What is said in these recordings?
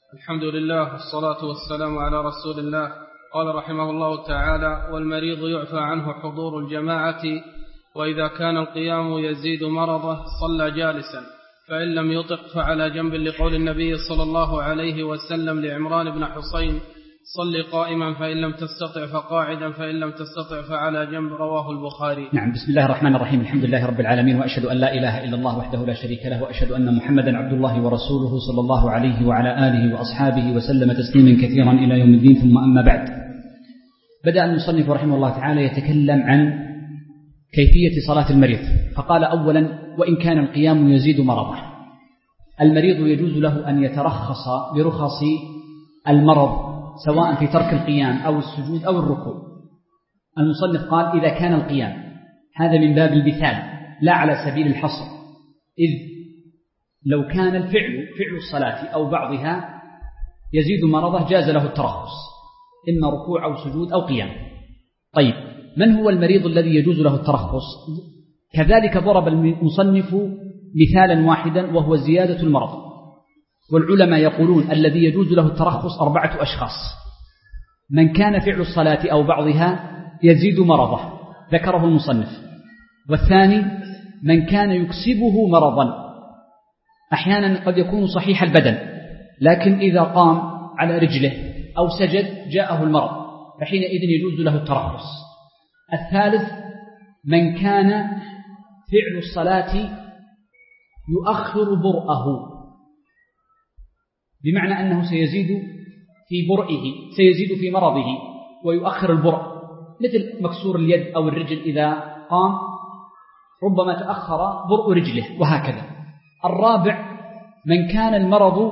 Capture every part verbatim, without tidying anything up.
الحمد لله والصلاة والسلام على رسول الله. قال رحمه الله تعالى: والمريض يعفى عنه حضور الجماعة، وإذا كان القيام يزيد مرضه صلى جالسا، فإن لم يطق فعلى جنب، لقول النبي صلى الله عليه وسلم لعمران بن حسين: صل قائما فإن لم تستطع فقاعدا، فإن لم تستطع فعلى جنب. رواه البخاري. نعم. بسم الله الرحمن الرحيم. الحمد لله رب العالمين، وأشهد أن لا إله إلا الله وحده لا شريك له، وأشهد أن محمدا عبد الله ورسوله صلى الله عليه وعلى آله وأصحابه وسلم تسليما كثيرا إلى يوم الدين. ثم أما بعد، بدأ المصنف رحمه الله تعالى يتكلم عن كيفية صلاة المريض، فقال: أولا: وإن كان القيام يزيد مرضه. المريض يجوز له أن يترخص برخص المرض، سواء في ترك القيام أو السجود أو الركوع. المصنف قال: إذا كان القيام، هذا من باب المثال لا على سبيل الحصر، إذ لو كان الفعل فعل الصلاة أو بعضها يزيد مرضه جاز له الترخص، إما ركوع أو سجود أو قيام. طيب، من هو المريض الذي يجوز له الترخص؟ كذلك ضرب المصنف مثالا واحدا، وهو زيادة المرض. والعلماء يقولون الذي يجوز له الترخص أربعة أشخاص: من كان فعل الصلاة أو بعضها يزيد مرضه، ذكره المصنف. والثاني: من كان يكسبه مرضا، أحيانا قد يكون صحيح البدن لكن إذا قام على رجله أو سجد جاءه المرض، فحينئذ يجوز له الترخص. الثالث: من كان فعل الصلاة يؤخر برءه، بمعنى أنه سيزيد في برئه، سيزيد في مرضه ويؤخر البرء، مثل مكسور اليد أو الرجل، إذا قام ربما تأخر برء رجله، وهكذا. الرابع: من كان المرض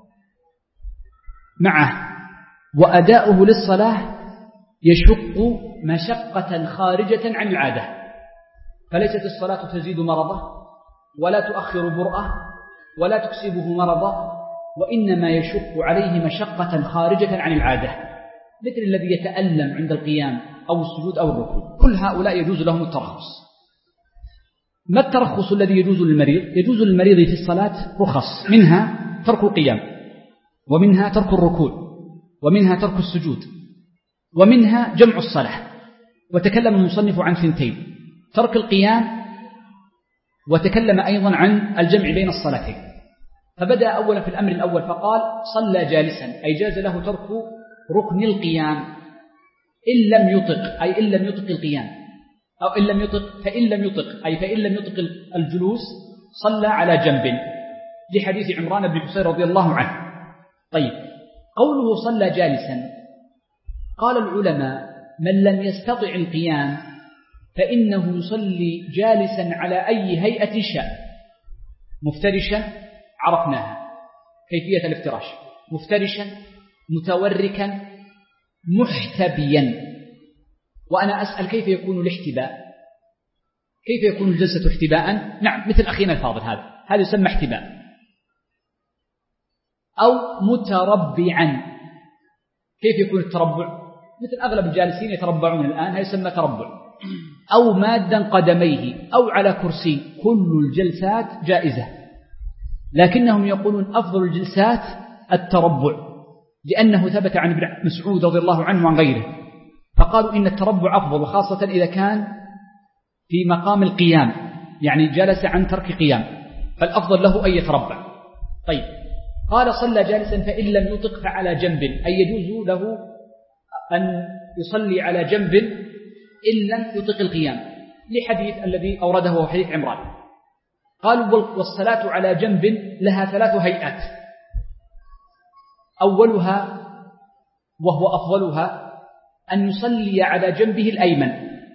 معه وأداؤه للصلاة يشق مشقة خارجة عن العادة، فليست الصلاة تزيد مرضه ولا تؤخر برءه ولا تكسبه مرضه، وإنما يشق عليه مشقة خارجة عن العادة، مثل الذي يتألم عند القيام أو السجود أو الركوع. كل هؤلاء يجوز لهم الترخص. ما الترخص الذي يجوز للمريض؟ يجوز للمريض في الصلاة رخص، منها ترك القيام، ومنها ترك الركوع، ومنها ترك السجود، ومنها جمع الصلاة. وتكلم المصنف عن ثنتين: ترك القيام، وتكلم أيضا عن الجمع بين الصلاتين. فبدأ أولا في الأمر الأول فقال: صلى جالسا، أي جاز له ترك ركن القيام إن لم يطق، أي إن لم يطق القيام، أو إن لم يطق فإن لم يطق، أي فإن لم يطق الجلوس صلى على جنب، لحديث عمران بن حسين رضي الله عنه. طيب، قوله صلى جالسا، قال العلماء: من لم يستطع القيام فإنه يصلي جالسا على أي هيئة شاء. مفترشا عرفناها كيفية الافتراش، مفترشا، متوركا، محتبيا. وأنا أسأل: كيف يكون الاحتباء؟ كيف يكون الجلسة احتباء؟ نعم، مثل أخينا الفاضل، هذا هذا يسمى احتباء. أو متربعا. كيف يكون التربع؟ مثل أغلب الجالسين يتربعون الآن، هذا يسمى تربع. أو مادا قدميه، أو على كرسي. كل الجلسات جائزة، لكنهم يقولون أفضل الجلسات التربع، لأنه ثبت عن ابن مسعود رضي الله عنه وعن غيره، فقالوا إن التربع أفضل، وخاصة إذا كان في مقام القيام، يعني جلس عن ترك قيام، فالأفضل له أن يتربع. طيب، قال: صلى جالسا فإن لم يطق فعلى جنب، أي يجوز له أن يصلي على جنب إن لم يطق القيام، لحديث الذي أورده هو حديث عمران. قالوا: والصلاة على جنب لها ثلاث هيئات: أولها وهو أفضلها أن يصلي على جنبه الأيمن،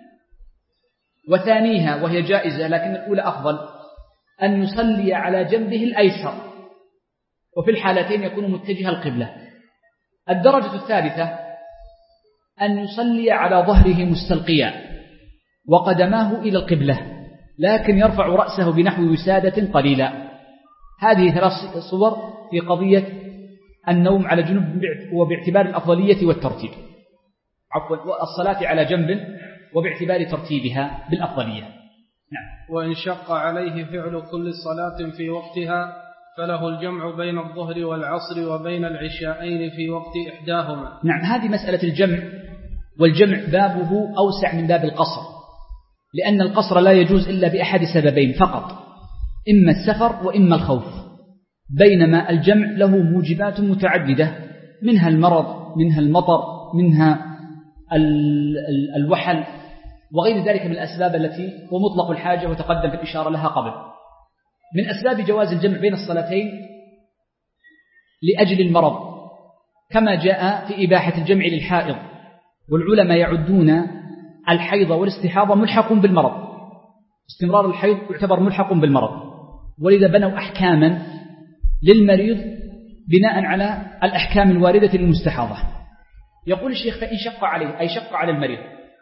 وثانيها وهي جائزة لكن الأولى أفضل أن يصلي على جنبه الأيسر، وفي الحالتين يكون متجه القبلة. الدرجة الثالثة أن يصلي على ظهره مستلقيا وقدماه إلى القبلة، لكن يرفع رأسه بنحو وسادة قليلا. هذه ثلاث صور في قضية النوم على جنب، وباعتبار الأفضلية والترتيب، عفوا، والصلاة على جنب وباعتبار ترتيبها بالأفضلية. نعم. وإن شق عليه فعل كل صلاة في وقتها فله الجمع بين الظهر والعصر وبين العشاءين في وقت إحداهما. نعم، هذه مسألة الجمع، والجمع بابه أوسع من باب القصر، لأن القصر لا يجوز إلا بأحد سببين فقط، إما السفر وإما الخوف، بينما الجمع له موجبات متعددة، منها المرض، منها المطر، منها الوحل وغير ذلك من الأسباب التي هو مطلق الحاجة وتقدم في الإشارة لها قبل. من أسباب جواز الجمع بين الصلاتين لأجل المرض، كما جاء في إباحة الجمع للحائض، والعلماء يعدون الحيض والاستحاضة ملحق بالمرض، استمرار الحيض يعتبر ملحق بالمرض، ولذا بنوا أحكاما للمريض بناء على الأحكام الواردة للمستحاضة. يقول الشيخ: فإن شق عليه، أي شق على المريض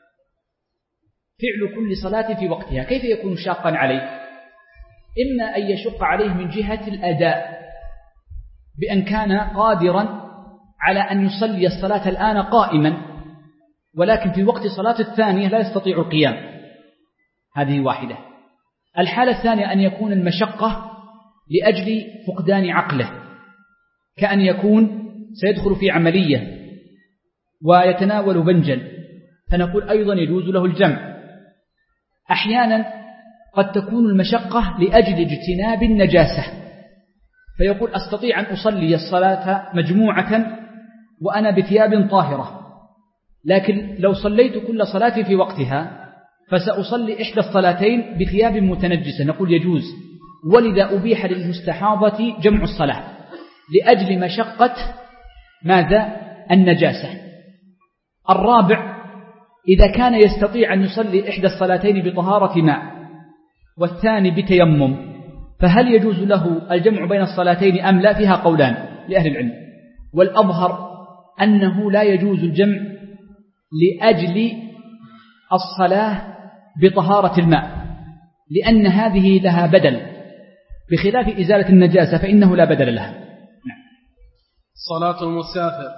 فعل كل صلاة في وقتها. كيف يكون شاقا عليه؟ إما أن يشق عليه من جهة الأداء، بأن كان قادرا على أن يصلي الصلاة الآن قائما، ولكن في وقت صلاة الثانية لا يستطيع القيام، هذه واحدة. الحالة الثانية أن يكون المشقة لأجل فقدان عقله، كأن يكون سيدخل في عملية ويتناول بنجا، فنقول أيضا يجوز له الجمع. أحيانا قد تكون المشقة لأجل اجتناب النجاسة، فيقول: أستطيع أن أصلي الصلاة مجموعة وأنا بثياب طاهرة، لكن لو صليت كل صلاة في وقتها فسأصلي إحدى الصلاتين بثياب متنجسة، نقول يجوز. ولذا أبيح للمستحاضة جمع الصلاة لأجل مشقة ماذا؟ النجاسة. الرابع: إذا كان يستطيع أن يصلي إحدى الصلاتين بطهارة ماء والثاني بتيمم، فهل يجوز له الجمع بين الصلاتين أم لا؟ فيها قولان لأهل العلم، والأظهر أنه لا يجوز الجمع لأجل الصلاة بطهارة الماء، لأن هذه لها بدل، بخلاف إزالة النجاسة فإنه لا بدل لها. نعم. صلاة المسافر: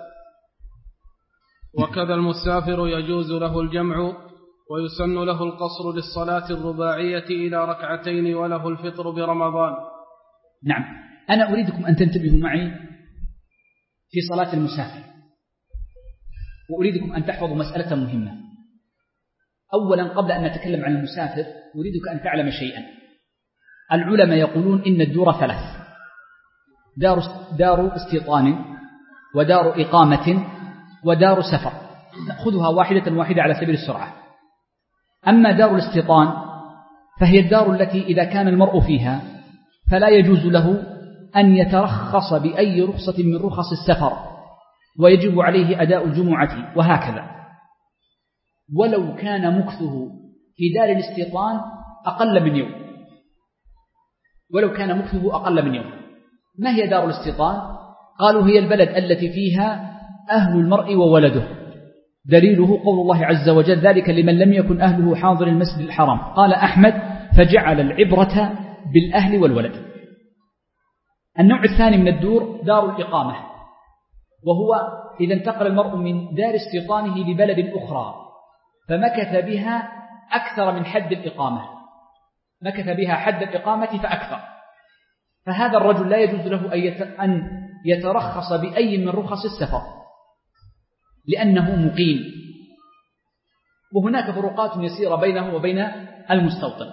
وكذا المسافر يجوز له الجمع، ويسن له القصر للصلاة الرباعية إلى ركعتين، وله الفطر برمضان. نعم، أنا أريدكم أن تنتبهوا معي في صلاة المسافر، وأريدكم أن تحفظوا مسألة مهمة. أولا، قبل أن نتكلم عن المسافر أريدك أن تعلم شيئا. العلماء يقولون إن الدور ثلاث: دار, دار استيطان، ودار إقامة، ودار سفر. نأخذها واحدة واحدة على سبيل السرعة. أما دار الاستيطان فهي الدار التي إذا كان المرء فيها فلا يجوز له أن يترخص بأي رخصة من رخص السفر، ويجب عليه أداء الجمعة وهكذا، ولو كان مكثه في دار الاستيطان أقل من يوم، ولو كان مكثه أقل من يوم. ما هي دار الاستيطان؟ قالوا: هي البلد التي فيها أهل المرء وولده. دليله قول الله عز وجل: ذلك لمن لم يكن أهله حاضر المسجد الحرام. قال أحمد: فجعل العبرة بالأهل والولد. النوع الثاني من الدور دار الإقامة، وهو إذا انتقل المرء من دار استيطانه لبلد أخرى فمكث بها أكثر من حد الإقامة، مكث بها حد الإقامة فأكثر، فهذا الرجل لا يجوز له أن يترخص بأي من رخص السفر لأنه مقيم. وهناك فروقات يسيرة بينه وبين المستوطن.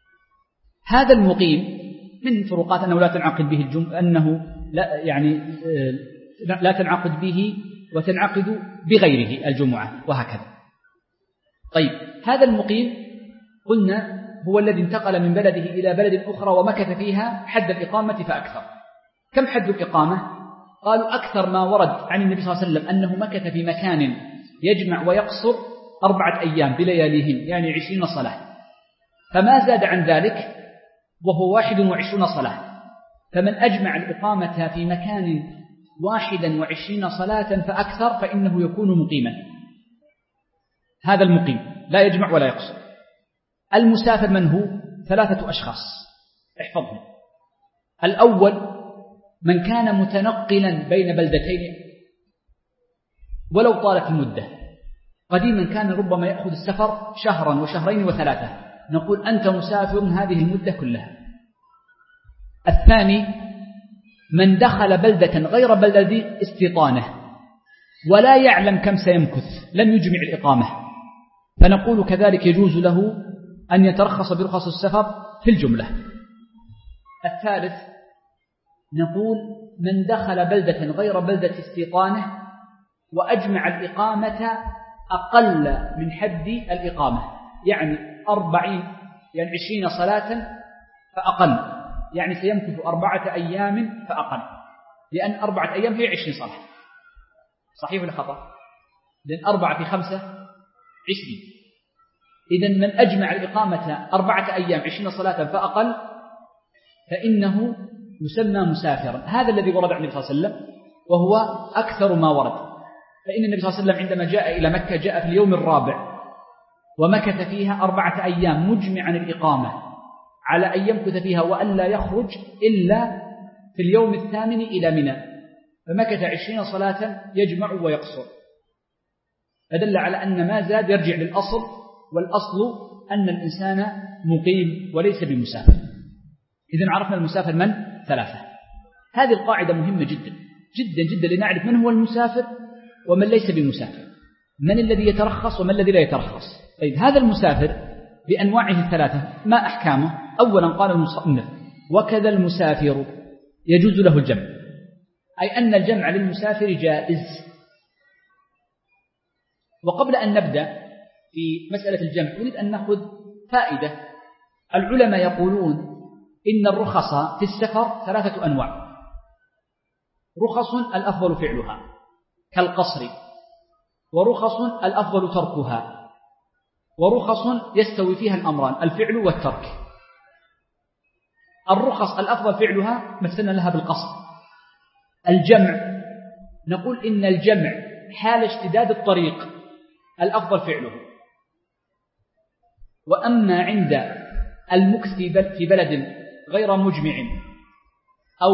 هذا المقيم من فروقات أنه لا تنعقد به الجمعة، أنه لا يعني لا تنعقد به وتنعقد بغيره الجمعة وهكذا. طيب، هذا المقيم قلنا هو الذي انتقل من بلده إلى بلد أخرى ومكث فيها حد الإقامة فأكثر. كم حد الإقامة؟ قالوا أكثر ما ورد عن النبي صلى الله عليه وسلم أنه مكث في مكان يجمع ويقصر أربعة أيام بلياليهن، يعني عشرين صلاة، فما زاد عن ذلك وهو واحد وعشرون صلاة. فمن أجمع الإقامة في مكان واحدا وعشرين صلاة فأكثر فإنه يكون مقيما. هذا المقيم لا يجمع ولا يقصر. المسافر من هو؟ ثلاثة أشخاص، احفظهم. الأول من كان متنقلا بين بلدتين ولو طالت المدة. قديما كان ربما يأخذ السفر شهرا وشهرين وثلاثة، نقول أنت مسافر هذه المدة كلها. الثاني من دخل بلدة غير بلدة استيطانه ولا يعلم كم سيمكث لم يجمع الإقامة، فنقول كذلك يجوز له أن يترخص برخص السفر في الجملة. الثالث نقول من دخل بلدة غير بلدة استيطانه وأجمع الإقامة أقل من حد الإقامة، يعني أربعين يعني عشرين صلاة فأقل، يعني سيمكث أربعة أيام فأقل، لأن أربعة أيام هي عشرين صلاة. صحيح ولا خطأ؟ لأن أربعة في خمسة عشرين. إذن من أجمع الإقامة أربعة أيام عشرين صلاة فأقل فإنه يسمى مسافرا. هذا الذي ورد عن النبي صلى الله عليه وسلم وهو أكثر ما ورد. فإن النبي صلى الله عليه وسلم عندما جاء إلى مكة جاء في اليوم الرابع ومكث فيها أربعة أيام مجمعا الإقامة على أن يمكث فيها وألا يخرج إلا في اليوم الثامن إلى منى، فمكث عشرين صلاة يجمع ويقصر، فدل على أن ما زاد يرجع للأصل، والأصل أن الإنسان مقيم وليس بمسافر. إذن عرفنا المسافر من؟ ثلاثة. هذه القاعدة مهمة جدا جدا جدا لنعرف من هو المسافر ومن ليس بمسافر، من الذي يترخص ومن الذي لا يترخص. طيب هذا المسافر بأنواعه الثلاثة ما أحكامه؟ أولا قال المصنف وكذا المسافر يجوز له الجمع، أي أن الجمع للمسافر جائز. وقبل أن نبدأ في مسألة الجمع أريد أن نأخذ فائدة. العلماء يقولون إن الرخص في السفر ثلاثة أنواع: رخص الأفضل فعلها كالقصر، ورخص الأفضل تركها، ورخص يستوي فيها الأمران الفعل والترك. الرخص الأفضل فعلها مثلنا لها بالقصر. الجمع نقول إن الجمع حال اشتداد الطريق الأفضل فعله. وأما عند المكث في بلد غير مجمع أو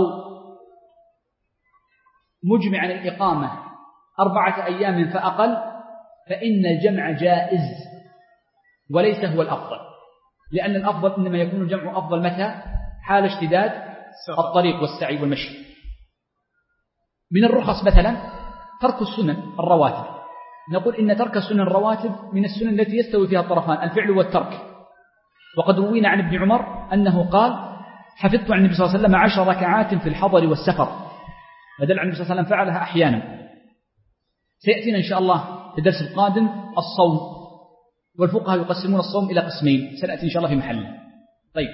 مجمع الإقامة أربعة أيام فأقل فإن الجمع جائز وليس هو الأفضل، لأن الأفضل إنما يكون الجمع أفضل متى؟ حال اشتداد الطريق والسعي والمشي. من الرخص مثلا ترك السنن الرواتب، نقول إن ترك السنن الرواتب من السنن التي يستوي فيها الطرفان الفعل والترك. وقد روينا عن ابن عمر أنه قال حفظت عن النبي صلى الله عليه وسلم عشر ركعات في الحضر والسفر، فدل عن النبي صلى الله عليه وسلم فعلها أحيانا. سيأتينا إن شاء الله في الدرس القادم الصوم، والفقهاء يقسمون الصوم إلى قسمين، سنأتي إن شاء الله في محله. طيب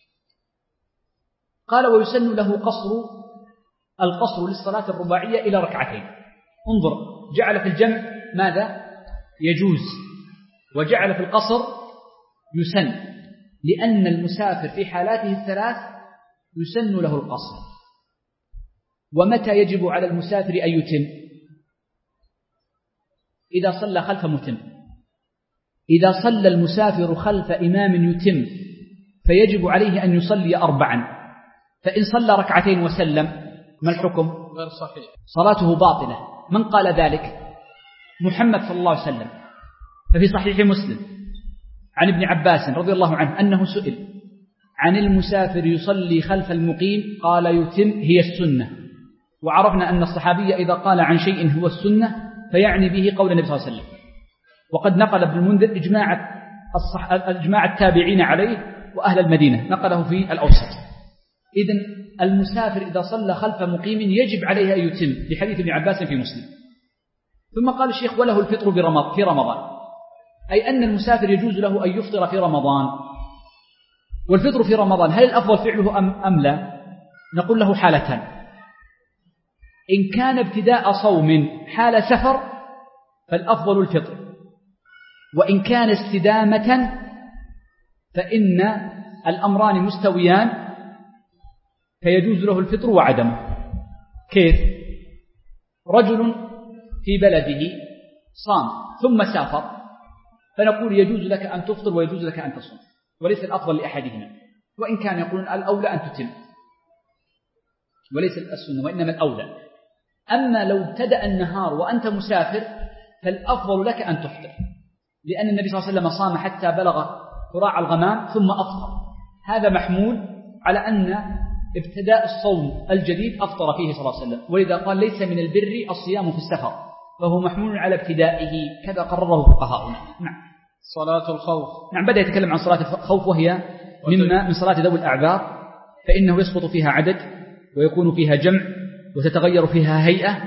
قال ويسن له قصر القصر للصلاة الرباعية إلى ركعتين. انظر، جعل في الجمع ماذا؟ يجوز، وجعل في القصر يسن، لأن المسافر في حالاته الثلاث يسن له القصر. ومتى يجب على المسافر أن يتم؟ إذا صلى خلف متم. إذا صلى المسافر خلف إمام يتم فيجب عليه أن يصلي أربعا، فإن صلى ركعتين وسلم ما الحكم؟ غير صحيح، صلاته باطلة. من قال ذلك؟ محمد صلى الله عليه وسلم. ففي صحيح مسلم عن ابن عباس رضي الله عنه أنه سئل عن المسافر يصلي خلف المقيم قال يتم هي السنة. وعرفنا أن الصحابي إذا قال عن شيء هو السنة فيعني به قول النبي صلى الله عليه وسلم. وقد نقل ابن المنذر إجماع الصح... إجماع التابعين عليه وأهل المدينة، نقله في الأوسط. إذن المسافر إذا صلى خلف مقيم يجب عليه أن يتم، لحديث ابن عباس في مسلم. ثم قال الشيخ وله الفطر في رمضان، أي أن المسافر يجوز له أن يفطر في رمضان. والفطر في رمضان هل الأفضل فعله أم, أم لا؟ نقول له حالتان: إن كان ابتداء صوم حال سفر فالأفضل الفطر، وإن كان استدامة فإن الأمران مستويان فيجوز له الفطر وعدمه. كيف؟ رجل في بلده صام ثم سافر، فنقول يجوز لك أن تفطر ويجوز لك أن تصوم، وليس الأفضل لأحدهما، وإن كان يقولون الأولى أن تتم وليس السنة وإنما الأولى. أما لو ابتدأ النهار وأنت مسافر فالأفضل لك أن تفطر، لأن النبي صلى الله عليه وسلم صام حتى بلغ قراع الغمام ثم أفطر. هذا محمول على أن ابتداء الصوم الجديد أفطر فيه صلى الله عليه وسلم، ولذا قال ليس من البر الصيام في السفر، فهو محمول على ابتدائه، كذا قرره فقهاؤنا. نعم. صلاة الخوف. نعم، بدأ يتكلم عن صلاة الخوف، وهي مما من صلاة ذوي الأعذار، فإنه يسقط فيها عدد ويكون فيها جمع وتتغير فيها هيئة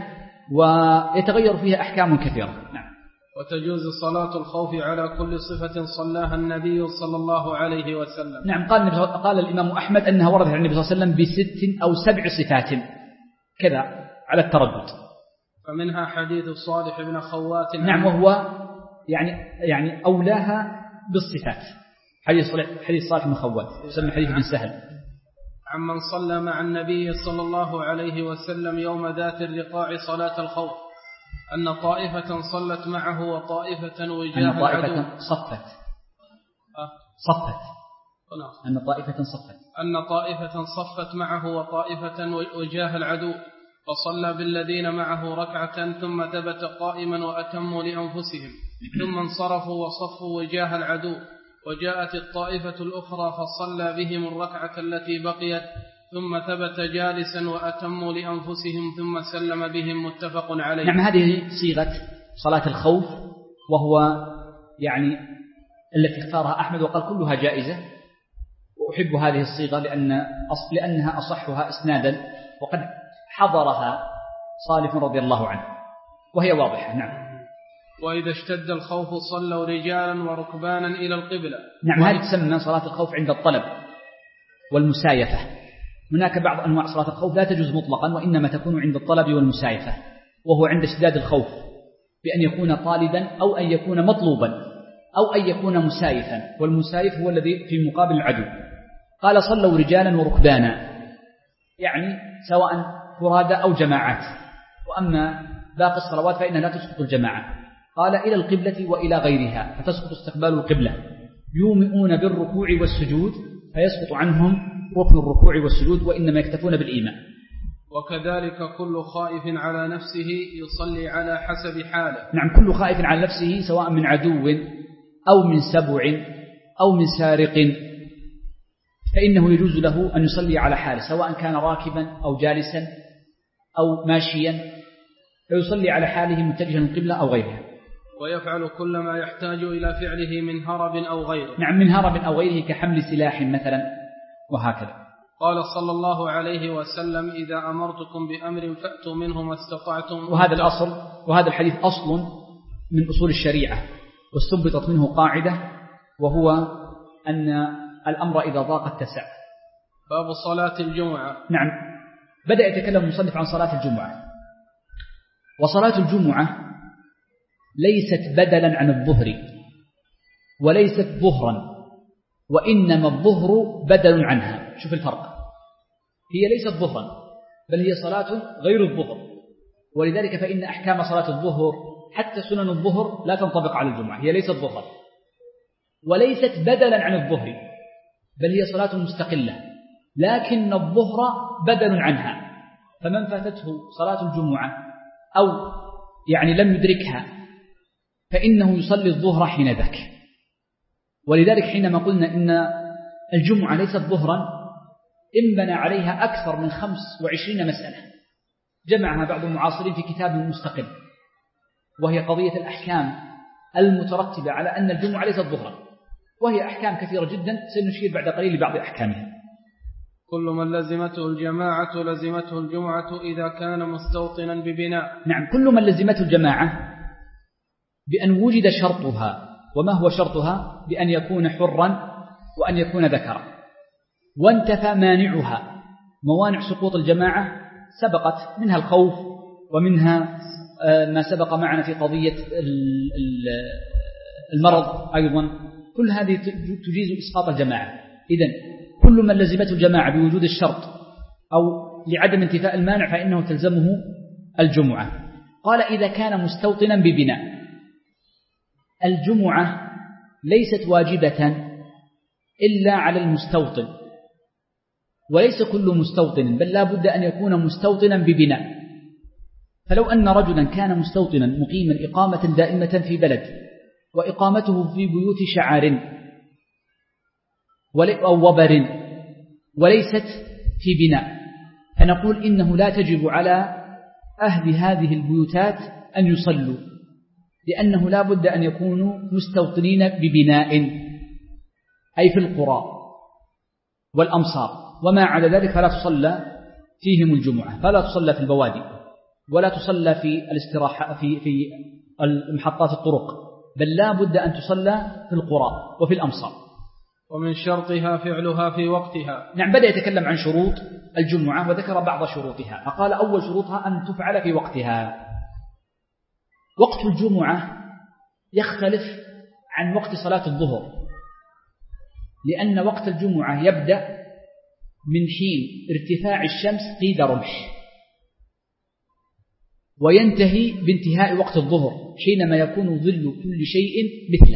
ويتغير فيها أحكام كثيرة. نعم. وتجوز صلاة الخوف على كل صفة صلاها النبي صلى الله عليه وسلم. نعم. قال, قال الإمام أحمد أنها وردت عن النبي صلى الله عليه وسلم بست أو سبع صفات كذا على التردد. فمنها حديث صالح بن خوات. نعم، وهو يعني يعني أولاها بالصفات. حديث صالح حديث صالح بن خوات يسمى حديث بن سهل، عمن صلى مع النبي صلى الله عليه وسلم يوم ذات الرقاع صلاة الخوف أن طائفة صلت معه وطائفة وجاه أن طائفة العدو صفت أه؟ صفت أن طائفة صفت أن طائفة صفت معه وطائفة وجاه العدو، فصلى بالذين معه ركعة ثم ثبت قائما وأتموا لأنفسهم، ثم انصرفوا وصفوا وجاه العدو، وجاءت الطائفة الأخرى فصلى بهم الركعة التي بقيت ثم ثبت جالسا وأتموا لأنفسهم ثم سلم بهم، متفق عليه. نعم، هذه صيغة صلاة الخوف، وهو يعني التي اختارها أحمد وقال كلها جائزة، وأحب هذه الصيغة لأن أصل لأنها أصحها إسنادا، وقد حضرها صالح رضي الله عنه وهي واضحة. نعم. وإذا اشتد الخوف صلوا رجالا وركبانا إلى القبلة. نعم، هذه تسمى صلاة الخوف عند الطلب والمسايفة. هناك بعض أنواع صلاة الخوف لا تجوز مطلقا، وإنما تكون عند الطلب والمسايفة، وهو عند اشتداد الخوف بأن يكون طالبا أو أن يكون مطلوبا أو أن يكون مسايفا، والمسايف هو الذي في مقابل العدو. قال صلوا رجالا وركبانا، يعني سواء فرادى أو جماعات، وأما باقي الصلوات فإنها لا تسقط الجماعة. قال إلى القبلة وإلى غيرها، فتسقط استقبال القبلة. يومئون بالركوع والسجود، فيسقط عنهم ركن الركوع والسجود، وإنما يكتفون بالإيمان. وكذلك كل خائف على نفسه يصلي على حسب حاله. نعم، كل خائف على نفسه سواء من عدو أو من سبع أو من سارق، فإنه يجوز له أن يصلي على حاله، سواء كان راكبا أو جالسا أو ماشيا، فيصلي على حاله متجها القبلة أو غيرها. ويفعل كل ما يحتاج إلى فعله من هرب أو غيره. نعم، من هرب أو غيره كحمل سلاح مثلا وهكذا. قال صلى الله عليه وسلم إذا أمرتكم بأمر فأتوا منه ما استطعتم. وهذا الأصل، وهذا الحديث أصل من أصول الشريعة، واستنبطت منه قاعدة، وهو أن الأمر إذا ضاق اتسع. باب صلاة الجمعة. نعم، بدأ يتكلم المصنف عن صلاة الجمعة. وصلاة الجمعة ليست بدلا عن الظهر، وليست ظهرا، وإنما الظهر بدل عنها. شوف الفرق، هي ليست ظهرا بل هي صلاة غير الظهر، ولذلك فإن أحكام صلاة الظهر حتى سنن الظهر لا تنطبق على الجمعة، هي ليست ظهرا. وليست بدلا عن الظهر بل هي صلاة مستقلة، لكن الظهر بدل عنها. فمن فاتته صلاة الجمعة أو يعني لم يدركها فإنه يصلي الظهر حين ذاك. ولذلك حينما قلنا إن الجمعة ليست ظهرا انبنى عليها أكثر من خمس وعشرين مسألة جمعها بعض المعاصرين في كتاب مستقل، وهي قضية الأحكام المترتبة على أن الجمعة ليست ظهرا، وهي أحكام كثيرة جدا سنشير بعد قليل لبعض أحكامها. كل من لزمته الجماعة لزمته الجمعة إذا كان مستوطنا ببناء. نعم، كل من لزمته الجماعة بأن وجد شرطها. وما هو شرطها؟ بأن يكون حرا وأن يكون ذكرا، وانتفى مانعها. موانع سقوط الجماعة سبقت، منها الخوف، ومنها ما سبق معنا في قضية المرض أيضا، كل هذه تجيز إسقاط الجماعة. إذن كل من لزمته الجماعة بوجود الشرط أو لعدم انتفاء المانع فإنه تلزمه الجمعة. قال إذا كان مستوطنا ببناء. الجمعة ليست واجبة إلا على المستوطن، وليس كل مستوطن، بل لا بد أن يكون مستوطنا ببناء. فلو أن رجلا كان مستوطنا مقيما إقامة دائمة في بلد، وإقامته في بيوت شعار أو وبر، وليست في بناء، فنقول إنه لا تجب على أهل هذه البيوتات أن يصلوا، لأنه لا بد أن يكونوا مستوطنين ببناء، أي في القرى والأمصار، وما عدا ذلك فلا تصلى فيهم الجمعة، فلا تصلى في البوادي ولا تصلى في الاستراحة في في المحطات الطرق، بل لا بد أن تصلى في القرى وفي الأمصار. ومن شرطها فعلها في وقتها. نعم، بدأ يتكلم عن شروط الجمعة وذكر بعض شروطها، فقال أول شروطها أن تفعل في وقتها. وقت الجمعة يختلف عن وقت صلاة الظهر، لأن وقت الجمعة يبدأ من حين ارتفاع الشمس قيد رمح، وينتهي بانتهاء وقت الظهر حينما يكون ظل كل شيء مثله.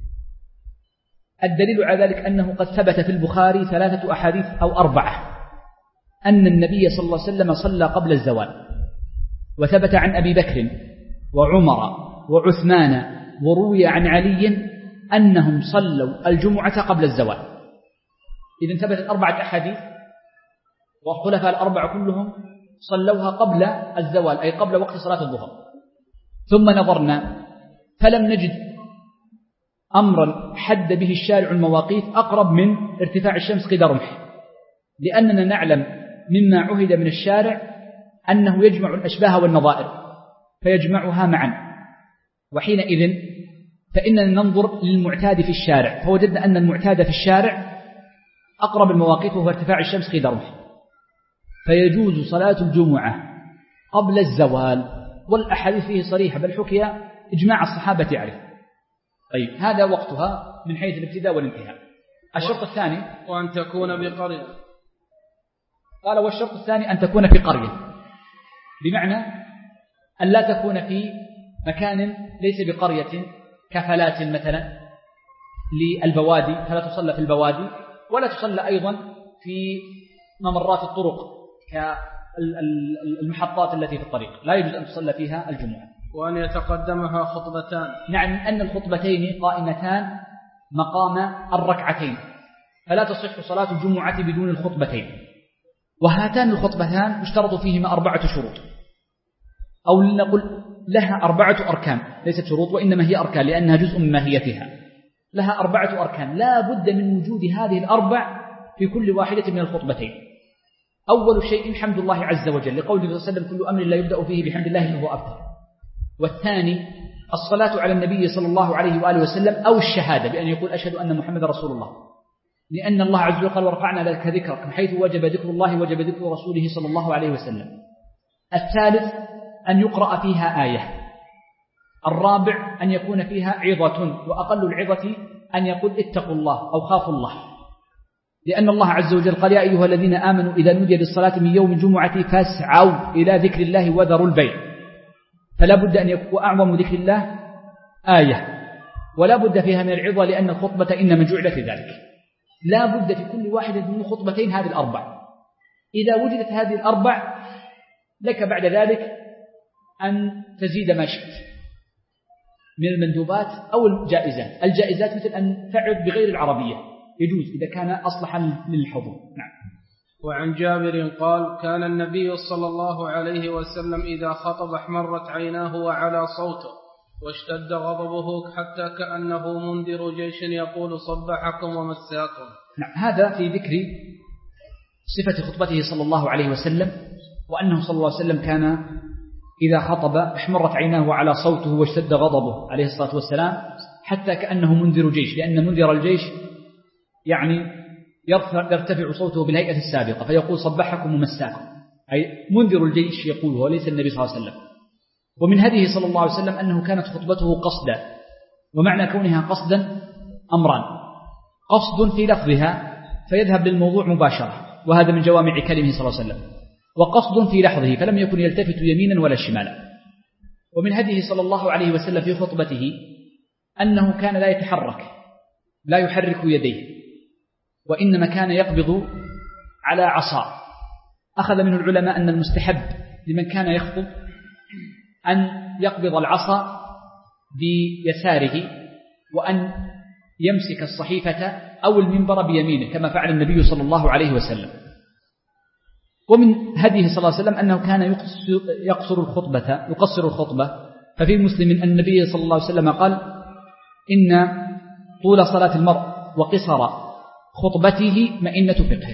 الدليل على ذلك أنه قد ثبت في البخاري ثلاثة أحاديث أو أربعة أن النبي صلى الله عليه وسلم صلى قبل الزوال، وثبت عن أبي بكر وعمر وعثمان، وروي عن علي أنهم صلوا الجمعة قبل الزوال. إذن ثبتت أربعة أحاديث، والخلفاء الأربعة كلهم صلوها قبل الزوال، أي قبل وقت صلاة الظهر. ثم نظرنا فلم نجد أمرا حد به الشارع المواقيت أقرب من ارتفاع الشمس قيد رمح، لأننا نعلم مما عهد من الشارع أنه يجمع الأشباه والنظائر فيجمعها معا، وحينئذ فإننا ننظر للمعتاد في الشارع، فوجدنا أن المعتاد في الشارع أقرب المواقيت وهو ارتفاع الشمس قيد رمح، فيجوز صلاة الجمعة قبل الزوال، والأحاديث فيه صريحة، بل حكي إجماع الصحابة عليه. طيب، هذا وقتها من حيث الابتداء والانتهاء. الشرط الثاني وأن تكون بقرية. قال والشرط الثاني أن تكون في قرية، بمعنى أن لا تكون في مكان ليس بقرية كفلات مثلا للبوادي، فلا تصلى في البوادي، ولا تصلى أيضا في ممرات الطرق كالمحطات التي في الطريق، لا يجوز أن تصلى فيها الجمعة. وأن يتقدمها خطبتان، نعم، أن الخطبتين قائمتان مقام الركعتين، فلا تصح صلاة الجمعة بدون الخطبتين. وهاتان الخطبتان يشترط فيهما أربعة شروط، أو لنقل لها أربعة أركان، ليست شروط وإنما هي أركان لأنها جزء من ماهيتها. لها أربعة أركان لا بد من وجود هذه الأربع في كل واحدة من الخطبتين. أول شيء حمد الله عز وجل، لقوله صلى الله عليه وسلم كل أمر لا يبدأ فيه بحمد الله فهو أبتر. والثاني الصلاة على النبي صلى الله عليه وآله وسلم، أو الشهادة بأن يقول أشهد أن محمد رسول الله، لأن الله عز وجل قال ورفعنا لك ذكرك، من حيث وجب ذكر الله وجب ذكر رسوله صلى الله عليه وسلم. الثالث أن يقرأ فيها آية. الرابع أن يكون فيها عظة، وأقل العظة أن يقول اتقوا الله أو خافوا الله، لأن الله عز وجل قال يا أيها الذين آمنوا إذا نودي للصلاة من يوم الجمعة فاسعوا إلى ذكر الله وذروا البيع. فلا بد أن يكون أعظم ذكر الله آية، ولا بد فيها من العظة، لأن الخطبة إنما جعلت لذلك. لا بد في كل واحدة من الخطبتين هذه الأربع. إذا وجدت هذه الأربع لك بعد ذلك أن تزيد ما شئت من المندوبات أو الجائزات. الجائزات مثل أن تعد بغير العربية يجوز إذا كان أصلحا للحضور. نعم. وعن جابر قال كان النبي صلى الله عليه وسلم إذا خطب احمرت عيناه وعلى صوته واشتد غضبه حتى كأنه منذر جيش يقول صبحكم ومساكم. نعم، هذا في ذكر صفة خطبته صلى الله عليه وسلم، وأنه صلى الله عليه وسلم كان إذا خطب احمرت عيناه وعلى صوته واشتد غضبه عليه الصلاة والسلام حتى كأنه منذر جيش، لأن منذر الجيش يعني يرتفع صوته بالهيئة السابقة فيقول صبحكم ومساكم، أي منذر الجيش يقول، وليس النبي صلى الله عليه وسلم. ومن هذه صلى الله عليه وسلم أنه كانت خطبته قصدا، ومعنى كونها قصدا أمران: قصد في لفظها فيذهب للموضوع مباشرة، وهذا من جوامع كلمه صلى الله عليه وسلم، وقصد في لحظه فلم يكن يلتفت يمينا ولا شمالا. ومن هذه صلى الله عليه وسلم في خطبته أنه كان لا يتحرك، لا يحرك يديه، وإنما كان يقبض على عصا. أخذ منه العلماء أن المستحب لمن كان يخطب أن يقبض العصا بيساره، وأن يمسك الصحيفة أو المنبر بيمينه كما فعل النبي صلى الله عليه وسلم. ومن هديه صلى الله عليه وسلم أنه كان يقصر الخطبة يقصر الخطبة. ففي مسلم أن النبي صلى الله عليه وسلم قال إن طول صلاة المرء وقصر خطبته مئنة فقه.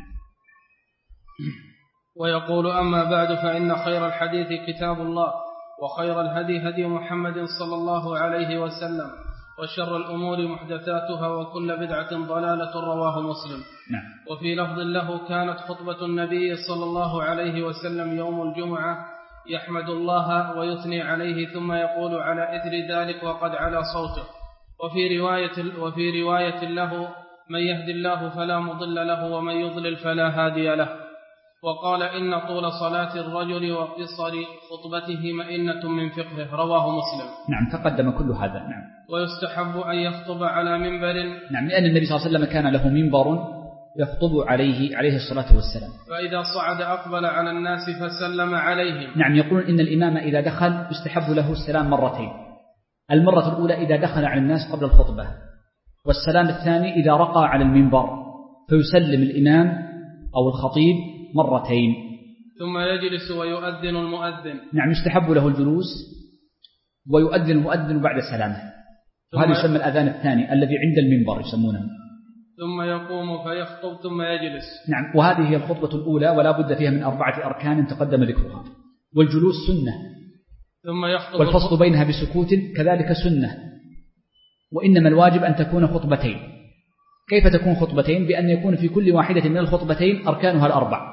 ويقول أما بعد فإن خير الحديث كتاب الله وخير الهدي هدي محمد صلى الله عليه وسلم وشر الأمور محدثاتها وكل بدعة ضلالة رواه مسلم. نعم. وفي لفظ له كانت خطبة النبي صلى الله عليه وسلم يوم الجمعة يحمد الله ويثني عليه ثم يقول على إثر ذلك وقد علا صوته. وفي رواية, وفي رواية له من يهد الله فلا مضل له ومن يضلل فلا هادي له. وقال إن طول صلاة الرجل وقصر خطبته مئنة من فقهه رواه مسلم. نعم تقدم كل هذا. نعم. ويستحب أن يخطب على منبر. نعم لأن النبي صلى الله عليه وسلم كان له منبر يخطب عليه عليه الصلاة والسلام. فإذا صعد أقبل على الناس فسلم عليهم. نعم يقولون إن الإمام إذا دخل يستحب له السلام مرتين. المرة الأولى إذا دخل على الناس قبل الخطبة، والسلام الثاني إذا رقى على المنبر فيسلم الإمام أو الخطيب مرتين. ثم يجلس ويؤذن المؤذن. نعم يستحب له الجلوس ويؤذن المؤذن بعد سلامه، وهذا يسمى الأذان الثاني الذي عند المنبر يسمونه. ثم يقوم فيخطب ثم يجلس. نعم وهذه هي الخطبة الأولى ولا بد فيها من أربعة أركان تقدم ذكرها. والجلوس سنة، ثم يخطب والفصل بينها بسكوت كذلك سنة. وإنما الواجب أن تكون خطبتين. كيف تكون خطبتين؟ بأن يكون في كل واحدة من الخطبتين أركانها الأربع.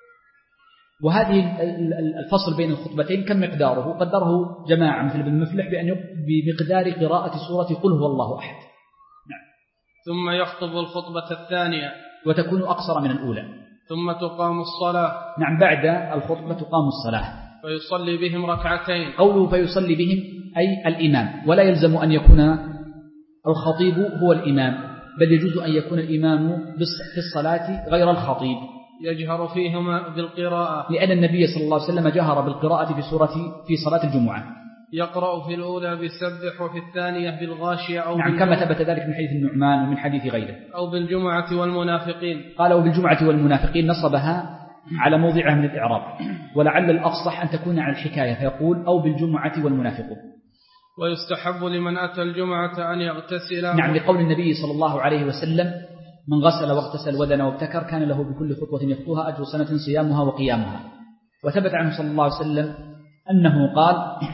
وهذه الفصل بين الخطبتين كم مقداره؟ قدره جماعة مثل ابن مفلح بأن بمقدار قراءة سورة قل هو الله أحد. نعم. ثم يخطب الخطبة الثانية وتكون أقصر من الأولى. ثم تقام الصلاة. نعم بعد الخطبة تقام الصلاة. فيصلي بهم ركعتين. قوله فيصلي بهم أي الإمام، ولا يلزم أن يكون الخطيب هو الإمام، بل يجوز أن يكون الإمام في الصلاة غير الخطيب. يجهر فيهما بالقراءة، لأن النبي صلى الله عليه وسلم جهر بالقراءة في سورة في صلاة الجمعة. يقرأ في الأولى بسبح وفي الثانية بالغاشية أو نعم كما ثبت ذلك من حديث النعمان ومن حديث غيره. أو بالجمعة والمنافقين. قالوا بالجمعة والمنافقين نصبها على موضعها من الإعراب، ولعل الأفصح أن تكون على الحكاية فيقول أو بالجمعة والمنافقون. ويستحب لمن أتى الجمعة أن يغتسل. نعم لقول النبي صلى الله عليه وسلم من غسل واغتسل ودنا وابتكر كان له بكل خطوة يخطوها أجر سنة صيامها وقيامها. وثبت عنه صلى الله عليه وسلم أنه قال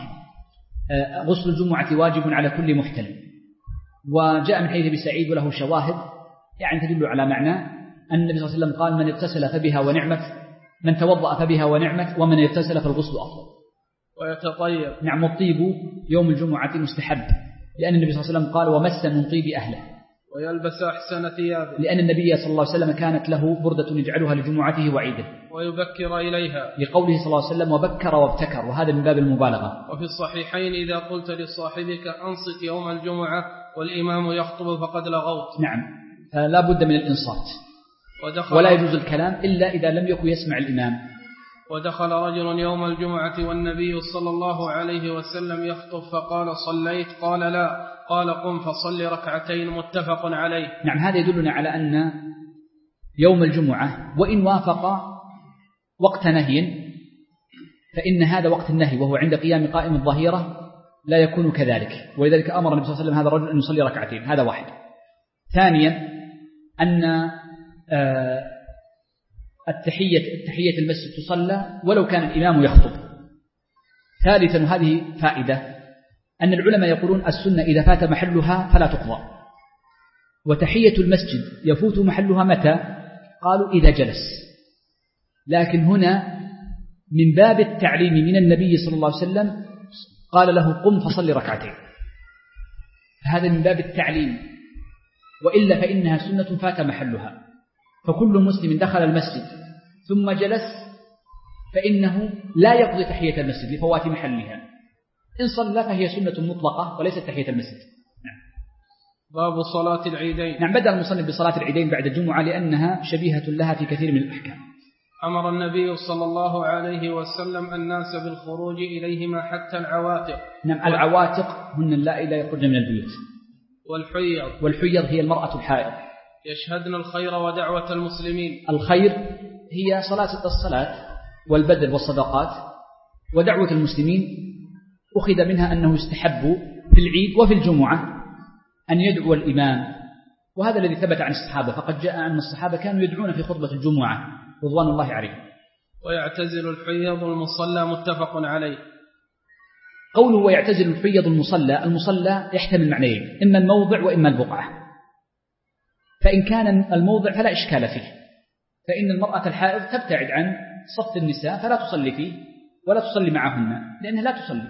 غسل الجمعة واجب على كل محتلم. وجاء من حديث أبي سعيد وله شواهد يعني تدل على معنى أن النبي صلى الله عليه وسلم قال من اغتسل فبها ونعمت، من توضأ فبها ونعمت، ومن اغتسل فالغسل أفضل. ويتطيب. نعم الطيب يوم الجمعة مستحب، لأن النبي صلى الله عليه وسلم قال ومس من طيب أهله. ويلبس أحسن ثيابه، لأن النبي صلى الله عليه وسلم كانت له بردة يجعلها لجمعته وعيده. ويبكر إليها، لقوله صلى الله عليه وسلم وبكر وابتكر، وهذا من باب المبالغة. وفي الصحيحين إذا قلت لصاحبك أنصت يوم الجمعة والإمام يخطب فقد لغوت. نعم فلا بد من الإنصات، ولا يجوز الكلام إلا إذا لم يكن يسمع الإمام. ودخل رجل يوم الجمعة والنبي صلى الله عليه وسلم يخطب فقال صليت؟ قال لا. قال قم فصل ركعتين، متفق عليه. نعم هذا يدلنا على أن يوم الجمعة وإن وافق وقت نهي فإن هذا وقت النهي وهو عند قيام قائم الظهيرة لا يكون كذلك، ولذلك أمر النبي صلى الله عليه وسلم هذا الرجل أن يصلي ركعتين. هذا واحد. ثانيا أن التحية التحية المسجد تصلى ولو كان الإمام يخطب. ثالثا وهذه فائدة أن العلماء يقولون السنة إذا فات محلها فلا تقضى، وتحية المسجد يفوت محلها متى؟ قالوا إذا جلس. لكن هنا من باب التعليم من النبي صلى الله عليه وسلم قال له قم فصل ركعتين، هذا من باب التعليم، وإلا فإنها سنة فات محلها. فكل مسلم دخل المسجد ثم جلس فإنه لا يقضي تحية المسجد لفوات محلها. إن صلى فهي سنة مطلقة وليست تحية المسجد. نعم. باب صلاة العيدين. نعم بدأ المصنف بصلاة العيدين بعد الجمعة لأنها شبيهة لها في كثير من الأحكام. أمر النبي صلى الله عليه وسلم الناس بالخروج إليهما حتى العواتق. نعم العواتق هن اللائي لا يخرجن من البيوت. والحيض. والحيض هي المرأة الحائض. يشهدن الخير ودعوة المسلمين. الخير هي صلاة الصلاة والبذل والصدقات ودعوة المسلمين. أخذ منها أنه يستحب في العيد وفي الجمعة أن يدعو الإمام، وهذا الذي ثبت عن الصحابة، فقد جاء عن الصحابة كانوا يدعون في خطبة الجمعة رضوان الله عليهم. ويعتزل الحيض المصلى متفق عليه. قوله ويعتزل الحيض المصلى، المصلى يحتمل معنيين، إما الموضع وإما البقعة. فإن كان الموضع فلا إشكال فيه، فإن المرأة الحائض تبتعد عن صف النساء فلا تصلي فيه ولا تصلي معهن لأنها لا تصلي،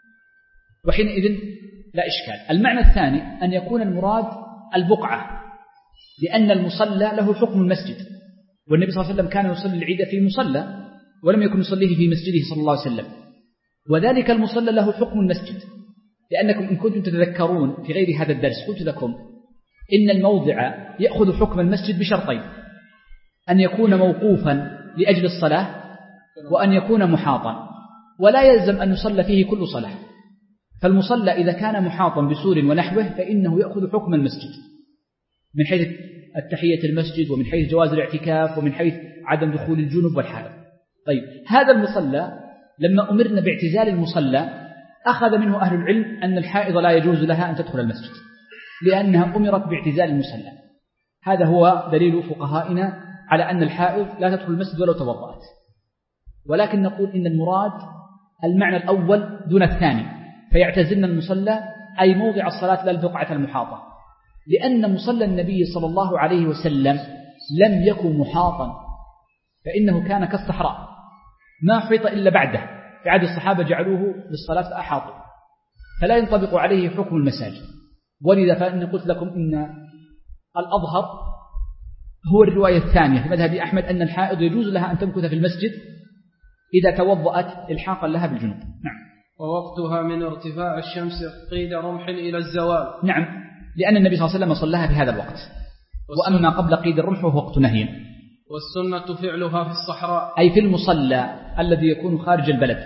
وحينئذ لا إشكال. المعنى الثاني أن يكون المراد البقعة، لأن المصلى له حكم المسجد، والنبي صلى الله عليه وسلم كان يصلي العيد في مصلى ولم يكن يصليه في مسجده صلى الله عليه وسلم، وذلك المصلى له حكم المسجد. لأنكم إن كنتم تتذكرون في غير هذا الدرس قلت لكم إن الموضع يأخذ حكم المسجد بشرطين: أن يكون موقوفا لأجل الصلاة، وأن يكون محاطا، ولا يلزم أن يصلى فيه كل صلاة. فالمصلى إذا كان محاطا بسور ونحوه فإنه يأخذ حكم المسجد من حيث التحية المسجد، ومن حيث جواز الاعتكاف، ومن حيث عدم دخول الجنوب والحائض. طيب، هذا المصلى لما أمرنا باعتزال المصلى أخذ منه أهل العلم أن الحائض لا يجوز لها أن تدخل المسجد لأنها أمرت باعتزال المصلى. هذا هو دليل فقهائنا على أن الحائض لا تدخل المسجد ولو توضأت. ولكن نقول إن المراد المعنى الأول دون الثاني، فيعتزلنا المصلى أي موضع الصلاة لا البقعة المحاطة، لأن مصلى النبي صلى الله عليه وسلم لم يكن محاطا، فإنه كان كالصحراء ما حيط إلا بعده، في عهد الصحابة جعلوه للصلاة فأحاطوا، فلا ينطبق عليه حكم المساجد. ولذا فإن قلت لكم إن الأظهر هو الرواية الثانية في مذهب أحمد أن الحائض يجوز لها أن تمكث في المسجد إذا توضأت إلحاقا لها بالجنوب. نعم. ووقتها من ارتفاع الشمس قيد رمح إلى الزوال. نعم، لأن النبي صلى الله عليه وسلم صلاها في هذا الوقت، وأما قبل قيد الرمح وهو وقت نهي. والسنة فعلها في الصحراء، أي في المصلى الذي يكون خارج البلد،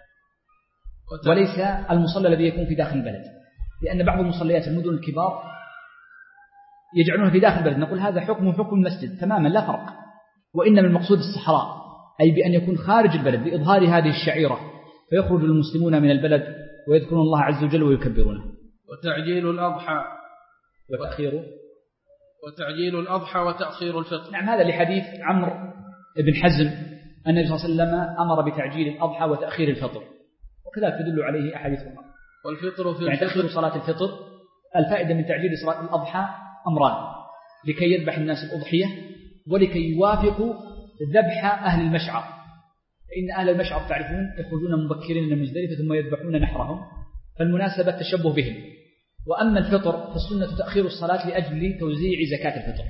وليس المصلى الذي يكون في داخل البلد، لأن بعض المصليات المدن الكبار يجعلونها في داخل البلد، نقول هذا حكم حكم المسجد تماما لا فرق. وإنما المقصود الصحراء، أي بأن يكون خارج البلد بإظهار هذه الشعيرة، فيخرج المسلمون من البلد ويذكرون الله عز وجل ويكبرونه. وتعجيل الأضحى وتأخيره وتعجيل الأضحى وتأخير الفطر. نعم، هذا لحديث عمرو بن حزم أن النبي صلى الله عليه وسلم أمر بتعجيل الأضحى وتأخير الفطر، وكذلك تدل عليه أحاديث أخرى. والفطر في يعني تأخير صلاة الفطر، الفائدة من تعجيل صلاة الأضحى أمران: لكي يذبح الناس الأضحية، ولكي يوافقوا ذبح أهل المشعر، فإن أهل المشعر تعرفون يخرجون مبكرين من مزدلفة ثم يذبحون نحرهم، فالمناسبة التشبه بهم. وأما الفطر فالسنة تأخير الصلاة لأجل توزيع زكاة الفطر.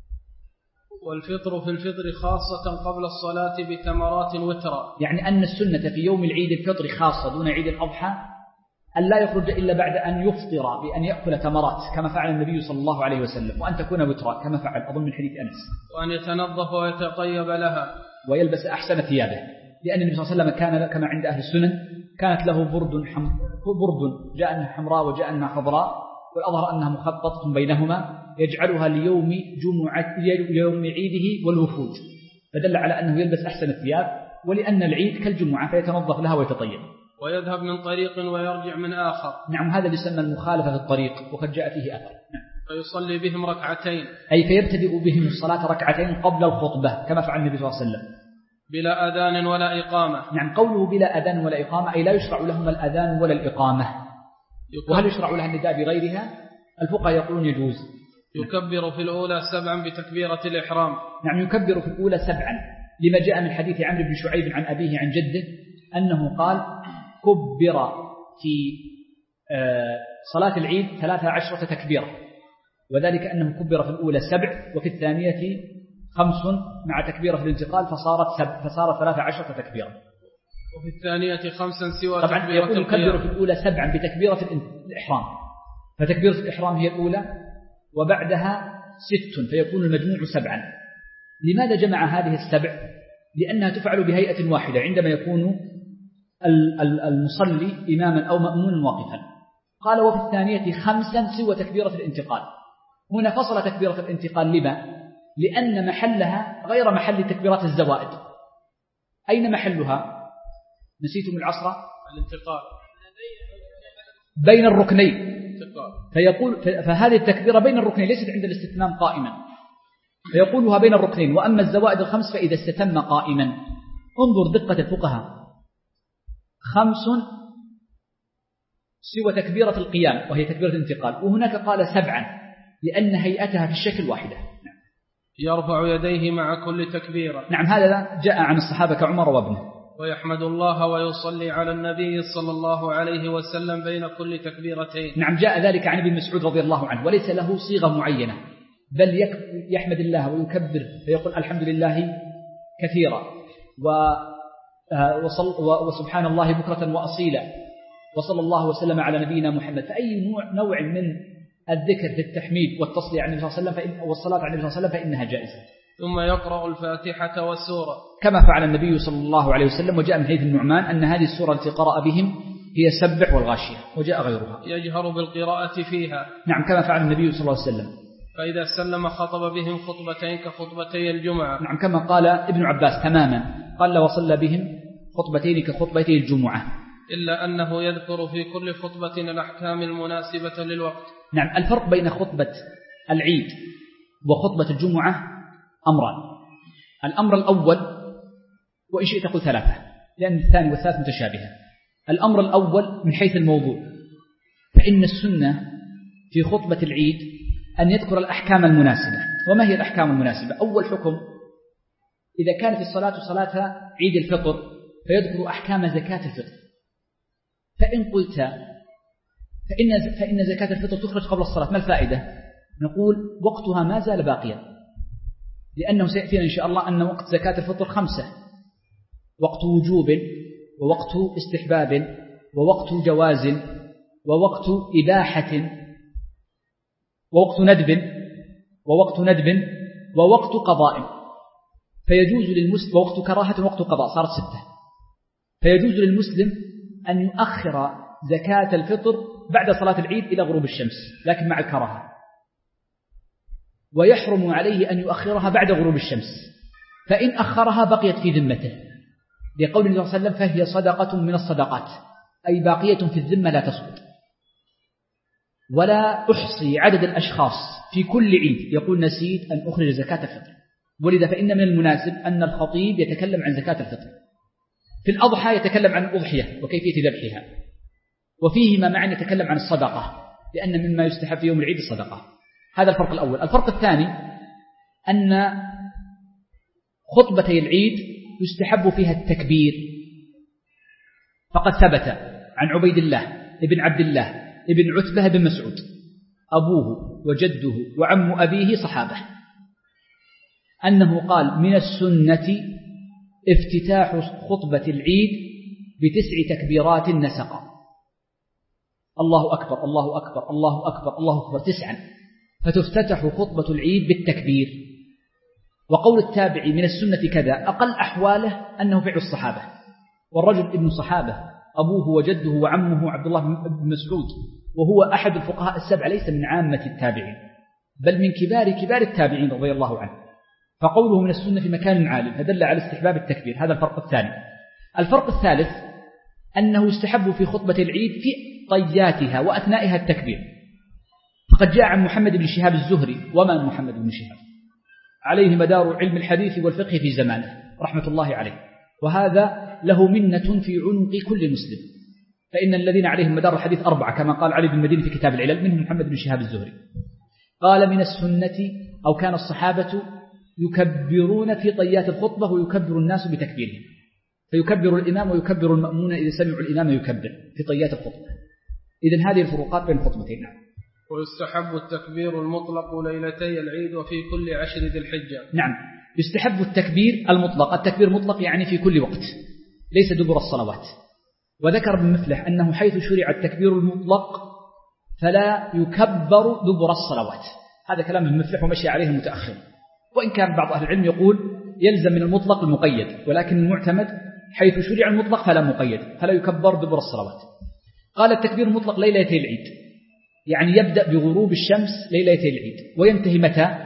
والفطر في الفطر خاصة قبل الصلاة بتمرات وترا، يعني أن السنة في يوم العيد الفطر خاصة دون عيد الأضحى أن لا يخرج إلا بعد أن يفطر بأن يأكل تمرات كما فعل النبي صلى الله عليه وسلم، وأن تكون وترا كما فعل أظن من حديث أنس، وأن يتنظف ويتطيب لها، ويلبس أحسن ثيابه، لأن النبي صلى الله عليه وسلم كان كما عند أهل السنن كانت له برد حم... برد جاء أنها حمراء وجاء أنها خضراء، والأظهر أنها مخططة بينهما يجعلها ليوم جمعة يوم عيده والوفود، فدل على أنه يلبس أحسن الثياب، ولأن العيد كالجمعة فيتنظف لها ويتطيب. ويذهب من طريق ويرجع من آخر. نعم، هذا يسمى المخالفة في الطريق، وقد جاء فيه أثر. نعم. فيصلي بهم ركعتين، أي فيبتدئ بهم الصلاة ركعتين قبل الخطبة كما فعل النبي صلى الله عليه وسلم، بلا أذان ولا إقامة. نعم، قوله بلا أذان ولا إقامة أي لا يشرع لهم الأذان ولا الإقامة. وهل يشرع لها النداء بغيرها؟ الفقهاء يقولون يجوز. يكبر في الأولى سبعا بتكبيرة الإحرام. نعم، يكبر في الأولى سبعا، لما جاء من حديث عمرو بن شعيب عن أبيه عن جده أنه قال كبر في صلاة العيد ثلاثة عشرة تكبيرة، وذلك أنه كبر في الأولى سبع وفي الثانية خمس مع تكبيرة في الانتقال فصارت سبع، فصارت ثلاثة عشرة تكبيرة، وفي الثانية خمسا سوى طبعا تكبيرة يقول يكبر في الأولى سبعا بتكبيرة الإحرام، فتكبيرة الإحرام هي الأولى وبعدها ست، فيكون المجموع سبعا. لماذا جمع هذه السبع؟ لأنها تفعل بهيئة واحدة عندما يكون المصلي إماما أو مأمونا واقفا. قال وفي الثانية خمسا سوى تكبيرة الانتقال. هنا فصل تكبيرة الانتقال لما؟ لأن محلها غير محل تكبيرات الزوائد. أين محلها؟ نسيتم العصر؟ الانتقال بين الركنين. فيقول فهذه التكبيرة بين الركنين ليست عند الاستتمام قائما، فيقولها بين الركنين. وأما الزوائد الخمس فإذا استتم قائما. انظر دقة الفقهاء، خمس سوى تكبيرة القيام وهي تكبيرة الانتقال، وهناك قال سبعا لأن هيئتها في الشكل واحدة. يرفع يديه مع كل تكبيرة. نعم، هذا جاء عن الصحابة كعمر وابنه. ويحمد الله ويصلي على النبي صلى الله عليه وسلم بين كل تكبيرتين. نعم، جاء ذلك عن ابن مسعود رضي الله عنه، وليس له صيغة معينة، بل يحمد الله ويكبر فيقول الحمد لله كثيرا وسبحان الله بكرة وأصيلا وصلى الله وسلم على نبينا محمد. فأي نوع, نوع من الذكر في التحميد والتصلية على النبي صلى الله عليه وسلم والصلاة على النبي صلى الله عليه وسلم فإنها جائزة. ثم يقرأ الفاتحة والسورة كما فعل النبي صلى الله عليه وسلم. وجاء من حديث النعمان أن هذه السورة التي قرأ بهم هي السبح والغاشية، وجاء غيرها. يجهر بالقراءة فيها. نعم، كما فعل النبي صلى الله عليه وسلم. فإذا سلم خطب بهم خطبتين كخطبتي الجمعة. نعم، كما قال ابن عباس تماما، قال وصلى بهم خطبتين كخطبتي الجمعة. إلا أنه يذكر في كل خطبة الأحكام المناسبة للوقت. نعم، الفرق بين خطبة العيد وخطبة الجمعة أمران. الأمر الأول، وإن شئت قل ثلاثة لأن الثاني والثالث متشابهة. الأمر الأول من حيث الموضوع، فإن السنة في خطبة العيد أن يذكر الأحكام المناسبة. وما هي الأحكام المناسبة؟ أول حكم إذا كانت الصلاة صلاة عيد الفطر فيذكر أحكام زكاة الفطر. فإن قلت فإن, فإن زكاة الفطر تخرج قبل الصلاة، ما الفائدة؟ نقول وقتها ما زال باقيا، لأنه سيأتينا إن شاء الله أن وقت زكاة الفطر خمسة: وقت وجوب، ووقت استحباب، ووقت جواز، ووقت إباحة، ووقت ندب، ووقت ندب، ووقت قضاء. فيجوز للمسلم، ووقت كراهة، ووقت قضاء، صارت ستة. فيجوز للمسلم أن يؤخر زكاة الفطر بعد صلاة العيد إلى غروب الشمس، لكن مع الكراهة. ويحرم عليه أن يؤخرها بعد غروب الشمس، فإن أخرها بقيت في ذمته، لقول النبي صلى الله عليه وسلم فهي صدقة من الصدقات، أي باقية في الذمة لا تسقط. ولا أحصي عدد الأشخاص في كل عيد يقول نسيت أن أخرج زكاة الفطر. ولذا فإن من المناسب أن الخطيب يتكلم عن زكاة الفطر. في الأضحى يتكلم عن الأضحية وكيفية ذبحها، وفيهما معا يتكلم عن الصدقة، لأن مما يستحب في يوم العيد الصدقة. هذا الفرق الأول. الفرق الثاني أن خطبتي العيد يستحب فيها التكبير، فقد ثبت عن عبيد الله ابن عبد الله ابن عتبة بن مسعود أبوه وجده وعم أبيه صحابة أنه قال من السنة افتتاح خطبة العيد بتسع تكبيرات نسقا: الله أكبر الله أكبر الله أكبر الله أكبر، تسعا. فتفتتح خطبة العيد بالتكبير. وقول التابعي من السنة كذا أقل أحواله أنه فعل الصحابة، والرجل ابن صحابة أبوه وجده وعمه عبد الله بن مسعود، وهو أحد الفقهاء السبع، ليس من عامة التابعين بل من كبار كبار التابعين رضي الله عنه. فقوله من السنة في مكان عالٍ فدل على استحباب التكبير. هذا الفرق الثاني. الفرق الثالث أنه يستحب في خطبة العيد في طياتها وأثنائها التكبير. فقد جاء عن محمد بن شهاب الزهري، وما محمد بن شهاب عليه مدار علم الحديث والفقه في زمانه رحمة الله عليه، وهذا له منة في عنق كل مسلم، فإن الذين عليهم مدار الحديث أربعة كما قال علي بن المديني في كتاب العلل، منهم محمد بن شهاب الزهري. قال من السنة أو كان الصحابة يكبرون في طيات الخطبة ويكبر الناس بتكبيرهم، فيكبر الإمام ويكبر المأمون إذا سمعوا الإمام يكبر في طيات الخطبة. إذن هذه الفروقات بين الخطبتين. ويستحب التكبير المطلق ليلتي العيد وفي كل عشر ذي الحجة. نعم، يستحب التكبير المطلق. التكبير مطلق يعني في كل وقت، ليس دبر الصلوات. وذكر ابن مفلح أنه حيث شرع التكبير المطلق فلا يكبر دبر الصلوات. هذا كلام ابن مفلح ومشي عليه المتأخر، وإن كان بعض أهل العلم يقول يلزم من المطلق المقيد، ولكن المعتمد حيث شرع المطلق فلا مقيد، فلا يكبر دبر الصلوات. قال التكبير المطلق ليلتي العيد، يعني يبدأ بغروب الشمس ليلتي العيد، وينتهي متى؟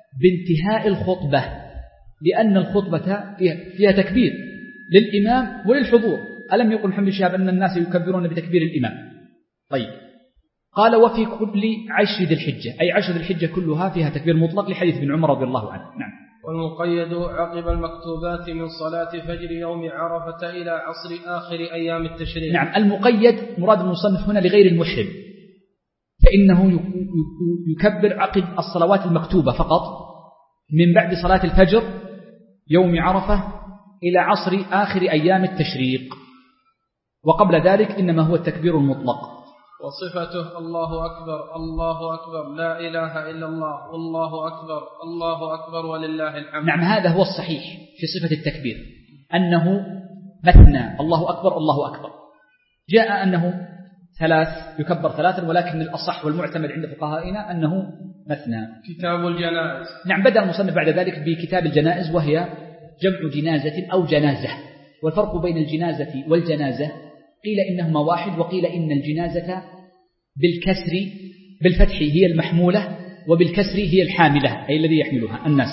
بانتهاء الخطبة، لأن الخطبة فيها تكبير للإمام وللحضور. ألم يقل محمد شهاب أن الناس يكبرون بتكبير الإمام؟ طيب، قال وفي كل عشر ذي الحجة، أي عشر ذي الحجة كلها فيها تكبير مطلق لحديث ابن عمر رضي الله عنه. نعم. والمقيد عقب المكتوبات من صلاة فجر يوم عرفة إلى عصر آخر أيام التشريق. نعم، المقيد مراد المصنف هنا لغير المحرم، فإنه يكبر عقب الصلوات المكتوبة فقط من بعد صلاة الفجر يوم عرفة إلى عصر آخر أيام التشريق، وقبل ذلك إنما هو التكبير المطلق. وصفته الله أكبر الله أكبر لا إله إلا الله والله أكبر الله أكبر ولله الحمد. نعم، هذا هو الصحيح في صفة التكبير، أنه مثنى، الله أكبر الله أكبر. جاء أنه ثلاث، يكبر ثلاثا، ولكن الأصح والمعتمد عند فقهائنا أنه مثنى. كتاب الجنائز. نعم، بدأ المصنف بعد ذلك بكتاب الجنائز، وهي جمع جنازة أو جنازة. والفرق بين الجنازة والجنازة قيل إنهما واحد، وقيل إن الجنازة بالكسر بالفتح هي المحمولة، وبالكسر هي الحاملة، أي الذي يحملها الناس.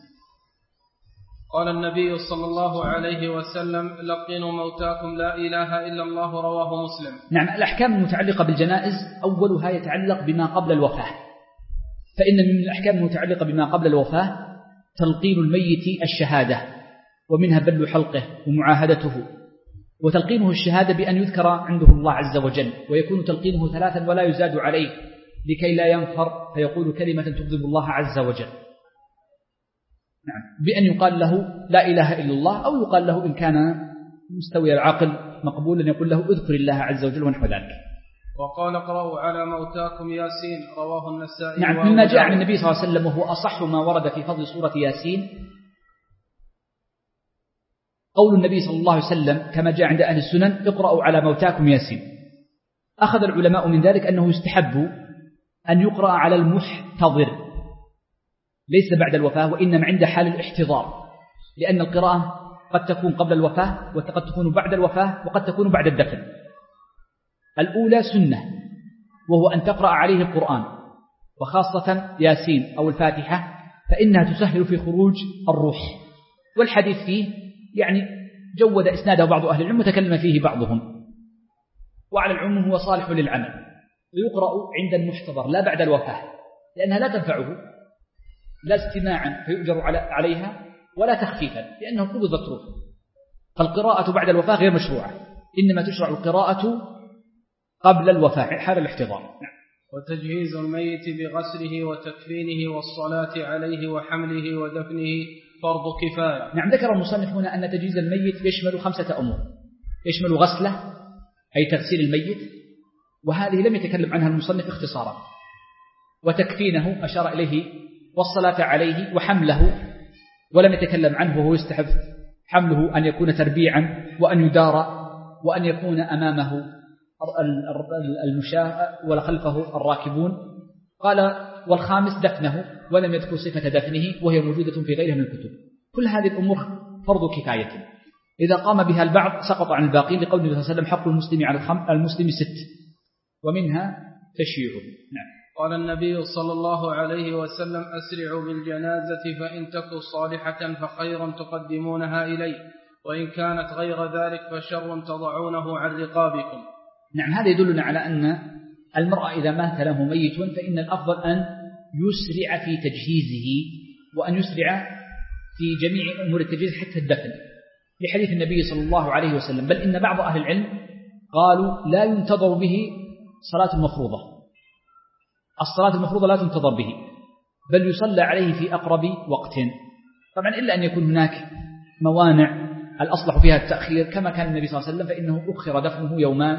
قال النبي صلى الله عليه وسلم لقنوا موتاكم لا إله إلا الله، رواه مسلم. نعم، الأحكام المتعلقة بالجنائز أولها يتعلق بما قبل الوفاة، فإن من الأحكام المتعلقة بما قبل الوفاة تلقين الميت الشهادة، ومنها بل حلقه ومعاهدته، وتلقينه الشهادة بأن يذكر عنده الله عز وجل، ويكون تلقينه ثلاثا ولا يزاد عليه لكي لا ينفر فيقول كلمة تغضب الله عز وجل. نعم، بأن يقال له لا إله إلا الله، أو يقال له إن كان مستوي العقل مقبولا يقول له اذكر الله عز وجل ونحو ذلك. وقال اقرأوا على موتاكم ياسين، رواه النسائي. نعم، مما جاء عن النبي صلى الله عليه وسلم وهو أصح ما ورد في فضل سورة ياسين قول النبي صلى الله عليه وسلم كما جاء عند أهل السنن اقرأوا على موتاكم ياسين. أخذ العلماء من ذلك أنه يستحب أن يقرأ على المحتضر ليس بعد الوفاة، وإنما عند حال الاحتضار، لأن القراءة قد تكون قبل الوفاة وقد تكون بعد الوفاة وقد تكون بعد الدفن. الأولى سنة، وهو أن تقرأ عليه القرآن، وخاصة ياسين أو الفاتحة، فإنها تسهل في خروج الروح. والحديث فيه يعني جود إسناده بعض أهل العلم وتكلم فيه بعضهم، وعلى العموم هو صالح للعمل، ويقرأ عند المحتضر لا بعد الوفاة، لأنها لا تنفعه لا استماعا فيؤجر عليها ولا تخفيفا، لأنه قبضت روحه. فالقراءة بعد الوفاة غير مشروعة، إنما تشرع القراءة قبل الوفاة حال الاحتضار. نعم. وتجهيز الميت بغسله وتكفينه والصلاة عليه وحمله ودفنه فرض كفاية. نعم، ذكر المصنف هنا أن تجهيز الميت يشمل خمسة أمور، يشمل غسله أي تغسيل الميت، وهذه لم يتكلم عنها المصنف اختصارا، وتكفينه أشار إليه، والصلاة عليه وحمله ولم يتكلم عنه، وهو يستحب حمله أن يكون تربيعا وأن يدار وأن يكون أمامه المشاة وخلفه الراكبون. قال والخامس دفنه، ولم يذكر صفة دفنه وهي موجودة في غيرها من الكتب. كل هذه الأمور فرض كفاية، إذا قام بها البعض سقط عن الباقين، لقول النبي صلى الله عليه وسلم حق المسلم على المسلم ست، ومنها تشييعه. نعم. قال النبي صلى الله عليه وسلم أسرعوا بالجنازة فإن تكن صالحة فخيرا تقدمونها إليه، وإن كانت غير ذلك فشر تضعونه عن رقابكم. نعم، هذا يدلنا على أن المرأة إذا مات له ميت فإن الأفضل أن يسرع في تجهيزه، وأن يسرع في جميع أمور التجهيز حتى الدفن، لحديث النبي صلى الله عليه وسلم. بل إن بعض أهل العلم قالوا لا ينتظر به صلاة المفروضة، الصلاة المفروضة لا تنتظر به، بل يصلى عليه في أقرب وقت، طبعا إلا أن يكون هناك موانع الأصلح فيها التأخير، كما كان النبي صلى الله عليه وسلم فإنه أخر دفنه يومان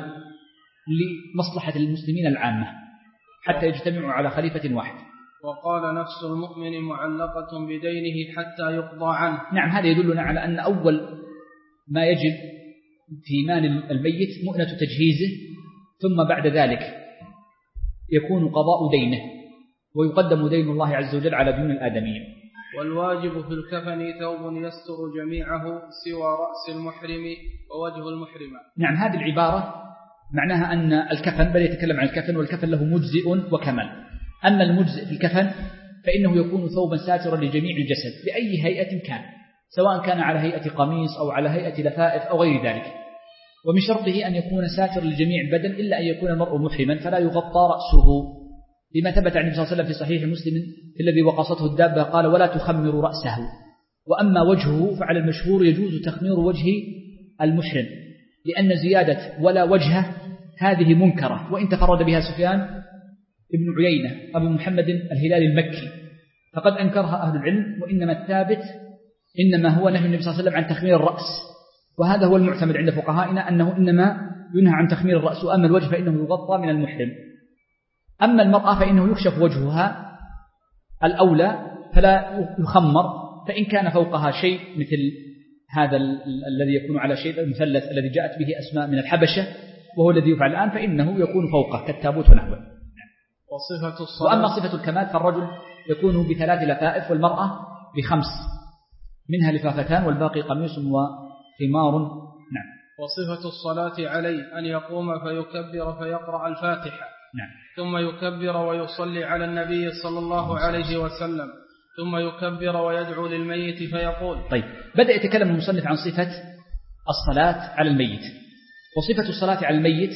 لمصلحة المسلمين العامة حتى يجتمعوا على خليفة واحد. وقال نفس المؤمن معلقة بدينه حتى يقضى عنه. نعم، هذا يدلنا على أن أول ما يجب في مال الميت مؤنة تجهيزه، ثم بعد ذلك يكون قضاء دينه، ويقدم دين الله عز وجل على دين الآدمية. والواجب في الكفن ثوب يستر جميعه سوى رأس المحرم ووجه المحرمة. نعم، هذه العبارة معناها أن الكفن، بل يتكلم عن الكفن، والكفن له مجزئ وكمال. أما المجزئ في الكفن فإنه يكون ثوبا ساترا لجميع الجسد بأي هيئة كان، سواء كان على هيئة قميص أو على هيئة لفائف أو غير ذلك. ومن شرطه أن يكون ساترا لجميع البدن إلا أن يكون المرء محرما فلا يغطى رأسه، لما ثبت عن النبي صلى الله عليه وسلم في صحيح مسلم في الذي وقصته الدابة قال: ولا تخمر رأسه. وأما وجهه فعلى المشهور يجوز تخمير وجه المحرم، لأن زيادة ولا وجهه هذه منكرة، وإن تفرد بها سفيان ابن عيينة أبو محمد الهلالي المكي، فقد أنكرها أهل العلم. وإنما الثابت إنما هو نهي النبي صلى الله عليه وسلم عن تخمير الرأس، وهذا هو المعتمد عند فقهائنا أنه إنما ينهى عن تخمير الرأس، وأما الوجه فإنه يغطى من المحرم. أما المرأة فإنه يكشف وجهها الأولى فلا يخمر، فإن كان فوقها شيء مثل هذا الذي يكون على شيء المثلث الذي جاءت به أسماء من الحبشة وهو الذي يفعل الآن فإنه يكون فوقه كالتابوت ونحوه. وصفة الصلاة. وأما صفة الكمال فالرجل يكون بثلاث لفائف والمرأة بخمس، منها لفافتان والباقي قميص وخمار. نعم. وصفة الصلاة عليه أن يقوم فيكبر فيقرأ الفاتحة، نعم. ثم يكبر ويصلي على النبي صلى الله عليه وسلم، ثم يكبر ويدعو للميت فيقول. طيب، بدأ يتكلم المصنف عن صفة الصلاة على الميت. وصفة الصلاة على الميت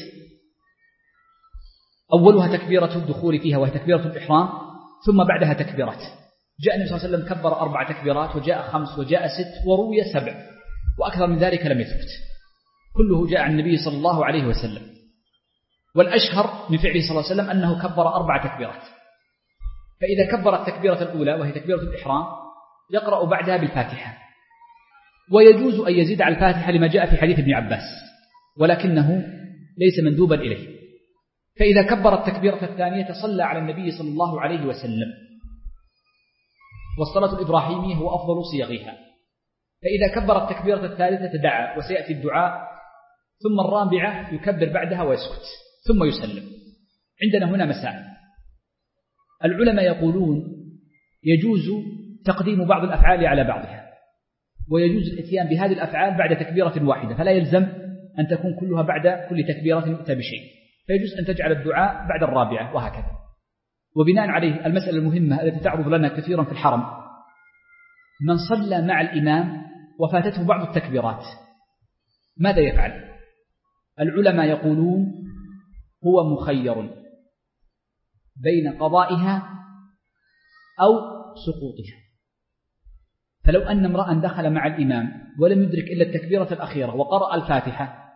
أولها تكبيرة الدخول فيها وهي تكبيرة الإحرام، ثم بعدها تكبيرات. جاء النبي صلى الله عليه وسلم كبر أربع تكبيرات، وجاء خمس، وجاء ست، وروي سبع، وأكثر من ذلك لم يثبت، كله جاء عن النبي صلى الله عليه وسلم. والأشهر من فعله صلى الله عليه وسلم أنه كبر أربع تكبيرات، فإذا كبر التكبيرة الأولى وهي تكبيرة الإحرام يقرأ بعدها بالفاتحة، ويجوز أن يزيد على الفاتحة لما جاء في حديث ابن عباس، ولكنه ليس مندوبا إليه. فإذا كبر التكبيرة الثانية صلى على النبي صلى الله عليه وسلم، والصلاة الإبراهيمية هو أفضل صيغها. فإذا كبر التكبيرة الثالثة دعا، وسيأتي الدعاء، ثم الرابعة يكبر بعدها ويسكت ثم يسلم. عندنا هنا مسائل. العلماء يقولون يجوز تقديم بعض الأفعال على بعضها، ويجوز الاتيان بهذه الأفعال بعد تكبيرة واحدة، فلا يلزم أن تكون كلها بعد كل تكبيرة يؤتى بشيء، فيجوز أن تجعل الدعاء بعد الرابعة وهكذا. وبناء عليه المسألة المهمة التي تعرض لنا كثيرا في الحرم: من صلى مع الإمام وفاتته بعض التكبيرات ماذا يفعل؟ العلماء يقولون هو مخير بين قضائها أو سقوطها. فلو أن امرأ دخل مع الإمام ولم يدرك إلا التكبيرة الأخيرة وقرأ الفاتحة،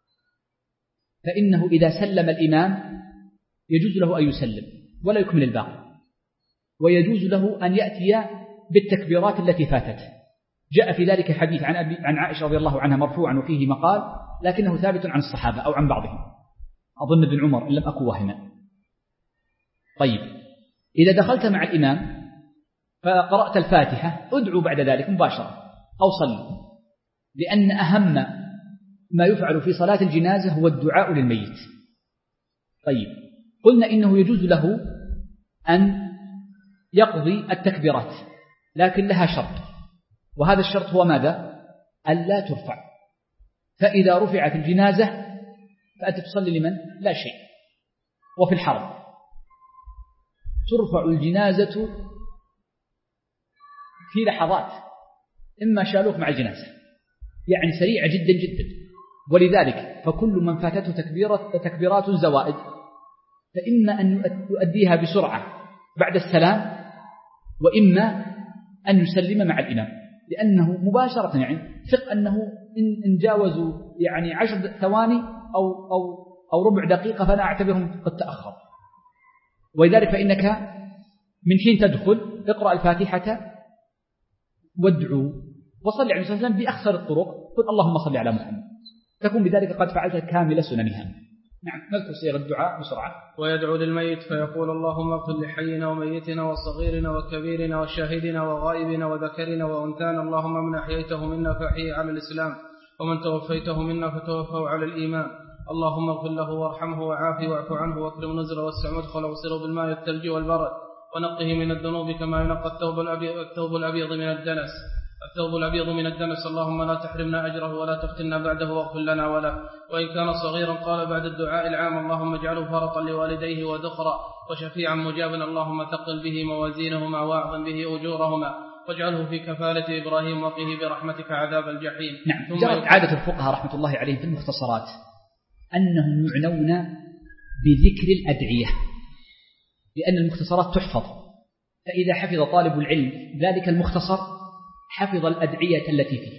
فإنه إذا سلم الإمام يجوز له أن يسلم ولا يكمل الباقي، ويجوز له أن يأتي بالتكبيرات التي فاتته. جاء في ذلك حديث عن, أبي عن عائشة رضي الله عنها مرفوعا وفيه مقال، لكنه ثابت عن الصحابة أو عن بعضهم، أظن ابن عمر إن لم أكن واهما. طيب، إذا دخلت مع الإمام فقرأت الفاتحة ادعو بعد ذلك مباشرة أو صل، لأن أهم ما يفعل في صلاة الجنازة هو الدعاء للميت. طيب، قلنا إنه يجوز له أن يقضي التكبيرات، لكن لها شرط، وهذا الشرط هو ماذا؟ ألا ترفع. فإذا رفعت الجنازة فأنت تصلي لمن؟ لا شيء. وفي الحرم ترفع الجنازة في لحظات، إما شالوك مع الجنازة، يعني سريعة جدا جدا. ولذلك فكل من فاتته تكبيرة تكبيرات زوائد فإما أن يؤديها بسرعة بعد السلام، وإما أن يسلم مع الإمام، لأنه مباشرة يعني ثق أنه إن جاوزوا يعني عشر ثواني أو, أو, أو ربع دقيقة فأنا أعتبرهم قد تأخر. ولذلك فإنك من حين تدخل اقرأ الفاتحة وادعو وصلي عليه وسلم بأخسر الطرق، قل اللهم صل على محمد، تكون بذلك قد فعلت كامل سننها. نعم، نذكر صيغ الدعاء بسرعة. ويدعو للميت فيقول اللهم اغفر لحينا وميتنا وصغيرنا وكبيرنا وشاهدنا وغائبنا وذكرنا وأنثانا، اللهم من أحييته منا فأحيه على الإسلام، ومن توفيته منا فتوفه على الإيمان، اللهم اغفر له وارحمه وعافه واعف عنه واكرم نزله واسع مدخله وسره بالماء والثلج والبرد، ونقه من الذنوب كما ينقى الثوب الأبيض, الثوب الأبيض من الدنس. الثوب الأبيض من الدنس اللهم لا تحرمنا أجره ولا تفتنا بعده واغفر لنا وله. وإن كان صغيرا قال بعد الدعاء العام اللهم اجعله فرطا لوالديه وذخرا وشفيعا مجابا اللهم ثقل به موازينهما واعظم به أجورهما واجعله في كفالة إبراهيم وقه برحمتك عذاب الجحيم. نعم. جرت عادة الفقهاء رحمة الله عليهم في المختصرات أنهم يعنون بذكر الأدعية لأن المختصرات تحفظ، فإذا حفظ طالب العلم ذلك المختصر حفظ الأدعية التي فيه.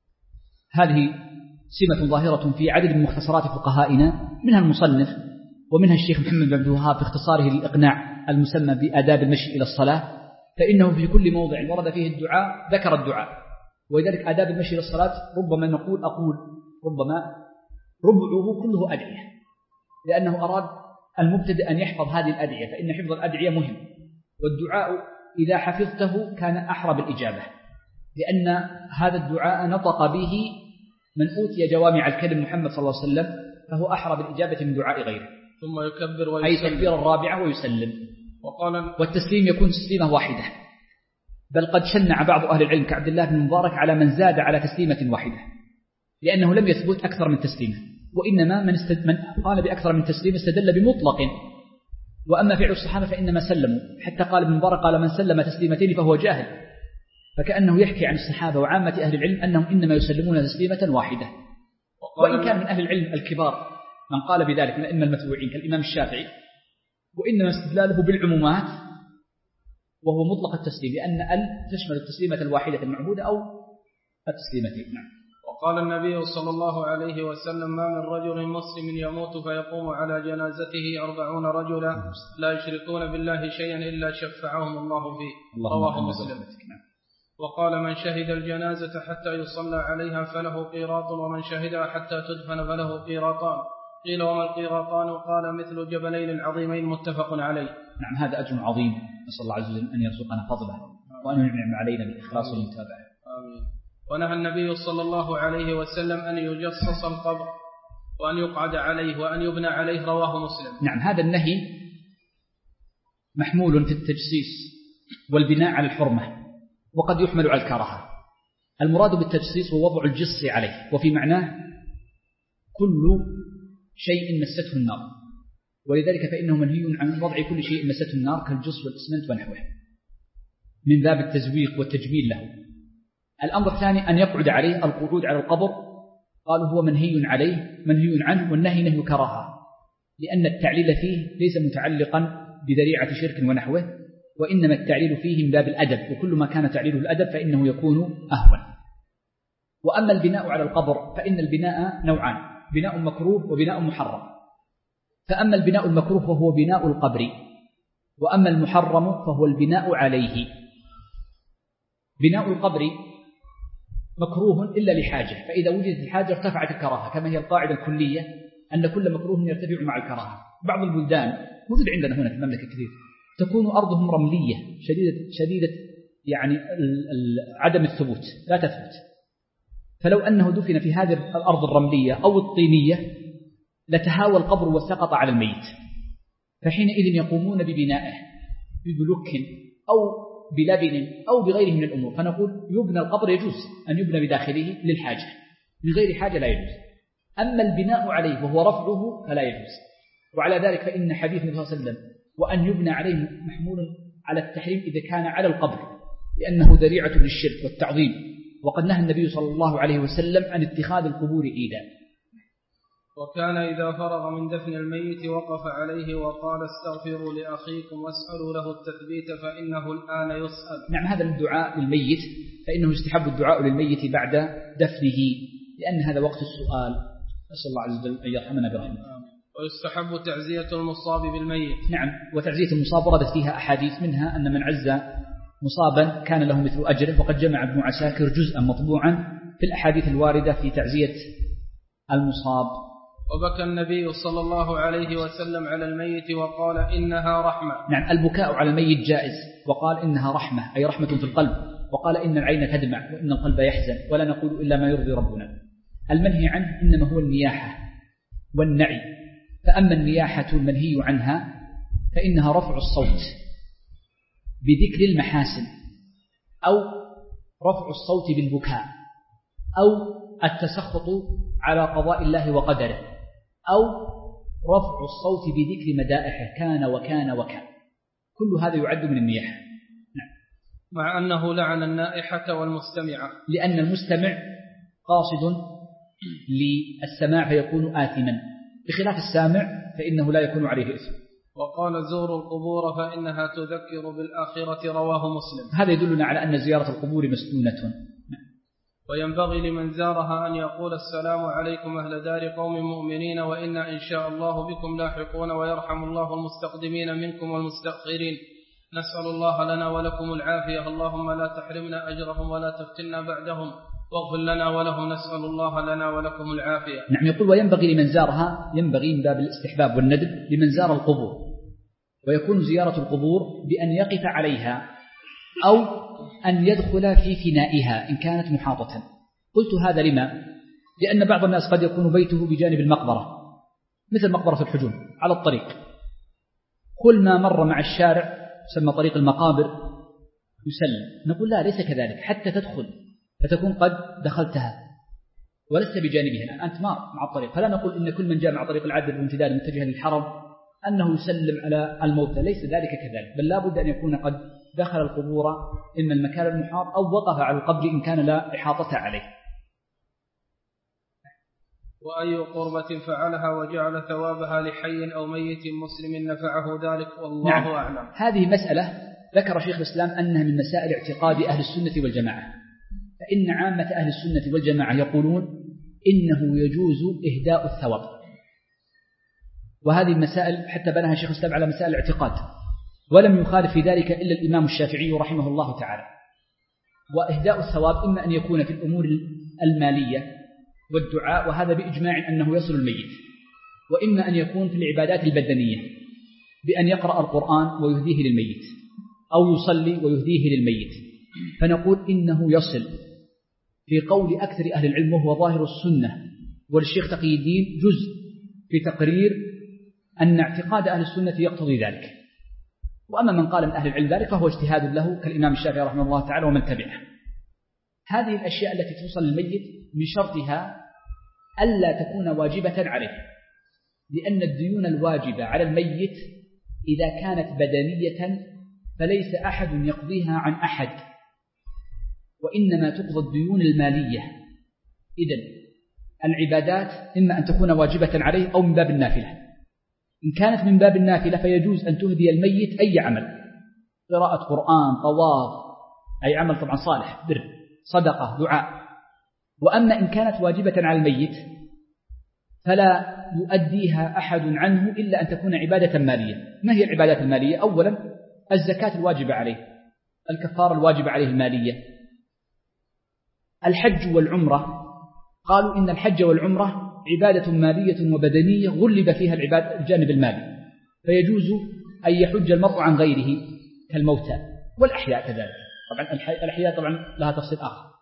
هذه سمة ظاهرة في عدد من مختصرات فقهائنا، منها المصنف ومنها الشيخ محمد بن عبد الوهاب في اختصاره للإقناع المسمى بآداب المشي إلى الصلاة، فإنه في كل موضع ورد فيه الدعاء ذكر الدعاء. ولذلك آداب المشي إلى الصلاة ربما نقول أقول ربما ربعه كله أدعية، لأنه أراد المبتدئ أن يحفظ هذه الأدعية، فإن حفظ الأدعية مهم، والدعاء إذا حفظته كان أحرى بالإجابة، لأن هذا الدعاء نطق به من أوتي جوامع الكلم محمد صلى الله عليه وسلم، فهو أحرى بالإجابة من دعاء غيره. ثم يكبر ويسلم، أي تكبير الرابعة ويسلم. وقال والتسليم يكون تسليمة واحدة، بل قد شنع بعض أهل العلم كعبد الله بن مبارك على من زاد على تسليمة واحدة، لأنه لم يثبت أكثر من تسليمة، وإنما من, استد... من قال بأكثر من تسليمة استدل بمطلق، وأما فعل الصحابة فإنما سلموا، حتى قال ابن مبارك قال من سلم تسليمتين فهو جاهل، فكأنه يحكي عن الصحابة وعامة أهل العلم أنهم إنما يسلمون تسليمة واحدة. وإن كان من أهل العلم الكبار من قال بذلك من الأئمة المتبوعين كالإمام الشافعي، وإنما استدلاله بالعمومات وهو مطلق التسليم، لأن ال تشمل التسليمة الواحدة المعبودة أو التسليمتين. نعم. وقال النبي صلى الله عليه وسلم ما من رجل مسلم يموت فيقوم على جنازته أربعون رجلا لا يشركون بالله شيئا إلا شفعهم الله فيه، رواه مسلم. وقال من شهد الجنازة حتى يصلى عليها فله قيراط، ومن شهدها حتى تدفن فله قيراطان. قيل وما القيراطان؟ قال مثل جبلين عظيمين متفق عليه. نعم. هذا أجر عظيم، نسأل الله عز وجل أن يرزقنا فضله وأن ينعم علينا بالإخلاص والمتابعة. آمين. ونهى النبي صلى الله عليه وسلم أن يجصص القبر وأن يقعد عليه وأن يبنى عليه، رواه مسلم. نعم. هذا النهي محمول في التجسيس والبناء على الحرمة، وقد يحمل على الكراهة. المراد بالتجسيس هو وضع الجص عليه، وفي معناه كل شيء مسته النار، ولذلك فإنه منهي عن وضع كل شيء مسته النار كالجص والإسمنت ونحوه من باب التزويق والتجميل له. الأمر الثاني أن يقعد عليه، القعود على القبر قالوا هو منهي عليه منهي عنه، والنهي نهي كراهة، لأن التعليل فيه ليس متعلقا بذريعة شرك ونحوه، وإنما التعليل فيه من باب الأدب، وكل ما كان تعليله الأدب فإنه يكون أهون. وأما البناء على القبر فإن البناء نوعان، بناء مكروه وبناء محرم. فأما البناء المكروه فهو بناء القبر، وأما المحرم فهو البناء عليه. بناء القبر مكروه إلا لحاجة، فإذا وجدت الحاجة ارتفعت الكراهة، كما هي القاعدة الكلية أن كل مكروه يرتفع مع الكراهة. بعض البلدان موجود عندنا هنا في المملكة كثير تكون أرضهم رملية شديدة, شديدة يعني عدم الثبوت، لا تثبت، فلو أنه دفن في هذه الأرض الرملية أو الطينية لتهاوى القبر وسقط على الميت، فحينئذ يقومون ببنائه ببلوك أو بلبن أو بغيره من الأمور، فنقول يبنى القبر يجوز أن يبنى بداخله للحاجة، من غير حاجة لا يجوز. أما البناء عليه وهو رفعه فلا يجوز. وعلى ذلك فإن حديث النبي صلى الله عليه وسلم وأن يبنى عليه محمول على التحريم إذا كان على القبر، لأنه ذريعة للشرك والتعظيم، وقد نهى النبي صلى الله عليه وسلم عن اتخاذ القبور عيدا. وكان إذا فرغ من دفن الميت وقف عليه وقال استغفروا لأخيكم واسألوا له التثبيت فإنه الآن يسأل. نعم. هذا الدعاء للميت فإنه يستحب الدعاء للميت بعد دفنه، لأن هذا وقت السؤال، نسأل الله عز وجل أن يرحمنا برحمته. ويستحب تعزية المصاب بالميت. نعم. وتعزية المصاب وردت فيها أحاديث، منها أن من عز مصابا كان له مثل أجره، وقد جمع ابن عساكر جزءا مطبوعا في الأحاديث الواردة في تعزية المصاب. وبكى النبي صلى الله عليه وسلم على الميت وقال إنها رحمة. نعم. البكاء على الميت جائز، وقال إنها رحمة أي رحمة في القلب، وقال إن العين تدمع وإن القلب يحزن ولا نقول إلا ما يرضي ربنا. المنهي عنه إنما هو النياحة والنعي، فأما النياحة المنهي عنها فإنها رفع الصوت بذكر المحاسن أو رفع الصوت بالبكاء أو التسخط على قضاء الله وقدره أو رفع الصوت بذكر مدائحه كان وكان وكان، كل هذا يعد من النياحة. نعم. مع أنه لعن النائحة والمستمعة، لأن المستمع قاصد للسماع فيكون آثما، بخلاف السامع فإنه لا يكون عليه إثم. وقال زوروا القبور فإنها تذكر بالآخرة، رواه مسلم. هذا يدلنا على أن زيارة القبور مسنونة. وينبغي لمن زارها أن يقول السلام عليكم أهل دار قوم مؤمنين وإنا إن شاء الله بكم لاحقون ويرحم الله المستقدمين منكم والمستأخرين، نسأل الله لنا ولكم العافية، اللهم لا تحرمنا أجرهم ولا تفتنا بعدهم واغفر لنا وله، نسأل الله لنا ولكم العافية. نعم. يقول وينبغي لمن زارها، ينبغي من باب الاستحباب والندب لمن زار القبور، ويكون زيارة القبور بأن يقف عليها أو أن يدخل في فنائها إن كانت محاطة. قلت هذا لما؟ لأن بعض الناس قد يكون بيته بجانب المقبرة، مثل مقبرة الحجون على الطريق، كل ما مر مع الشارع سمى طريق المقابر يسلم. نقول لا، ليس كذلك، حتى تدخل فتكون قد دخلتها ولست بجانبها، أنت مار مع الطريق، فلا نقول إن كل من جاء مع طريق العدل والامتداد متجها للحرم أنه يسلم على الموتى، ليس ذلك كذلك، بل لا بد أن يكون قد دخل القبور إما المكان المحاط أو وقف على القبر إن كان لا إحاطة عليه. وأي قربة فعلها وجعل ثوابها لحي أو ميت مسلم نفعه ذلك، والله نعم. أعلم. هذه مسألة ذكر شيخ الإسلام أنها من مسائل اعتقاد أهل السنة والجماعة، فإن عامة أهل السنة والجماعة يقولون إنه يجوز إهداء الثواب، وهذه المسائل حتى بناها شيخ الإسلام على مسائل الاعتقاد، ولم يخالف في ذلك إلا الإمام الشافعي رحمه الله تعالى. وإهداء الثواب إما أن يكون في الأمور المالية والدعاء، وهذا بإجماع أنه يصل الميت، وإما أن يكون في العبادات البدنية بأن يقرأ القرآن ويهديه للميت أو يصلي ويهديه للميت، فنقول إنه يصل في قول أكثر أهل العلم وهو ظاهر السنة والشيخ تقي الدين جزء في تقرير أن اعتقاد أهل السنة يقتضي ذلك. وأما من قال من أهل العلم ذلك فهو اجتهاد له كالإمام الشافعي رحمه الله تعالى ومن تبعه. هذه الأشياء التي توصل للميت من شرطها ألا تكون واجبة عليه، لأن الديون الواجبة على الميت إذا كانت بدنية فليس أحد يقضيها عن أحد، وإنما تقضى الديون المالية. إذن العبادات إما أن تكون واجبة عليه أو من باب النافلة. إن كانت من باب النافلة فيجوز أن تهدي الميت أي عمل، قراءة قرآن، طواف، أي عمل طبعا صالح، بر، صدقة، دعاء. وأما إن كانت واجبة على الميت فلا يؤديها أحد عنه إلا أن تكون عبادة مالية. ما هي العبادات المالية؟ أولا الزكاة الواجبة عليه، الكفارة الواجبة عليه المالية، الحج والعمرة. قالوا إن الحج والعمرة عبادة مالية وبدنية غلب فيها الجانب المالي، فيجوز أن يحج المرء عن غيره كالموتى والأحياء كذلك. طبعا الأحياء طبعا لها تفصيل آخر،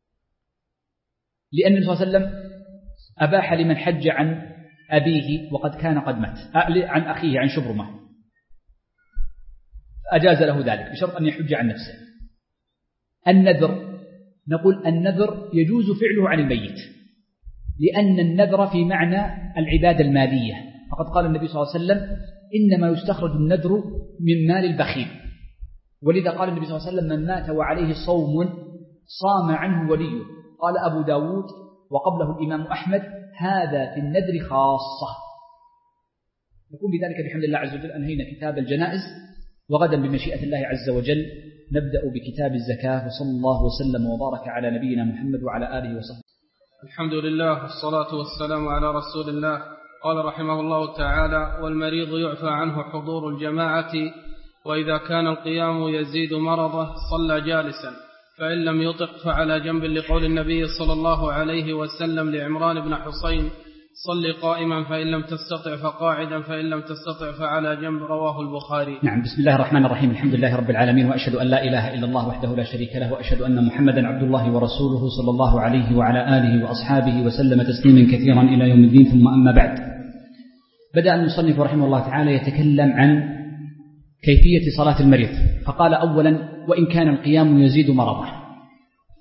لأن النبي صلى الله عليه وسلم أباح لمن حج عن أبيه وقد كان قد مات، عن أخيه عن شبرمة، أجاز له ذلك بشرط أن يحج عن نفسه. النذر، نقول النذر يجوز فعله عن الميت، لأن النذر في معنى العبادة المالية، فقد قال النبي صلى الله عليه وسلم إنما يستخرج النذر من مال البخيل، ولذا قال النبي صلى الله عليه وسلم من مات وعليه صوم صام عنه وليه. قال أبو داود وقبله الإمام أحمد هذا في النذر خاصة. نكون بذلك بحمد الله عز وجل أنهينا كتاب الجنائز، وغدا بمشيئة الله عز وجل نبدأ بكتاب الزكاة، وصلى الله وسلم وبارك على نبينا محمد وعلى آله وصحبه. الحمد لله والصلاة والسلام على رسول الله. قال رحمه الله تعالى: والمريض يعفى عنه حضور الجماعة، وإذا كان القيام يزيد مرضه صلى جالسا، فإن لم يطق فعلى جنب، لقول النبي صلى الله عليه وسلم لعمران بن حسين: صل قائما فإن لم تستطع فقاعدا فإن لم تستطع فعلى جنب، رواه البخاري. نعم. بسم الله الرحمن الرحيم، الحمد لله رب العالمين، وأشهد أن لا إله إلا الله وحده لا شريك له، وأشهد أن محمدا عبد الله ورسوله صلى الله عليه وعلى آله وأصحابه وسلم تسليما كثيرا إلى يوم الدين. ثم أما بعد، بدأ المصنف رحمه الله تعالى يتكلم عن كيفية صلاة المريض، فقال أولا: وإن كان القيام يزيد مرضه.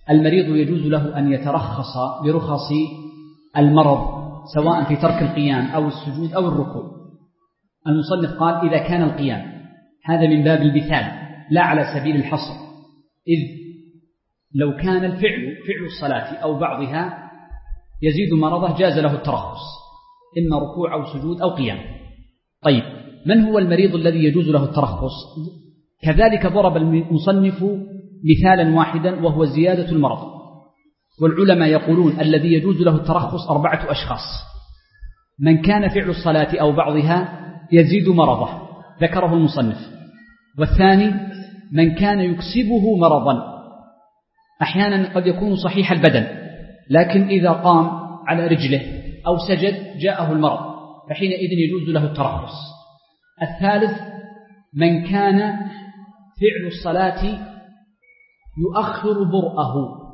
المريض يجوز له أن يترخص برخص المرض سواء في ترك القيام أو السجود أو الركوع. المصنف قال إذا كان القيام، هذا من باب المثال لا على سبيل الحصر، إذ لو كان الفعل فعل الصلاة أو بعضها يزيد مرضه جاز له الترخص، إما ركوع أو سجود أو قيام. طيب، من هو المريض الذي يجوز له الترخص؟ كذلك ضرب المصنف مثالا واحدا وهو زيادة المرض، والعلماء يقولون الذي يجوز له الترخص أربعة أشخاص: من كان فعل الصلاة أو بعضها يزيد مرضه ذكره المصنف، والثاني من كان يكسبه مرضا، أحيانا قد يكون صحيح البدن لكن إذا قام على رجله أو سجد جاءه المرض فحينئذ يجوز له الترخص. الثالث من كان فعل الصلاة يؤخر برأه،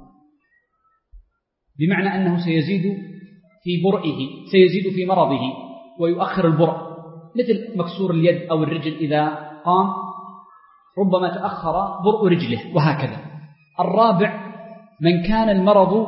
بمعنى أنه سيزيد في برئه، سيزيد في مرضه ويؤخر البرء، مثل مكسور اليد أو الرجل إذا قام ربما تأخر برء رجله وهكذا. الرابع من كان المرض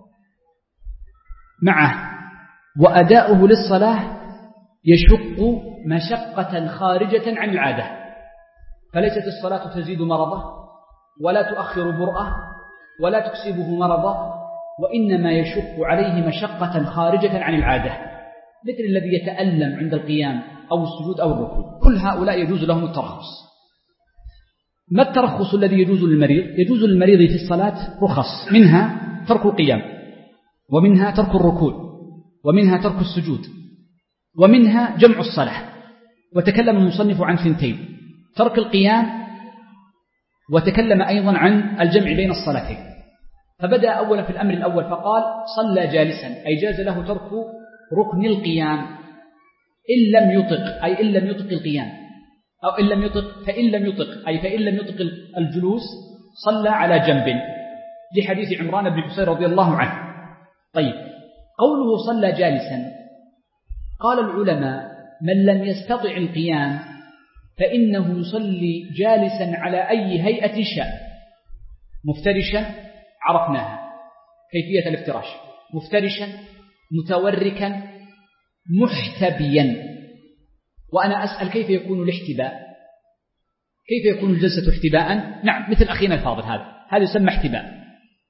معه وأداؤه للصلاة يشق مشقة خارجة عن العادة، فليست الصلاة تزيد مرضه ولا تؤخر برأه ولا تكسبه مرضه، وإنما يشق عليه مشقة خارجة عن العادة، مثل الذي يتألم عند القيام أو السجود أو الركوع. كل هؤلاء يجوز لهم الترخص. ما الترخص الذي يجوز للمريض؟ يجوز للمريض في الصلاة رخص، منها ترك القيام، ومنها ترك الركوع، ومنها ترك السجود، ومنها جمع الصلاة. وتكلم المصنف عن ثنتين: ترك القيام، وتكلم أيضا عن الجمع بين الصلاتين. فبدأ أولا في الأمر الأول فقال صلى جالسا، أي جاز له ترك ركن القيام إن لم يطق، أي إن لم يطق القيام، أو إن لم يطق فإن لم يطق، أي فإن لم يطق الجلوس صلى على جنب، لحديث عمران بن حسين رضي الله عنه. طيب، قوله صلى جالسا، قال العلماء من لم يستطع القيام فإنه يصلي جالسا على أي هيئة شاء. مفترشة عرفناها كيفية الافتراش، مفترشا، متوركا، محتبيا. وأنا أسأل كيف يكون الاحتباء؟ كيف يكون الجلسة احتباء؟ نعم، مثل أخينا الفاضل هذا هذا يسمى احتباء.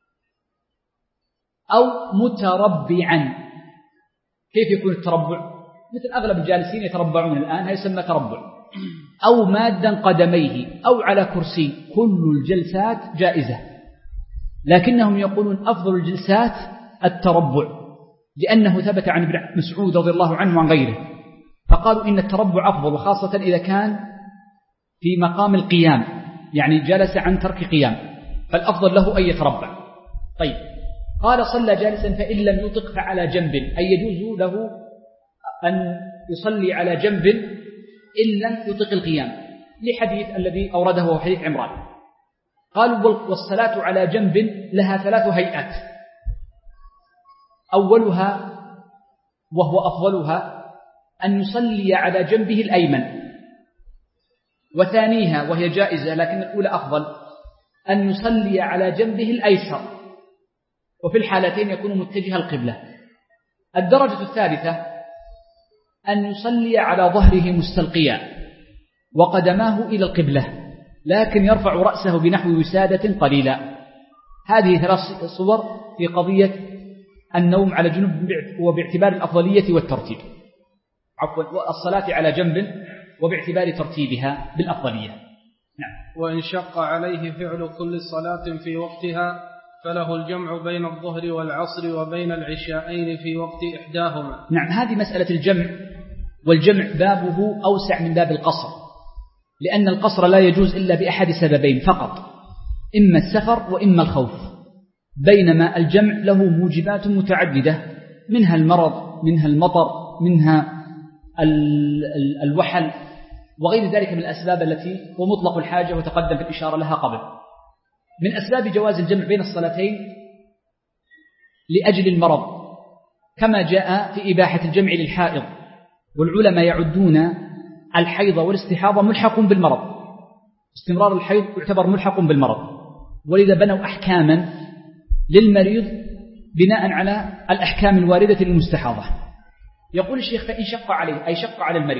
أو متربعا، كيف يكون التربع؟ مثل أغلب الجالسين يتربعون الآن، هذا يسمى تربع. أو مادا قدميه، أو على كرسي. كل الجلسات جائزة، لكنهم يقولون أفضل الجلسات التربع، لأنه ثبت عن ابن مسعود رضي الله عنه وعن غيره، فقالوا إن التربع أفضل، وخاصة إذا كان في مقام القيام، يعني جلس عن ترك قيام، فالأفضل له أن يتربع. طيب، قال صلى جالسا فإن لم يطق فعلى جنب، أي يجوز له أن يصلي على جنب إن لم يطق القيام، لحديث الذي أورده هو حديث عمران. قالوا والصلاة على جنب لها ثلاث هيئات: أولها وهو أفضلها أن يصلي على جنبه الأيمن، وثانيها وهي جائزة لكن الأولى أفضل أن يصلي على جنبه الأيسر، وفي الحالتين يكون متجه القبلة. الدرجة الثالثة أن يصلي على ظهره مستلقيا وقدماه إلى القبلة، لكن يرفع رأسه بنحو وسادة قليلا. هذه ثلاث صور في قضية النوم على جنب، وباعتبار الأفضلية والترتيب، عفوا الصلاة على جنب وباعتبار ترتيبها بالأفضلية. نعم. وإن شق عليه فعل كل صلاة في وقتها فله الجمع بين الظهر والعصر وبين العشاءين في وقت إحداهما. نعم، هذه مسألة الجمع، والجمع بابه أوسع من باب القصر، لأن القصر لا يجوز إلا بأحد سببين فقط: إما السفر وإما الخوف، بينما الجمع له موجبات متعددة، منها المرض، منها المطر، منها الوحل وغير ذلك من الأسباب التي هو مطلق الحاجة وتقدم بالإشارة لها قبل. من أسباب جواز الجمع بين الصلاتين لأجل المرض، كما جاء في إباحة الجمع للحائض، والعلماء يعدون الحيض والاستحاضة ملحق بالمرض، استمرار الحيض يعتبر ملحق بالمرض، ولذا بنوا أحكاما للمريض بناء على الأحكام الواردة للمستحاضة. يقول الشيخ فإن شق عليه أي شق على المريض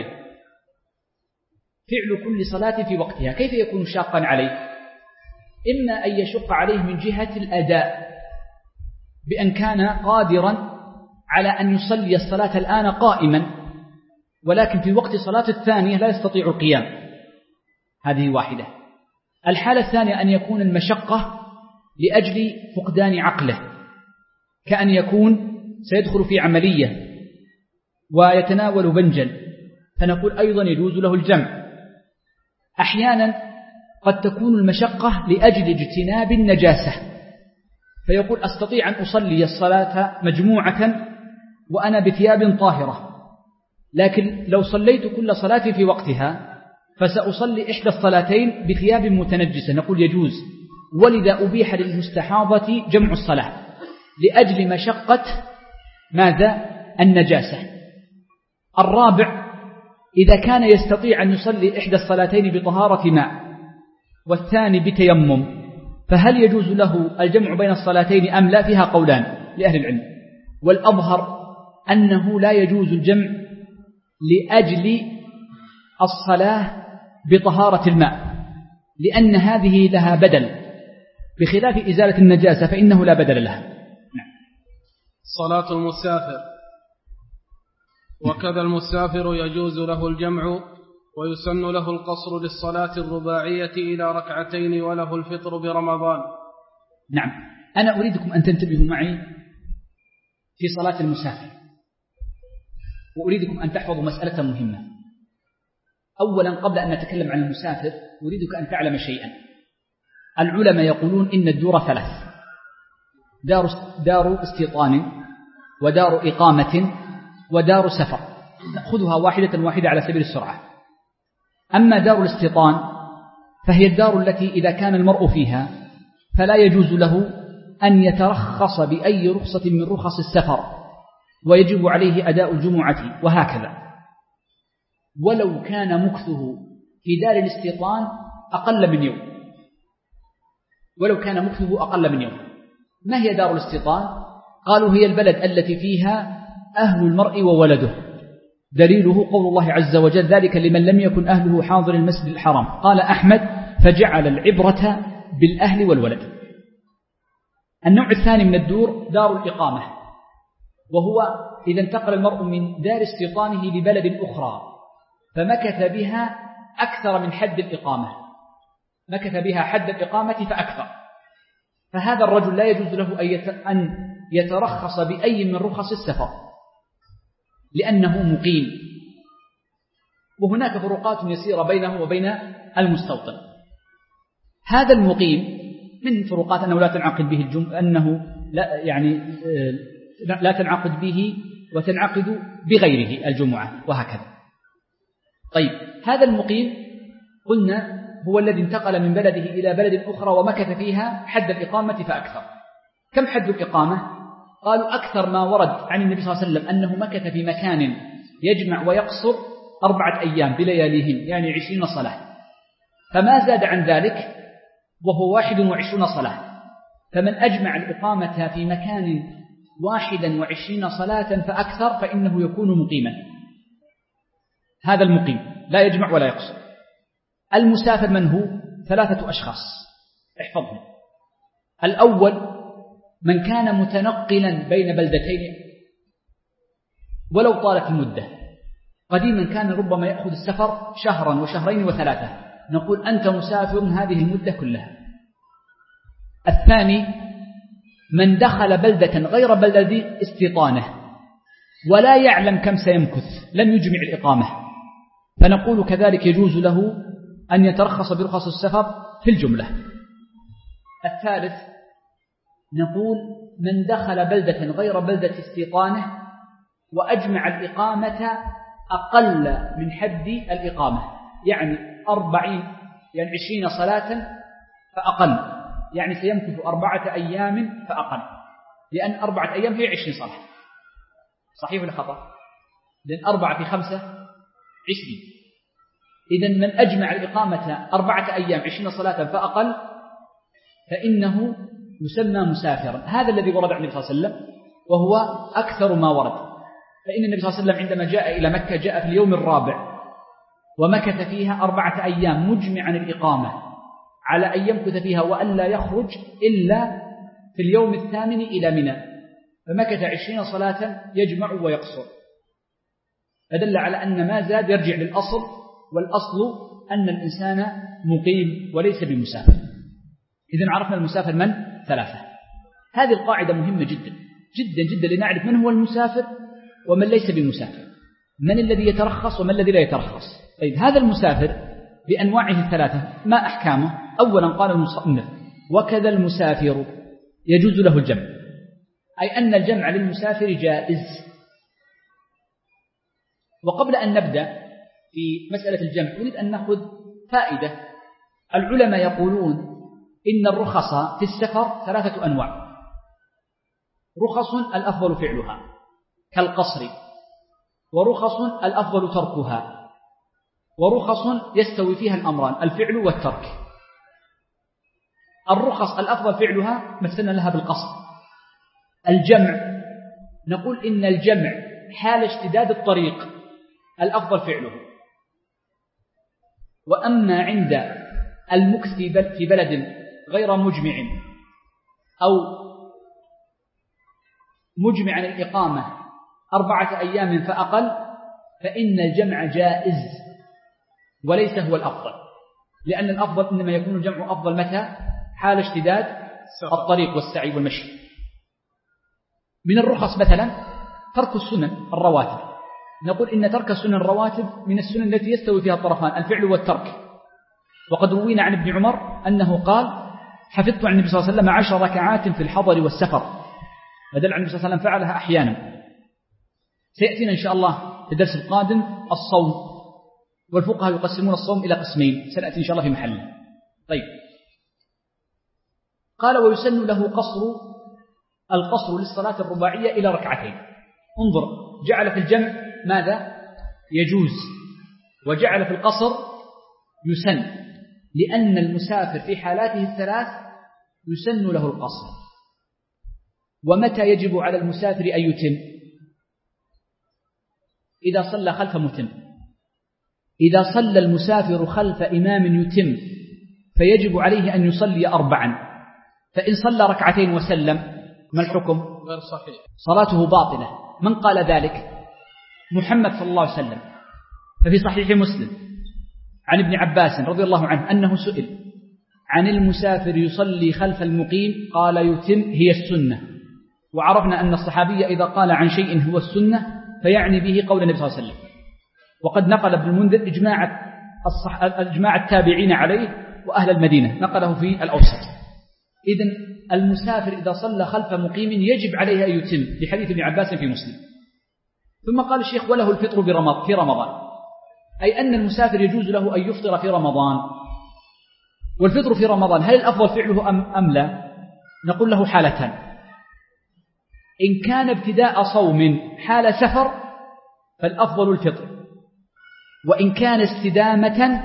فعل كل صلاة في وقتها، كيف يكون شاقا عليه؟ إما أن يشق عليه من جهة الأداء بأن كان قادرا على أن يصلي الصلاة الآن قائما، ولكن في وقت صلاة الثانية لا يستطيع القيام، هذه واحدة. الحالة الثانية أن يكون المشقة لأجل فقدان عقله، كأن يكون سيدخل في عملية ويتناول بنجا، فنقول أيضا يجوز له الجمع. أحيانا قد تكون المشقة لأجل اجتناب النجاسة، فيقول أستطيع أن أصلي الصلاة مجموعة وأنا بثياب طاهرة، لكن لو صليت كل صلاة في وقتها فسأصلي إحدى الصلاتين بثياب متنجسة، نقول يجوز. ولذا أبيح للمستحاضة جمع الصلاة لأجل مشقة ماذا؟ النجاسة. الرابع إذا كان يستطيع أن يصلي إحدى الصلاتين بطهارة ماء والثاني بتيمم، فهل يجوز له الجمع بين الصلاتين أم لا؟ فيها قولان لأهل العلم، والأظهر أنه لا يجوز الجمع لأجل الصلاة بطهارة الماء، لأن هذه لها بدل، بخلاف إزالة النجاسة فإنه لا بدل لها. نعم. صلاة المسافر، وكذا المسافر يجوز له الجمع ويسن له القصر للصلاة الرباعية إلى ركعتين وله الفطر برمضان. نعم، أنا أريدكم أن تنتبهوا معي في صلاة المسافر، وأريدكم أن تحفظوا مسألة مهمة. أولا قبل أن نتكلم عن المسافر أريدك أن تعلم شيئا. العلماء يقولون إن الدور ثلاث: دار, دار استيطان، ودار إقامة، ودار سفر. نأخذها واحدة واحدة على سبيل السرعة. أما دار الاستيطان فهي الدار التي إذا كان المرء فيها فلا يجوز له أن يترخص بأي رخصة من رخص السفر، ويجب عليه أداء الجمعة وهكذا، ولو كان مكثه في دار الاستيطان أقل من يوم، ولو كان مكثه أقل من يوم. ما هي دار الاستيطان؟ قالوا هي البلد التي فيها أهل المرء وولده، دليله قول الله عز وجل: ذلك لمن لم يكن أهله حاضر المسجد الحرام. قال أحمد: فجعل العبرة بالأهل والولد. النوع الثاني من الدور دار الإقامة، وهو إذا انتقل المرء من دار استيطانه لبلد أخرى فمكث بها أكثر من حد الإقامة، مكث بها حد الإقامة فأكثر، فهذا الرجل لا يجوز له أن يترخص بأي من رخص السفر لأنه مقيم، وهناك فروقات يسيرة بينه وبين المستوطن. هذا المقيم من فروقات أنه لا تنعقد به الجمعة، أنه لا يعني لا تنعقد به وتنعقد بغيره الجمعة وهكذا. طيب، هذا المقيم قلنا هو الذي انتقل من بلده إلى بلد أخرى ومكث فيها حد الإقامة فأكثر. كم حد الإقامة؟ قالوا أكثر ما ورد عن النبي صلى الله عليه وسلم أنه مكث في مكان يجمع ويقصر أربعة أيام بلياليهن، يعني عشرين صلاة، فما زاد عن ذلك وهو واحد وعشرون صلاة. فمن أجمع الإقامة في مكان واحدا وعشرين صلاة فأكثر فإنه يكون مقيما. هذا المقيم لا يجمع ولا يقصر. المسافر من هو؟ ثلاثة أشخاص، احفظهم. الأول من كان متنقلا بين بلدتين ولو طالت المدة. قديما كان ربما يأخذ السفر شهرا وشهرين وثلاثة، نقول أنت مسافر هذه المدة كلها. الثاني من دخل بلدة غير بلدة استيطانه ولا يعلم كم سيمكث، لم يجمع الإقامة، فنقول كذلك يجوز له أن يترخص برخص السفر في الجملة. الثالث نقول من دخل بلدة غير بلدة استيطانه وأجمع الإقامة أقل من حد الإقامة، يعني أربعين يعني عشرين صلاة فأقل، يعني سيمكث أربعة أيام فأقل، لأن أربعة أيام هي عشرين صلاة. صحيح ولا خطأ؟ لأن أربعة في خمسة عشرين. إذن من أجمع الإقامة أربعة أيام عشرين صلاة فأقل فإنه يسمى مسافرا. هذا الذي ورد عن النبي صلى الله عليه وسلم وهو أكثر ما ورد. فإن النبي صلى الله عليه وسلم عندما جاء إلى مكة جاء في اليوم الرابع ومكث فيها أربعة أيام مجمعا الإقامة على أن يمكث فيها وأن لا يخرج إلا في اليوم الثامن إلى منى، فمكث عشرين صلاة يجمع ويقصر، فدل على أن ما زاد يرجع للأصل، والأصل أن الإنسان مقيم وليس بمسافر. إذن عرفنا المسافر من؟ ثلاثة. هذه القاعدة مهمة جدا جدا جدا لنعرف من هو المسافر ومن ليس بمسافر، من الذي يترخص ومن الذي لا يترخص. طيب هذا المسافر بأنواعه الثلاثة ما أحكامه؟ أولا قال المصنف وكذا المسافر يجوز له الجمع، أي أن الجمع للمسافر جائز. وقبل أن نبدأ في مسألة الجمع أريد أن نأخذ فائدة. العلماء يقولون إن الرخص في السفر ثلاثة أنواع: رخص الأفضل فعلها كالقصر، ورخص الأفضل تركها، ورخص يستوي فيها الأمران الفعل والترك. الرخص الأفضل فعلها مثلنا لها بالقصر. الجمع نقول إن الجمع حال اشتداد الطريق الأفضل فعله. وأما عند المكث في بلد غير مجمع أو مجمع عن الإقامة أربعة أيام فأقل فإن الجمع جائز وليس هو الأفضل، لأن الأفضل إنما يكون الجمع أفضل متى؟ حال اشتداد الطريق والسعي والمشي. من الرخص مثلا ترك السنن الرواتب، نقول إن ترك السنن الرواتب من السنن التي يستوي فيها الطرفان الفعل والترك. وقد روينا عن ابن عمر أنه قال حفظت عن النبي صلى الله عليه وسلم عشر ركعات في الحضر والسفر، فدل عن النبي صلى الله عليه وسلم فعلها أحيانا. سيأتينا إن شاء الله في الدرس القادم الصوم، والفقهاء يقسمون الصوم إلى قسمين، سنأتي إن شاء الله في محله. طيب قال ويسن له قصر القصر للصلاة الرباعية إلى ركعتين. انظر، جعل في الجمع ماذا؟ يجوز، وجعل في القصر يسن، لأن المسافر في حالاته الثلاث يسن له القصر. ومتى يجب على المسافر أن يتم؟ إذا صلى خلف متم. إذا صلى المسافر خلف إمام يتم فيجب عليه أن يصلي أربعا، فإن صلى ركعتين وسلم ما الحكم؟ غير صحيح، صلاته باطلة. من قال ذلك؟ محمد صلى الله عليه وسلم. ففي صحيح مسلم عن ابن عباس رضي الله عنه أنه سئل عن المسافر يصلي خلف المقيم قال يتم هي السنة. وعرفنا أن الصحابي إذا قال عن شيء هو السنة فيعني به قول النبي صلى الله عليه وسلم. وقد نقل ابن المنذر إجماع الصح... إجماع التابعين عليه وأهل المدينة، نقله في الأوسط. إذن المسافر إذا صلى خلف مقيم يجب عليه أن يتم، لحديث ابن عباس في مسلم. ثم قال الشيخ وله الفطر في رمضان، أي أن المسافر يجوز له أن يفطر في رمضان. والفطر في رمضان هل الأفضل فعله أم, أم لا؟ نقول له حالتان: إن كان ابتداء صوم حال سفر فالأفضل الفطر، وإن كان استدامة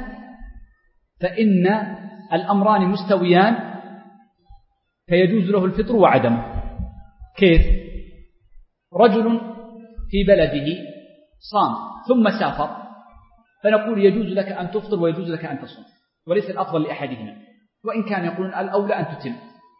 فإن الأمران مستويان فيجوز له الفطر وعدمه. كيف؟ رجل في بلده صام ثم سافر، فنقول يجوز لك أن تفطر ويجوز لك أن تصوم، وليس الأفضل لأحدهما، وإن كان يقولون الأولى أن تتم،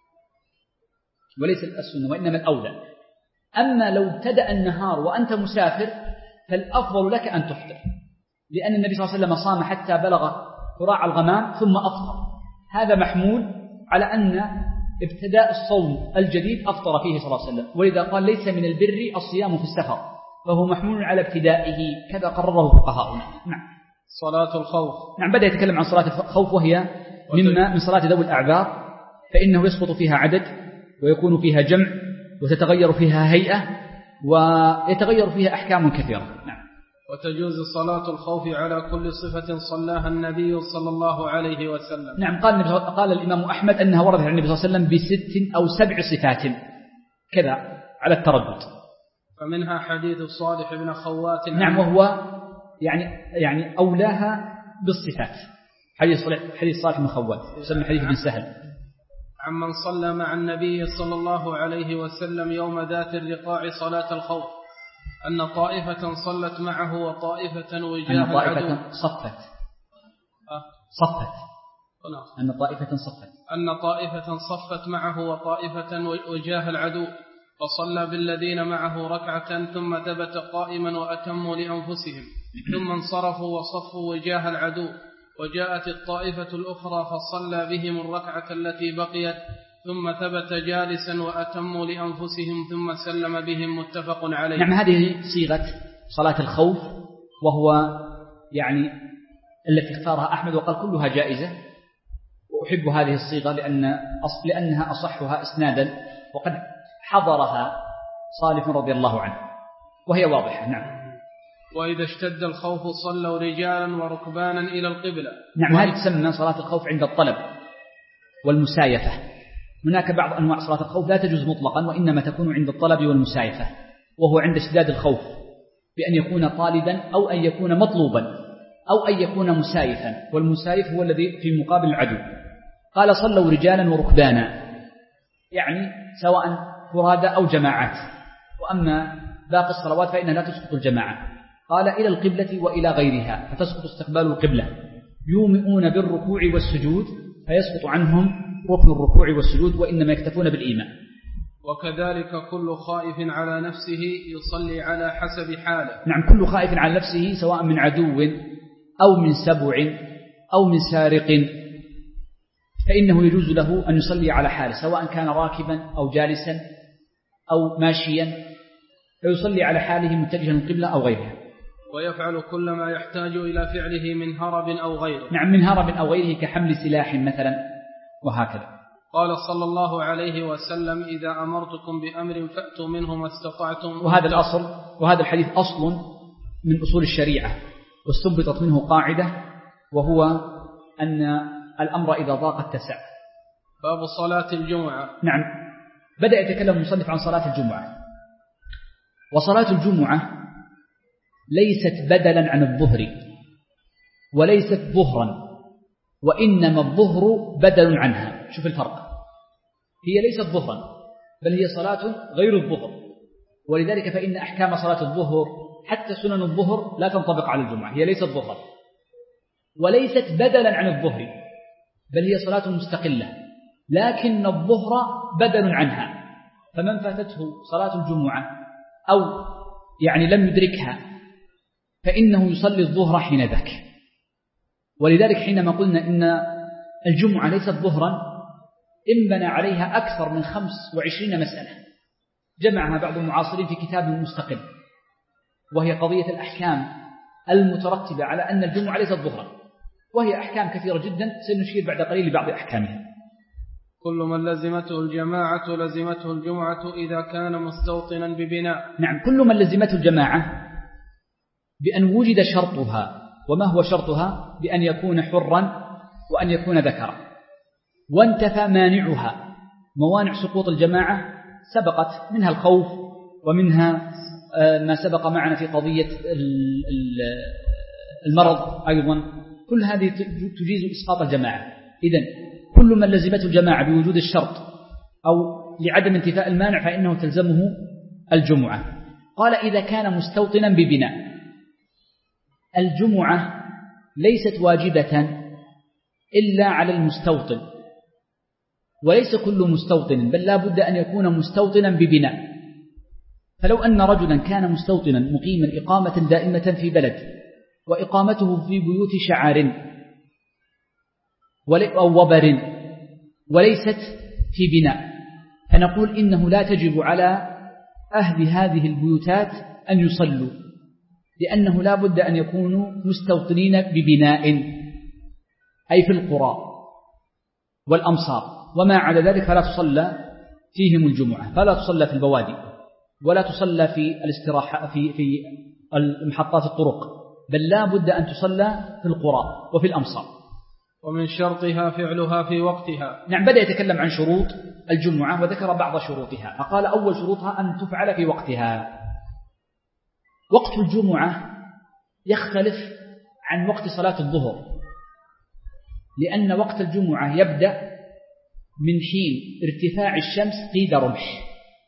وليس السنة وإنما الأولى. أما لو ابتدأ النهار وأنت مسافر فالأفضل لك أن تفطر، لأن النبي صلى الله عليه وسلم صام حتى بلغ قراع الغمام ثم أفطر. هذا محمول على أن ابتداء الصوم الجديد أفطر فيه صلى الله عليه وسلم، ولذا قال ليس من البر الصيام في السفر، فهو محمول على ابتدائه، كذا قرره فقهاؤنا. نعم. صلاة الخوف. نعم، بدأ يتكلم عن صلاة الخوف، وهي مما من صلاة ذوي الأعذار، فإنه يسقط فيها عدد ويكون فيها جمع وتتغير فيها هيئة ويتغير فيها أحكام كثيرة. نعم. وتجوز صلاة الخوف على كل صفة صلاها النبي صلى الله عليه وسلم. نعم. قال, قال الإمام أحمد أنها وردت عن النبي صلى الله عليه وسلم بست أو سبع صفات كذا على التردد. فمنها حديث صالح بن خوات. نعم، وهو يعني يعني أولاها بالصفات. حديث صالح حديث صالح بن خوات يسمى حديث بن سهل. عمن صلى مع النبي صلى الله عليه وسلم يوم ذات الرقاع صلاة الخوف أن طائفة صلت معه وطائفة وجاه أن طائفة العدو صفت أه؟ صفت أن طائفة صفت أن طائفة صفت معه وطائفة وجاه العدو فصلى بالذين معه ركعة ثم ثبت قائما وأتموا لأنفسهم ثم انصرفوا وصفوا وجاه العدو وجاءت الطائفة الأخرى فصلى بهم الركعة التي بقيت ثم ثبت جالسا وأتموا لأنفسهم ثم سلم بهم متفق عليه. نعم، هذه صيغة صلاة الخوف، وهو يعني التي اختارها أحمد وقال كلها جائزة، وأحب هذه الصيغة لأن أصل لأنها أصحها إسنادا وقد حضرها صالح رضي الله عنه وهي واضحة. نعم. وإذا اشتد الخوف صلوا رجالا وركبانا إلى القبلة. نعم، هذه تسمى صلاة الخوف عند الطلب والمسايفة. هناك بعض أنواع صلاة الخوف لا تجوز مطلقا، وإنما تكون عند الطلب والمسايفة، وهو عند اشتداد الخوف بأن يكون طالبا أو أن يكون مطلوبا أو أن يكون مسايفا، والمسايف هو الذي في مقابل العدو. قال صلوا رجالا وركبانا، يعني سواء فرادى أو جماعات، وأما باقي الصلوات فإنها لا تسقط الجماعة. قال إلى القبلة وإلى غيرها، فتسقط استقبال القبلة. يومئون بالركوع والسجود، فيسقط عنهم ركن الركوع والسجود، وإنما يكتفون بالإيمان. وكذلك كل خائف على نفسه يصلي على حسب حاله. نعم، كل خائف على نفسه سواء من عدو أو من سبع أو من سارق، فإنه يجوز له أن يصلي على حاله، سواء كان راكبا أو جالسا أو ماشيا، فيصلي على حاله متجها القبلة أو غيرها. ويفعل كل ما يحتاج إلى فعله من هرب أو غيره. نعم، من هرب أو غيره كحمل سلاح مثلا وهكذا. قال صلى الله عليه وسلم إذا أمرتكم بأمر فأتوا منه ما استطعتم. وهذا الأصل، وهذا الحديث أصل من أصول الشريعة، واستنبطت منه قاعدة، وهو أن الأمر إذا ضاق اتسع. باب صلاة الجمعة. نعم، بدأ يتكلم المصنف عن صلاة الجمعة. وصلاة الجمعة ليست بدلا عن الظهر، وليست ظهرا، وإنما الظهر بدل عنها. شوف الفرق، هي ليست ظهرا بل هي صلاة غير الظهر، ولذلك فإن أحكام صلاة الظهر حتى سنن الظهر لا تنطبق على الجمعة، هي ليست ظهرا. وليست بدلا عن الظهر بل هي صلاة مستقلة، لكن الظهر بدل عنها. فمن فاتته صلاة الجمعة أو يعني لم يدركها فإنه يصلي الظهر حين ذاك. ولذلك حينما قلنا إن الجمعة ليست ظهرا انبنى عليها أكثر من خمس وعشرين مسألة جمعها بعض المعاصرين في كتاب مستقل، وهي قضية الأحكام المترتبة على أن الجمعة ليست ظهرا، وهي أحكام كثيرة جدا سنشير بعد قليل لبعض أحكامها. كل من لزمته الجماعة لزمته الجمعة إذا كان مستوطنا ببناء. نعم، كل من لزمته الجماعة بأن وجد شرطها. وما هو شرطها؟ بأن يكون حرا وأن يكون ذكرا، وانتفى مانعها. موانع سقوط الجماعة سبقت، منها الخوف، ومنها ما سبق معنا في قضية المرض أيضا. كل هذه تجيز إسقاط الجماعة. إذن كل من لزمته الجماعة بوجود الشرط أو لعدم انتفاء المانع فإنه تلزمه الجمعة. قال إذا كان مستوطنا ببناء. الجمعة ليست واجبة إلا على المستوطن، وليس كل مستوطن، بل لا بد أن يكون مستوطنا ببناء. فلو أن رجلا كان مستوطنا مقيما إقامة دائمة في بلد، وإقامته في بيوت شعار أو وبر وليست في بناء، فنقول إنه لا تجب على أهل هذه البيوتات أن يصلوا، لأنه لا بد أن يكونوا مستوطنين ببناء، أي في القرى والأمصار، وما على ذلك فلا تصلى فيهم الجمعة، فلا تصلى في البوادي، ولا تصلى في الاستراحة في في المحطات الطرق، بل لا بد أن تصلى في القرى وفي الأمصار. ومن شرطها فعلها في وقتها. نعم، بدأ يتكلم عن شروط الجمعة وذكر بعض شروطها، فقال أول شروطها أن تفعل في وقتها. وقت الجمعة يختلف عن وقت صلاة الظهر، لأن وقت الجمعة يبدأ من حين ارتفاع الشمس قيد رمح،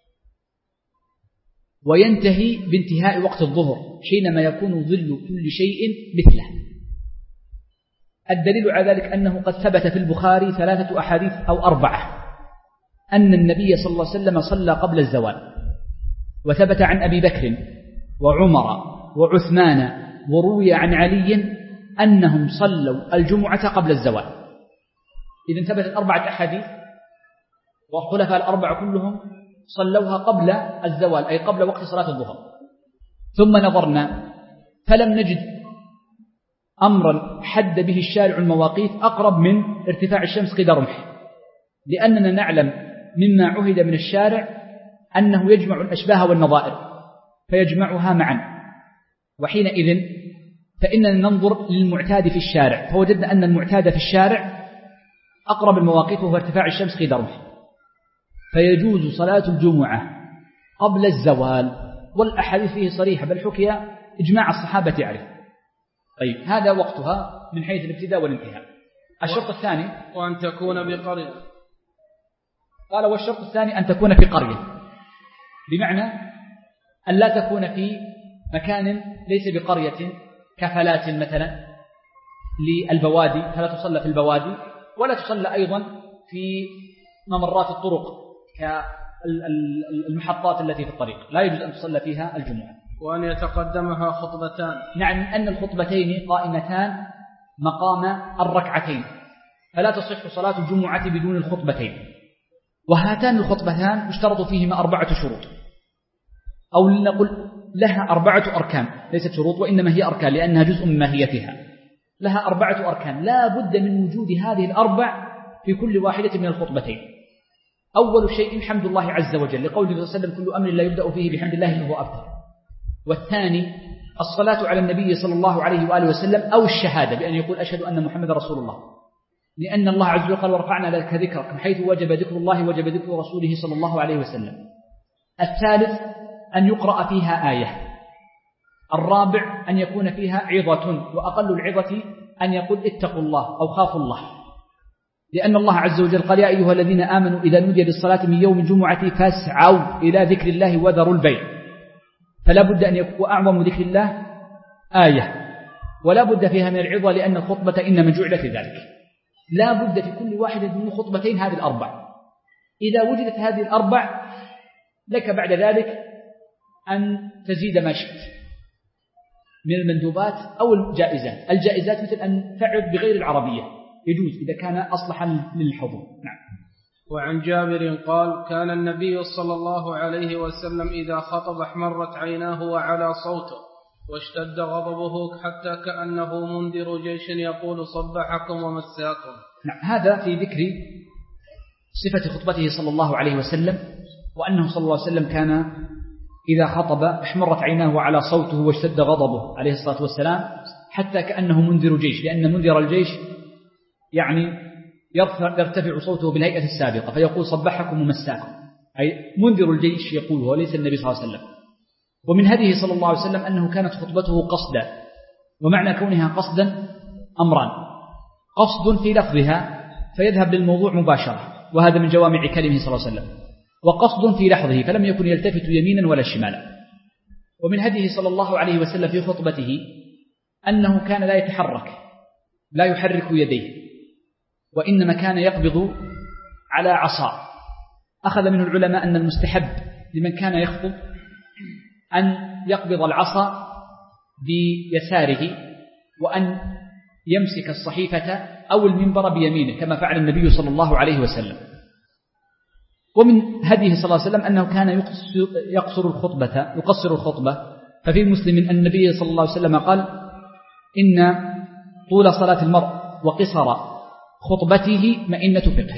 وينتهي بانتهاء وقت الظهر حينما يكون ظل كل شيء مثله. الدليل على ذلك أنه قد ثبت في البخاري ثلاثة أحاديث أو أربعة أن النبي صلى الله عليه وسلم صلى قبل الزوال، وثبت عن أبي بكر وعمر وعثمان، وروي عن علي أنهم صلوا الجمعة قبل الزوال. إذن ثبتت أربعة أحاديث، والخلفاء الأربعة كلهم صلوها قبل الزوال، أي قبل وقت صلاة الظهر. ثم نظرنا فلم نجد أمرا حد به الشارع المواقيت أقرب من ارتفاع الشمس قيد رمح، لأننا نعلم مما عهد من الشارع أنه يجمع الأشباه والنظائر فيجمعها معا، وحينئذ فإننا ننظر للمعتاد في الشارع، فوجدنا أن المعتاد في الشارع أقرب المواقيت وهو ارتفاع الشمس قيد رمح، فيجوز صلاة الجمعة قبل الزوال، والأحاديث فيه صريحة، بل حكي إجماع الصحابة عليه. طيب، هذا وقتها من حيث الابتداء والانتهاء. الشرط الثاني وأن تكون بقرية. قال والشرط الثاني أن تكون في قرية، بمعنى أن لا تكون في مكان ليس بقرية كفلات مثلا للبوادي، فلا تصلى في البوادي، ولا تصلى أيضا في ممرات الطرق كالمحطات التي في الطريق، لا يجوز أن تصلى فيها الجمعة. وأن يتقدمها خطبتان، نعم، أن الخطبتين قائمتان مقام الركعتين، فلا تصح صلاة الجمعة بدون الخطبتين. وهاتان الخطبتان يشترط فيهما أربعة شروط، أو لنقل لها أربعة أركان، ليست شروط وإنما هي أركان لأنها جزء من ماهيتها. لها أربعة أركان لا بد من وجود هذه الأربع في كل واحدة من الخطبتين. أول شيء حمد الله عز وجل، لقوله صلى الله عليه وسلم: كل أمر لا يبدأ فيه بحمد الله فهو أبتر. والثاني الصلاة على النبي صلى الله عليه وآله وسلم، أو الشهادة بأن يقول أشهد أن محمد رسول الله، لأن الله عز وجل قال: ورفعنا لك ذكرك، من حيث وجب ذكر الله وجب ذكر رسوله صلى الله عليه وسلم. الثالث أن يقرأ فيها آية. الرابع أن يكون فيها عظة، وأقل العظة أن يقول اتقوا الله أو خافوا الله، لأن الله عز وجل قال: يا أيها الذين آمنوا إذا نودي للصلاة من يوم الجمعة فاسعوا إلى ذكر الله وذروا البيع. فلا بد أن يكون أعظم ذكر الله آية، ولا بد فيها من العظة، لأن الخطبة إنما جعلت لذلك. لا بد في كل واحدة من الخطبتين هذه الأربع. إذا وجدت هذه الأربع لك بعد ذلك أن تزيد ما شئت من المندوبات أو الجائزات. الجائزات مثل أن تعد بغير العربية يجوز إذا كان أصلحا للحضور. نعم. وعن جابر قال: كان النبي صلى الله عليه وسلم إذا خطب احمرت عيناه وعلى صوته واشتد غضبه حتى كأنه منذر جيش يقول: صبحكم ومساكم. نعم. هذا في ذكر صفة خطبته صلى الله عليه وسلم، وأنه صلى الله عليه وسلم كان إذا خطب احمرت عيناه وعلى صوته واشتد غضبه عليه الصلاة والسلام حتى كأنه منذر جيش، لأن منذر الجيش يعني يرتفع صوته بالهيئة السابقة فيقول: صبحكم ومساكم، أي منذر الجيش يقوله وليس النبي صلى الله عليه وسلم. ومن هذه صلى الله عليه وسلم أنه كانت خطبته قصدا، ومعنى كونها قصدا أمران: قصد في لفظها فيذهب للموضوع مباشرة، وهذا من جوامع كلمه صلى الله عليه وسلم، وقصد في لحظه فلم يكن يلتفت يمينا ولا شمالا. ومن هذه صلى الله عليه وسلم في خطبته أنه كان لا يتحرك، لا يحرك يديه، وإنما كان يقبض على عصا. أخذ منه العلماء أن المستحب لمن كان يخطب أن يقبض العصا بيساره، وأن يمسك الصحيفة أو المنبر بيمينه كما فعل النبي صلى الله عليه وسلم. ومن هديه صلى الله عليه وسلم أنه كان يقصر الخطبة يقصر الخطبة ففي مسلم أن النبي صلى الله عليه وسلم قال: إن طول صلاة المرء وقصر خطبته مئنة فقه.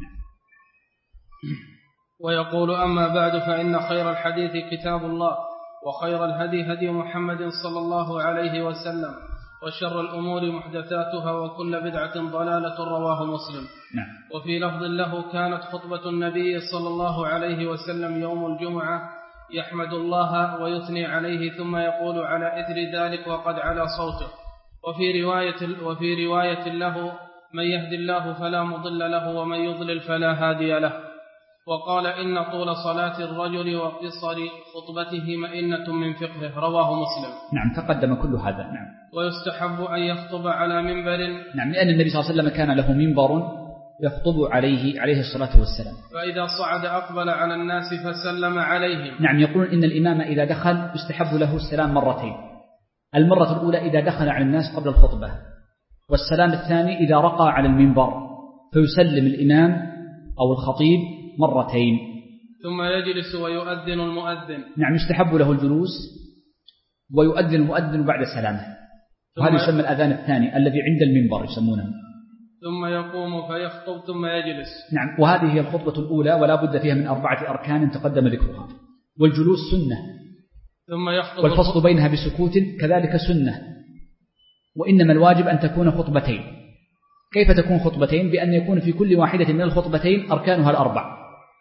ويقول: أما بعد، فإن خير الحديث كتاب الله، وخير الهدي هدي محمد صلى الله عليه وسلم، وشر الأمور محدثاتها، وكل بدعة ضلالة. رواه مسلم. نعم. وفي لفظ له: كانت خطبة النبي صلى الله عليه وسلم يوم الجمعة يحمد الله ويثني عليه ثم يقول على إثر ذلك وقد علا صوته. وفي رواية, وفي رواية له: من يهد الله فلا مضل له ومن يضلل فلا هادي له. وقال إن طول صلاة الرجل وقصر خطبته مئنة من فقهه، رواه مسلم. نعم تقدم كل هذا. نعم. ويستحب أن يخطب على منبر. نعم لأن النبي صلى الله عليه وسلم كان له منبر يخطب عليه عليه الصلاة والسلام. فإذا صعد أقبل على الناس فسلم عليهم. نعم يقول إن الإمام إذا دخل يستحب له السلام مرتين، المرة الأولى إذا دخل على الناس قبل الخطبة، والسلام الثاني إذا رقى على المنبر فيسلم الإمام أو الخطيب مرتين. ثم يجلس ويؤذن المؤذن. نعم يستحب له الجلوس ويؤذن المؤذن بعد سلامه، وهذا يسمى الأذان الثاني الذي عند المنبر يسمونه. ثم يقوم فيخطب ثم يجلس. نعم وهذه هي الخطبة الأولى ولا بد فيها من أربعة أركان تقدم ذكرها، والجلوس سنة، ثم يخطب والفصل بينها بسكوت كذلك سنة، وإنما الواجب أن تكون خطبتين. كيف تكون خطبتين؟ بأن يكون في كل واحدة من الخطبتين أركانها الأربع.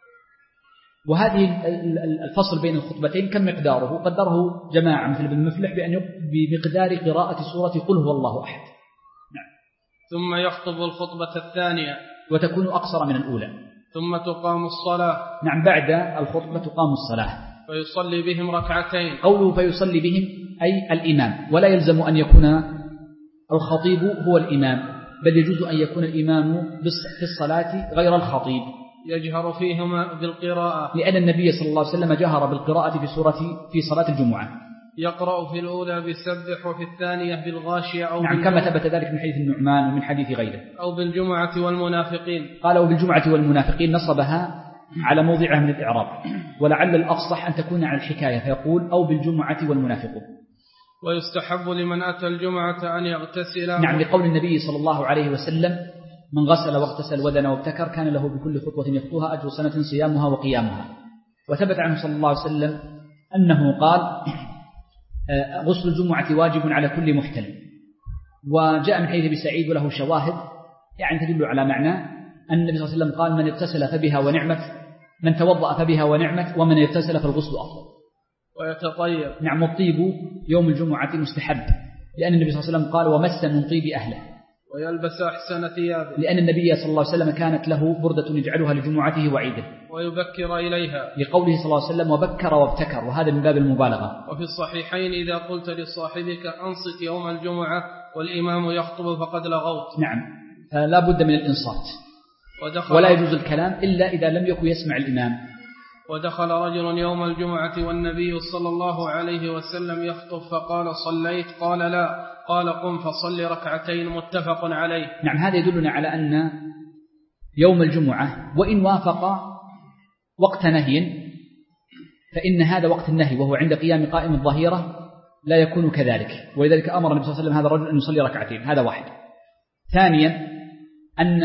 وهذه الفصل بين الخطبتين كم مقداره؟ قدره جماعة مثل ابن مفلح بأن بمقدار قراءة سورة قل هو الله أحد. نعم. ثم يخطب الخطبة الثانية وتكون أقصر من الأولى. ثم تقام الصلاة. نعم بعد الخطبة تقام الصلاة. فيصلي بهم ركعتين. قوله فيصلي بهم أي الإمام، ولا يلزم أن يكون الخطيب هو الإمام، بل يجوز أن يكون الإمام في الصلاة غير الخطيب. يجهر فيهما بالقراءة، لأن النبي صلى الله عليه وسلم جهر بالقراءة في سورة في صلاة الجمعة. يقرأ في الأولى بسبح وفي الثانية بالغاشية أو نعم كما ثبت ذلك من حديث النعمان ومن حديث غيره. أو بالجمعة والمنافقين. قالوا بالجمعة والمنافقين نصبها على موضعها من الإعراب، ولعل الأفصح أن تكون على الحكاية فيقول أو بالجمعة والمنافقون. ويستحب لمن أتى الجمعة أن يغتسل. نعم لقول النبي صلى الله عليه وسلم من غسل واغتسل ودن وابتكر كان له بكل خطوة يخطوها أجر سنة صيامها وقيامها. وثبت عنه صلى الله عليه وسلم أنه قال غسل الجمعة واجب على كل محتلم. وجاء من حديث أبي سعيد وله شواهد يعني تدل على معنى أن النبي صلى الله عليه وسلم قال من اغتسل فبها ونعمت، من توضأ فبها ونعمت، ومن اغتسل فالغسل أفضل. ويتطيب. نعم الطيب يوم الجمعة مستحب، لأن النبي صلى الله عليه وسلم قال ومس من طيب أهله. ويلبس أحسن ثيابه، لأن النبي صلى الله عليه وسلم كانت له بردة يجعلها لجمعته وعيده. ويبكر إليها، لقوله صلى الله عليه وسلم وبكر وابتكر، وهذا من باب المبالغة. وفي الصحيحين إذا قلت لصاحبك أنصت يوم الجمعة والإمام يخطب فقد لغوت. نعم فلا بد من الإنصات، ولا يجوز الكلام إلا إذا لم يكن يسمع الإمام. ودخل رجل يوم الجمعة والنبي صلى الله عليه وسلم يخطب فقال صليت؟ قال لا. قال قم فصل ركعتين، متفق عليه. نعم هذا يدلنا على أن يوم الجمعة وإن وافق وقت نهي فإن هذا وقت النهي، وهو عند قيام قائم الظهيرة لا يكون كذلك، ولذلك أمر النبي صلى الله عليه وسلم هذا الرجل أن يصلي ركعتين. هذا واحد. ثانيا أن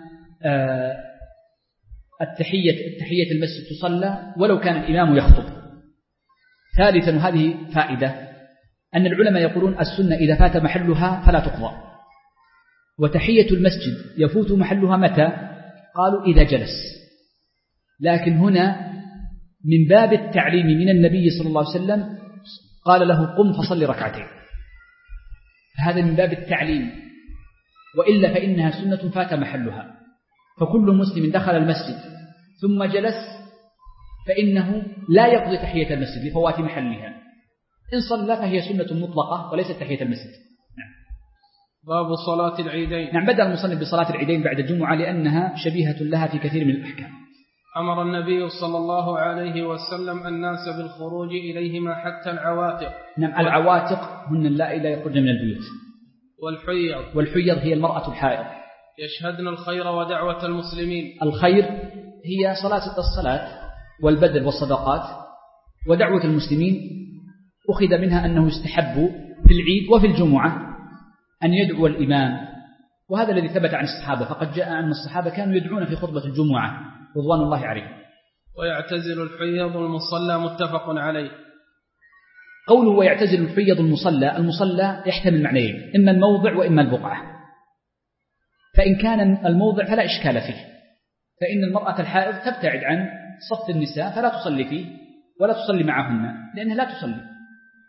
التحية التحية المسجد تصلى ولو كان الإمام يخطب. ثالثا وهذه فائدة أن العلماء يقولون السنة إذا فات محلها فلا تقضى، وتحية المسجد يفوت محلها متى؟ قالوا إذا جلس. لكن هنا من باب التعليم من النبي صلى الله عليه وسلم قال له قم فصل ركعتين، هذا من باب التعليم، وإلا فإنها سنة فات محلها. فكل مسلم دخل المسجد ثم جلس فإنه لا يقضي تحية المسجد لفوات محلها، إن صلى فهي سنة مطلقة وليست تحية المسجد. نعم. باب صلاة العيدين. نعم بدأ المصنف بصلاة العيدين بعد الجمعة لأنها شبيهة لها في كثير من الأحكام. أمر النبي صلى الله عليه وسلم الناس بالخروج إليهما حتى العواتق. نعم العواتق هن اللائي لا يخرجن من البيوت. والحيض. والحيض هي المرأة الحائض. يشهدن الخير ودعوة المسلمين. الخير هي صلاة الصلاة والبذل والصدقات، ودعوة المسلمين أخذ منها أنه يستحب في العيد وفي الجمعة أن يدعو الإمام، وهذا الذي ثبت عن الصحابة، فقد جاء أن الصحابة كانوا يدعون في خطبة الجمعة رضوان الله عليهم. ويعتزل الحيض المصلى، متفق عليه. قوله ويعتزل الحيض المصلى، المصلى يحتمل معنيين، إما الموضع وإما البقعة. فإن كان الموضع فلا إشكال فيه، فإن المرأة الحائض تبتعد عن صف النساء فلا تصلي فيه ولا تصلي معهن لأنها لا تصلي،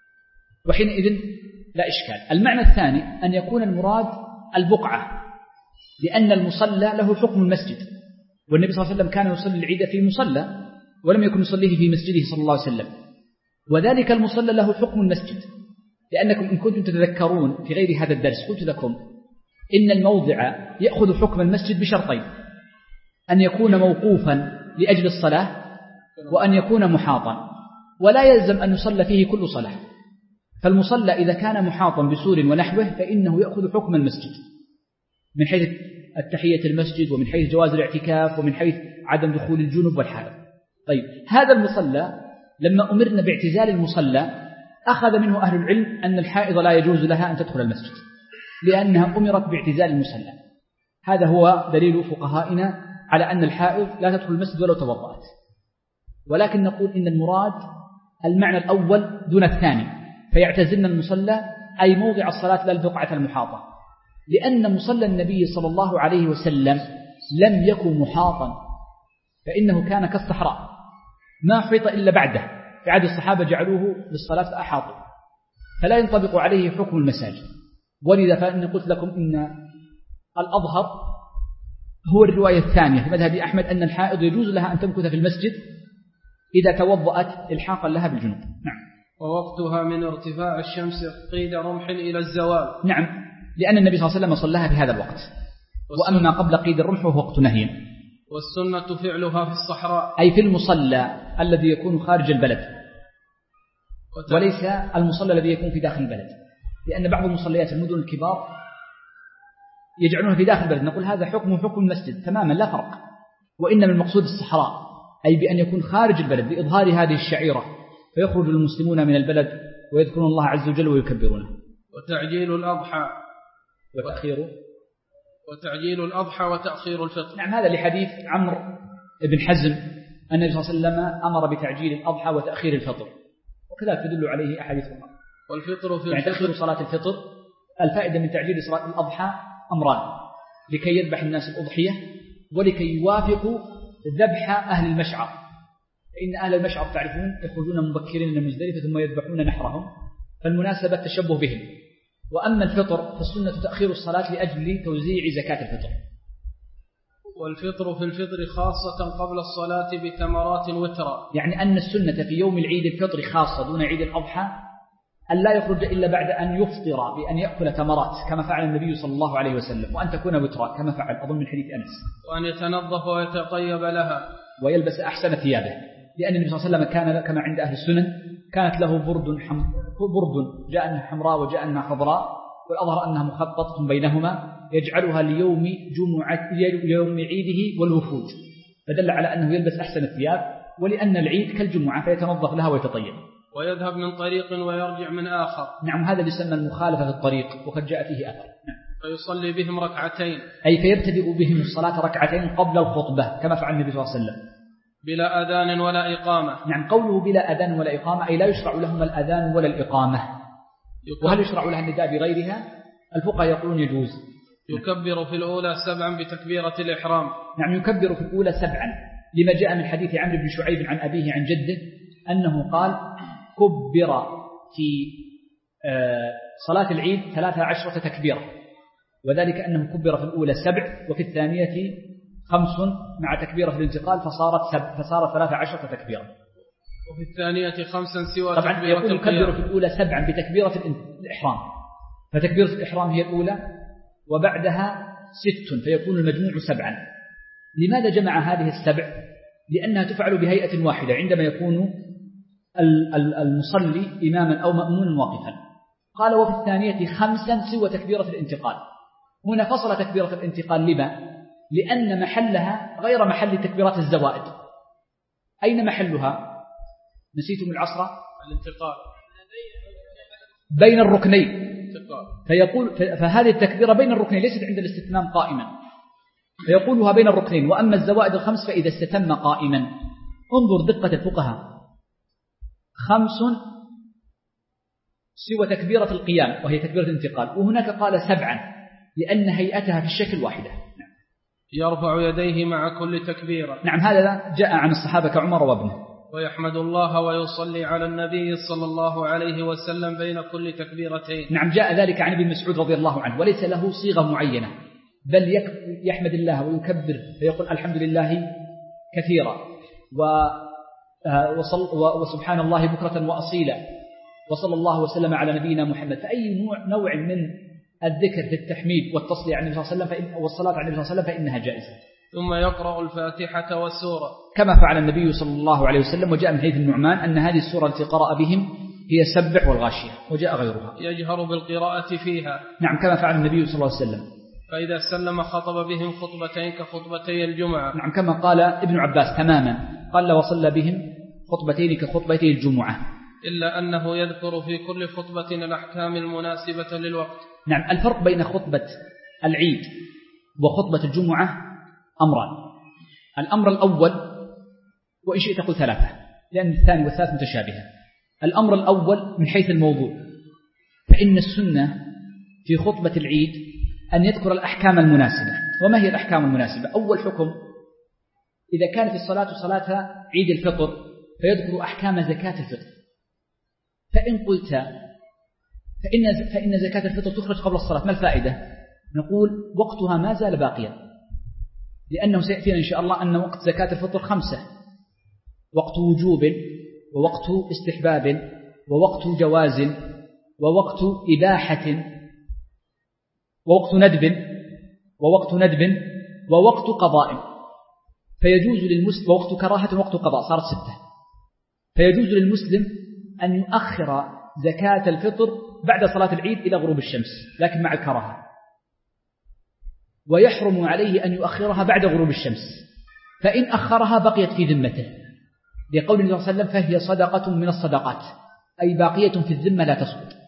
وحينئذ لا إشكال. المعنى الثاني أن يكون المراد البقعة، لأن المصلى له حكم المسجد، والنبي صلى الله عليه وسلم كان يصلي العيد في مصلى ولم يكن يصليه في مسجده صلى الله عليه وسلم، وذلك المصلى له حكم المسجد. لأنكم إن كنتم تتذكرون في غير هذا الدرس قلت لكم إن الموضع يأخذ حكم المسجد بشرطين: أن يكون موقوفا لأجل الصلاة، وأن يكون محاطا، ولا يلزم أن يصلى فيه كل صلاة. فالمصلى إذا كان محاطا بسور ونحوه فإنه يأخذ حكم المسجد من حيث التحية المسجد، ومن حيث جواز الاعتكاف، ومن حيث عدم دخول الجنوب والحائض. طيب، هذا المصلى لما أمرنا باعتزال المصلى أخذ منه أهل العلم أن الحائض لا يجوز لها أن تدخل المسجد لأنها أمرت باعتزال المصلى. هذا هو دليل فقهائنا على أن الحائض لا تدخل المسجد ولو توضأت. ولكن نقول إن المراد المعنى الأول دون الثاني، فيعتزلن المصلى أي موضع الصلاة لا البقعة المحاطة، لأن مصلى النبي صلى الله عليه وسلم لم يكن محاطا، فإنه كان كالصحراء ما حيط إلا بعده. في عهد الصحابة جعلوه للصلاة فأحاطوا، فلا ينطبق عليه حكم المساجد. ولذا فإن قلت لكم إن الأظهر هو الرواية الثانية في مذهب أحمد أن الحائض يجوز لها أن تمكث في المسجد إذا توضأت إلحاقا لها بالجنوب. نعم. ووقتها من ارتفاع الشمس قيد رمح إلى الزوال. نعم، لأن النبي صلى الله عليه وسلم صلىها في هذا الوقت. وأما قبل قيد الرمح وهو وقت نهي. والسنة فعلها في الصحراء، أي في المصلى الذي يكون خارج البلد، وليس المصلى الذي يكون في داخل البلد، لأن بعض المصليات المدن الكبار يجعلونها في داخل البلد. نقول هذا حكم حكم المسجد تماما لا فرق، وإنما المقصود الصحراء، أي بأن يكون خارج البلد لإظهار هذه الشعيرة، فيخرج المسلمون من البلد ويذكرون الله عز وجل ويكبرونه. وتعجيل الأضحى وتأخيره وتعجيل الأضحى وتأخير الفطر. نعم، هذا لحديث عمرو بن حزم أن النبي صلى الله عليه وسلم أمر بتعجيل الأضحى وتأخير الفطر، وكذلك تدل عليه أحاديث أخرى. والفطر في يعني تأخير صلاة الفطر. الفائدة من تعجيل صلاة الأضحى أمران: لكي يذبح الناس الأضحية، ولكي يوافقوا ذبح أهل المشعر، فإن أهل المشعر تعرفون يخرجون مبكرين من المزدلفة ثم يذبحون نحرهم، فالمناسبة التشبه بهم. وأما الفطر فالسنة تأخير الصلاة لأجل توزيع زكاة الفطر. والفطر في الفطر خاصة قبل الصلاة بتمرات وترا، يعني أن السنة في يوم العيد الفطر خاصة دون عيد الأضحى أن لا يخرج إلا بعد أن يفطر بأن يأكل تمرات كما فعل النبي صلى الله عليه وسلم، وأن تكون وترا كما فعل أظن من حديث أنس، وأن يتنظف ويتطيب لها، ويلبس أحسن ثيابه، لأن النبي صلى الله عليه وسلم كان كما عند أهل السنن كانت له برد حم... برد جاء أنها حمراء وجاء أنها خضراء، والأظهر أنها مخططة بينهما يجعلها ليوم جمعة يوم عيده والوفود، فدل على أنه يلبس أحسن الثياب، ولأن العيد كالجمعة فيتنظف لها ويتطيب. ويذهب من طريق ويرجع من آخر. نعم، هذا يسمى المخالفة في الطريق، وقد جاء فيه أثر. نعم. فيصلي بهم ركعتين، أي فيبتدئ بهم الصلاة ركعتين قبل الخطبة كما فعل النبي صلى الله عليه وسلم، بلا أذان ولا إقامة. نعم، قوله بلا أذان ولا إقامة أي لا يشرع لهم الأذان ولا الإقامة. وهل يشرع لها النداء بغيرها؟ الفقهاء يقولون يجوز. يكبر في الأولى سبعا بتكبيرة الإحرام. نعم، يكبر في الأولى سبعا، لما جاء من حديث عمرو بن شعيب عن أبيه عن جده أنه قال كبر في صلاة العيد ثلاثة عشرة تكبيرة، وذلك أنه كبر في الأولى سبع وفي الثانية خمس مع تكبيرة في الانتقال فصارت سبع، فصارت ثلاثة عشرة تكبيرة، وفي الثانية خمسا سوى طبعا تكبيرة يقول يكبر في الأولى سبعا بتكبيرة الإحرام، فتكبيرة الإحرام هي الأولى وبعدها ست، فيكون المجموع سبعا. لماذا جمع هذه السبع؟ لأنها تفعل بهيئة واحدة عندما يكون المصلي إماما أو مأمونا واقفا. قال وفي الثانية خمسا سوى تكبيرة الانتقال. هنا فصل تكبيرة الانتقال لما؟ لأن محلها غير محل تكبيرات الزوائد. أين محلها؟ نسيتم العصر؟ الانتقال بين الركنين، فيقول فهذه التكبيرة بين الركنين ليست عند الاستتمام قائما، فيقولها بين الركنين. وأما الزوائد الخمس فإذا استتم قائما. انظر دقة الفقهاء، خمس سوى تكبيرة القيام وهي تكبيرة الانتقال، وهناك قال سبعا لأن هيئتها في الشكل واحدة. نعم. يرفع يديه مع كل تكبيرة. نعم، هذا جاء عن الصحابة كعمر وابنه. ويحمد الله ويصلي على النبي صلى الله عليه وسلم بين كل تكبيرتين. نعم، جاء ذلك عن ابن مسعود رضي الله عنه، وليس له صيغة معينة، بل يحمد الله ويكبر فيقول الحمد لله كثيرا وسبحان الله بكرة وأصيلا وصلى الله وسلم على نبينا محمد. فأي نوع, نوع من الذكر في التحميد والتصلية على النبي صلى الله عليه وسلم والصلاة على النبي صلى الله عليه وسلم فإنها جائزة. ثم يقرأ الفاتحة والسورة كما فعل النبي صلى الله عليه وسلم، وجاء من حديث النعمان أن هذه السورة التي قرأ بهم هي السبح والغاشية، وجاء غيرها يجهر بالقراءة فيها. نعم كما فعل النبي صلى الله عليه وسلم. فإذا سلم خطب بهم خطبتين كخطبتي الجمعة. نعم كما قال ابن عباس تماما، قال وصلى بهم خطبتين كخطبتي الجمعة، إلا أنه يذكر في كل خطبة الأحكام المناسبة للوقت. نعم الفرق بين خطبة العيد وخطبة الجمعة أمران. الأمر الأول، وإن شئت قل ثلاثة لأن الثاني والثالث متشابهة. الأمر الأول من حيث الموضوع، فإن السنة في خطبة العيد أن يذكر الأحكام المناسبة. وما هي الأحكام المناسبة؟ أول حكم إذا كانت الصلاة صلاة عيد الفطر فيذكر أحكام زكاة الفطر. فإن قلت فإن, فإن زكاة الفطر تخرج قبل الصلاة، ما الفائدة؟ نقول وقتها ما زال باقيا، لأنه سيأتينا إن شاء الله أن وقت زكاة الفطر خمسة: وقت وجوب، ووقت استحباب، ووقت جواز، ووقت إباحة، ووقت ندب، ووقت ندب، ووقت قضاء. فيجوز للمسلم، ووقت كراهة، ووقت قضاء، صارت ستة. فيجوز للمسلم أن يؤخر زكاة الفطر بعد صلاة العيد إلى غروب الشمس، لكن مع الكراهة، ويحرم عليه أن يؤخرها بعد غروب الشمس، فإن أخرها بقيت في ذمته، لقول النبي صلى الله عليه وسلم فهي صدقة من الصدقات، أي باقية في الذمة لا تسقط.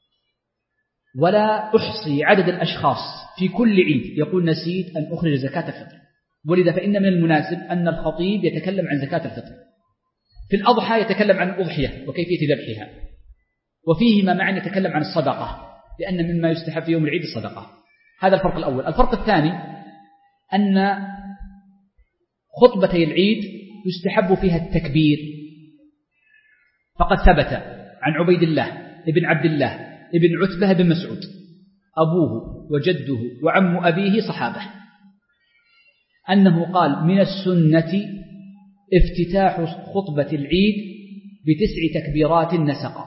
ولا أحصي عدد الأشخاص في كل عيد يقول نسيت أن أخرج زكاة الفطر، ولذا فإن من المناسب أن الخطيب يتكلم عن زكاة الفطر. في الأضحى يتكلم عن الأضحية وكيفية ذبحها، وفيهما معا يتكلم عن الصدقة، لأن مما يستحب في يوم العيد الصدقة. هذا الفرق الأول. الفرق الثاني أن خطبتي العيد يستحب فيها التكبير، فقد ثبت عن عبيد الله ابن عبد الله ابن عتبة بن مسعود أبوه وجده وعم أبيه صحابة أنه قال من السنة افتتاح خطبة العيد بتسع تكبيرات نسقا: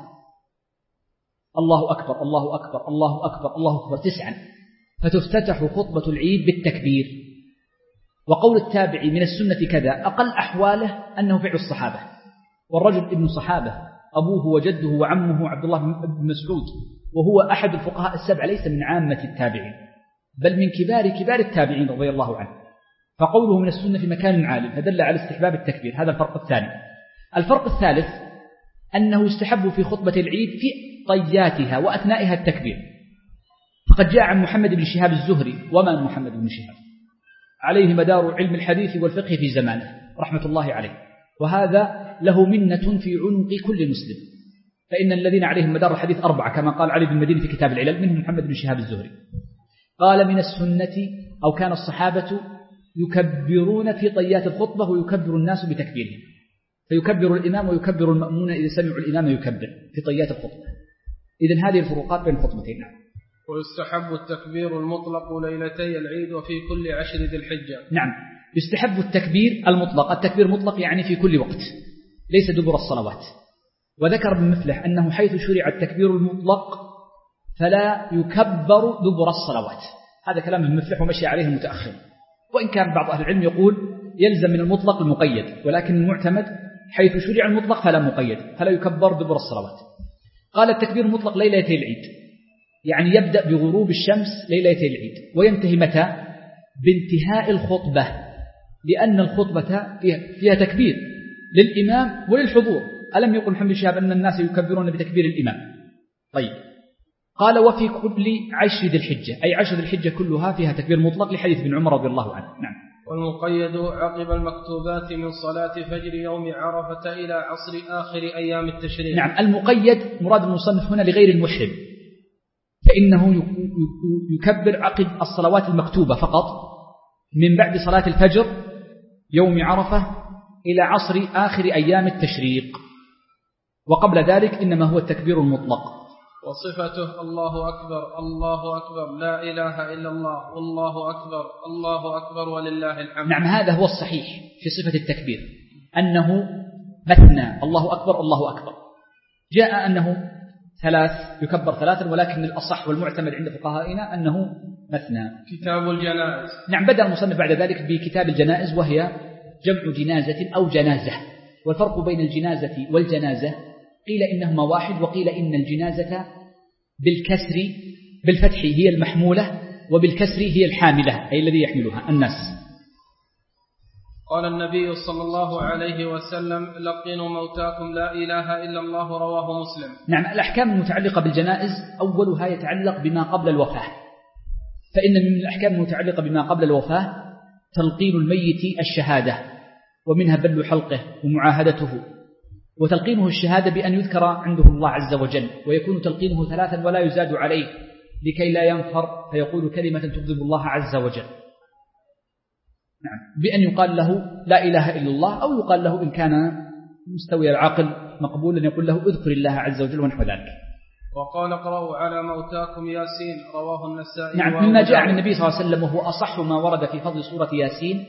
الله أكبر الله أكبر الله أكبر الله أكبر، تسعا. فتفتتح خطبة العيد بالتكبير. وقول التابعي من السنة كذا أقل أحواله أنه فعل الصحابة، والرجل ابن صحابة أبوه وجده وعمه عبد الله بن مسعود، وهو أحد الفقهاء السبعة، ليس من عامة التابعين بل من كبار كبار التابعين رضي الله عنه. فقوله من السنة في مكان عالٍ فدل على استحباب التكبير. هذا الفرق الثاني. الفرق الثالث أنه يستحب في خطبة العيد في طياتها وأثنائها التكبير. فقد جاء عن محمد بن شهاب الزهري، وما محمد بن شهاب عليه مدار علم الحديث والفقه في زمانه رحمة الله عليه، وهذا له منة في عنق كل مسلم، فإن الذين عليهم مدار الحديث أربعة كما قال علي بن المديني في كتاب العلل، منهم محمد بن شهاب الزهري. قال من السنة أو كان الصحابة يكبرون في طيات الخطبة ويكبر الناس بتكبيرهم، فيكبر الإمام ويكبر المأمون إذا سمعوا الإمام يكبر في طيات الخطبة. إذن هذه الفروقات بين الخطبتين. ويستحب التكبير المطلق ليلتي العيد وفي كل عشر ذي الحجة. نعم يستحب التكبير المطلق. التكبير مطلق يعني في كل وقت، ليس دبر الصلوات. وذكر ابن مفلح أنه حيث شرع التكبير المطلق فلا يكبر دبر الصلوات. هذا كلام ابن مفلح ومشي عليه المتأخر، وإن كان بعض أهل العلم يقول يلزم من المطلق المقيد، ولكن المعتمد حيث شرع المطلق فلا مقيد، فلا يكبر دبر الصلوات. قال التكبير المطلق ليلتي العيد، يعني يبدأ بغروب الشمس ليلتي العيد وينتهي متى؟ بانتهاء الخطبة، لأن الخطبة فيها, فيها تكبير للإمام وللحضور. ألم يقل محمد شهاب أن الناس يكبرون بتكبير الإمام؟ طيب قال وفي كل عشر ذي الحجة، أي عشر ذي الحجة كلها فيها تكبير مطلق لحديث ابن عمر رضي الله عنه. نعم. والمقيد عقب المكتوبات من صلاة فجر يوم عرفة إلى عصر آخر أيام التشريق. نعم المقيد مراد المصنف هنا لغير المحرم، فإنه يكبر عقب الصلوات المكتوبة فقط من بعد صلاة الفجر يوم عرفة إلى عصر آخر أيام التشريق، وقبل ذلك إنما هو التكبير المطلق. وصفته الله أكبر الله أكبر لا إله إلا الله والله أكبر الله أكبر ولله الحمد. نعم، هذا هو الصحيح في صفة التكبير، أنه مثنى، الله أكبر الله أكبر. جاء أنه ثلاث، يكبر ثلاثا، ولكن الأصح والمعتمد عند فقهائنا أنه مثنى. كتاب الجنائز. نعم، بدأ المصنف بعد ذلك بكتاب الجنائز، وهي جمع جنازة أو جنازة. والفرق بين الجنازة والجنازة قيل إنهما واحد، وقيل إن الجنازة بالكسر بالفتح هي المحمولة، وبالكسر هي الحاملة، أي الذي يحملها الناس. قال النبي صلى الله عليه وسلم لقنوا موتاكم لا إله إلا الله، رواه مسلم. نعم، الأحكام المتعلقة بالجنائز أولها يتعلق بما قبل الوفاة، فإن من الأحكام المتعلقة بما قبل الوفاة تلقين الميت الشهادة، ومنها بل حلقه ومعاهدته، وتلقينه الشهادة بأن يذكر عنده الله عز وجل، ويكون تلقينه ثلاثا ولا يزاد عليه لكي لا ينفر فيقول كلمة تغضب الله عز وجل. نعم، بأن يقال له لا إله إلا الله، أو يقال له إن كان مستوي العقل مقبولا يقول له اذكر الله عز وجل ونحو ذلك. وقال اقرأوا على موتاكم ياسين، رواه النسائي. نعم، مما جاء عن النبي صلى الله عليه وسلم وهو أصح ما ورد في فضل سورة ياسين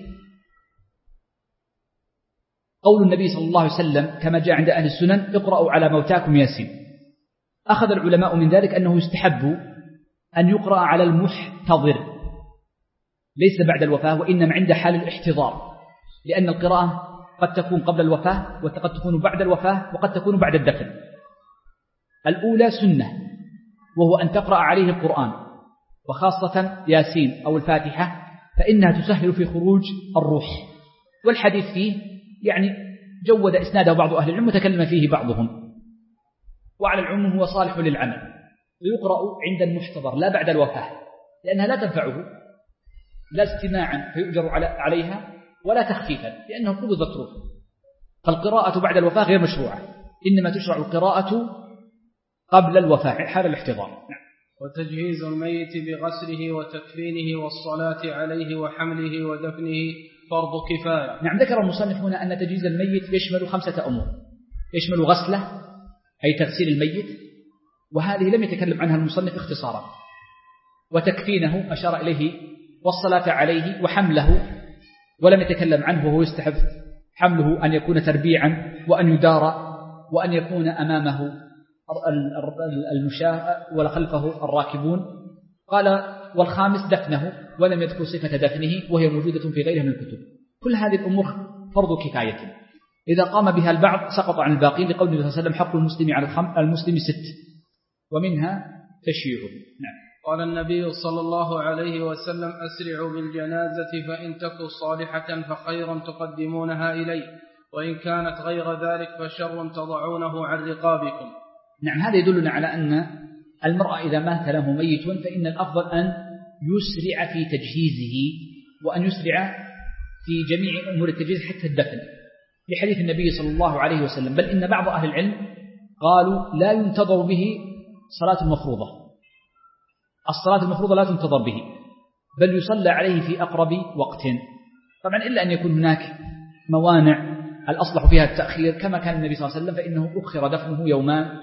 قول النبي صلى الله عليه وسلم كما جاء عند أهل السنن اقرأوا على موتاكم ياسين. أخذ العلماء من ذلك أنه يستحب أن يقرأ على المحتضر ليس بعد الوفاة، وإنما عند حال الاحتضار، لأن القراءة قد تكون قبل الوفاة وقد تكون بعد الوفاة وقد تكون بعد الدفن. الأولى سنة، وهو أن تقرأ عليه القرآن، وخاصة ياسين أو الفاتحة، فإنها تسهل في خروج الروح. والحديث فيه يعني جود إسناده بعض أهل العلم وتكلم فيه بعضهم، وعلى العموم هو صالح للعمل، ويقرأ عند المحتضر لا بعد الوفاة، لأنها لا تنفعه لا استماعا فيؤجر عليها ولا تخفيفا، لأنه قبضت روح. فالقراءة بعد الوفاة غير مشروعة، إنما تشرع القراءة قبل الوفاة حال الاحتضار. وتجهيز الميت بغسله وتكفينه والصلاة عليه وحمله ودفنه فرض كفاية. نعم، ذكر المصنف هنا أن تجهيز الميت يشمل خمسة أمور، يشمل غسله أي تغسيل الميت، وهذه لم يتكلم عنها المصنف اختصارا، وتكفينه أشار إليه، والصلاة عليه، وحمله ولم يتكلم عنه، وهو يستحب حمله أن يكون تربيعا وأن يدار وأن يكون أمامه المشاة وخلفه الراكبون. قال والخامس دفنه، ولم يذكر صفة دفنه وهي موجودة في غيرها من الكتب. كل هذه الأمور فرض كفاية، إذا قام بها البعض سقط عن الباقين، لقول النبي صلى الله عليه وسلم حق المسلم على المسلم ست، ومنها تشييعه. نعم. قال النبي صلى الله عليه وسلم أسرعوا بالجنازة فإن تكن صالحة فخيرا تقدمونها إليه، وإن كانت غير ذلك فشر تضعونه عن رقابكم. نعم، هذا يدلنا على أن المرأة إذا مات له ميت فإن الأفضل أن يسرع في تجهيزه، وأن يسرع في جميع أمور التجهيز حتى الدفن، لحديث النبي صلى الله عليه وسلم. بل إن بعض أهل العلم قالوا لا ينتظر به صلاة المفروضة، الصلاة المفروضة لا تنتظر به، بل يصلى عليه في أقرب وقت، طبعا إلا أن يكون هناك موانع الأصلح فيها التأخير، كما كان النبي صلى الله عليه وسلم فإنه أخر دفنه يومان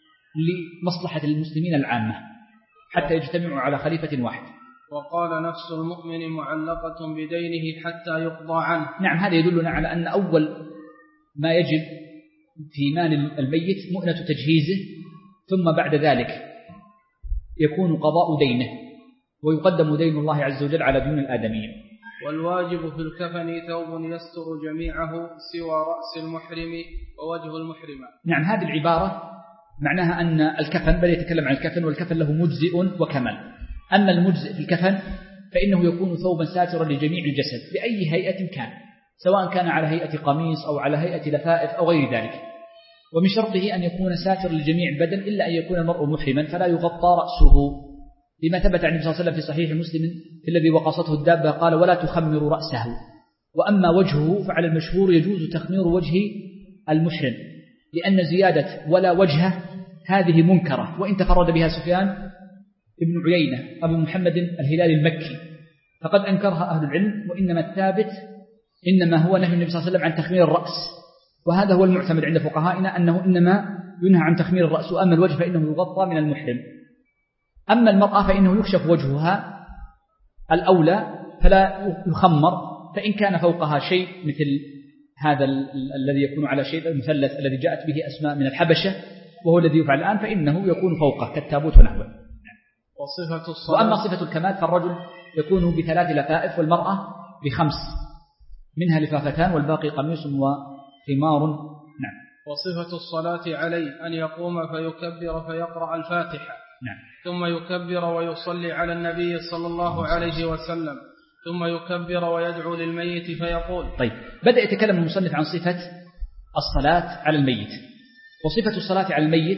لمصلحة المسلمين العامة حتى يجتمعوا على خليفة واحد. وقال نفس المؤمن معلقة بدينه حتى يقضى عنه. نعم، هذا يدلنا على أن أول ما يجب في مال الميت مؤنة تجهيزه، ثم بعد ذلك يكون قضاء دينه، ويقدم دين الله عز وجل على دين الآدميين. والواجب في الكفن ثوب يستر جميعه سوى رأس المحرم ووجه المحرمة. نعم، هذه العبارة معناها أن الكفن بل يتكلم عن الكفن، والكفن له مجزئ وكمل. أما المجزئ في الكفن فإنه يكون ثوبا ساترا لجميع الجسد بأي هيئة كان، سواء كان على هيئة قميص أو على هيئة لفائف أو غير ذلك، ومن شرطه أن يكون ساترا لجميع البدن إلا أن يكون المرء محرما فلا يغطى رأسه، لما ثبت عن النبي صلى الله عليه وسلم في صحيح مسلم في الذي وقصته الدابة قال ولا تخمر رأسه. وأما وجهه فعلى المشهور يجوز تخمير وجه المحرم، لأن زيادة ولا وجهه هذه منكرة، وإن تفرد بها سفيان ابن عيينة أبو محمد الهلالي المكي فقد أنكرها أهل العلم، وإنما الثابت إنما هو نهي النبي صلى الله عليه وسلم عن تخمير الرأس، وهذا هو المعتمد عند فقهائنا أنه إنما ينهى عن تخمير الرأس، وأما الوجه فإنه يغطى من المحرم. أما المرأة فإنه يكشف وجهها الأولى فلا يخمر، فإن كان فوقها شيء مثل هذا الذي يكون على شيء المثلث الذي جاءت به أسماء من الحبشة وهو الذي يفعل الآن فإنه يكون فوقه كالتابوت ونحوه. وصفة الصلاة وأما صفة الكمال فالرجل يكون بثلاث لفائف والمرأة بخمس، منها لفافتان والباقي قميص وخمار. نعم. وصفة الصلاة عليه أن يقوم فيكبر فيقرأ الفاتحة، نعم. ثم يكبر ويصلي على النبي صلى الله عليه وسلم، ثم يكبر ويدعو للميت فيقول. طيب، بدأ يتكلم المصنف عن صفة الصلاة على الميت. وصفة الصلاة على الميت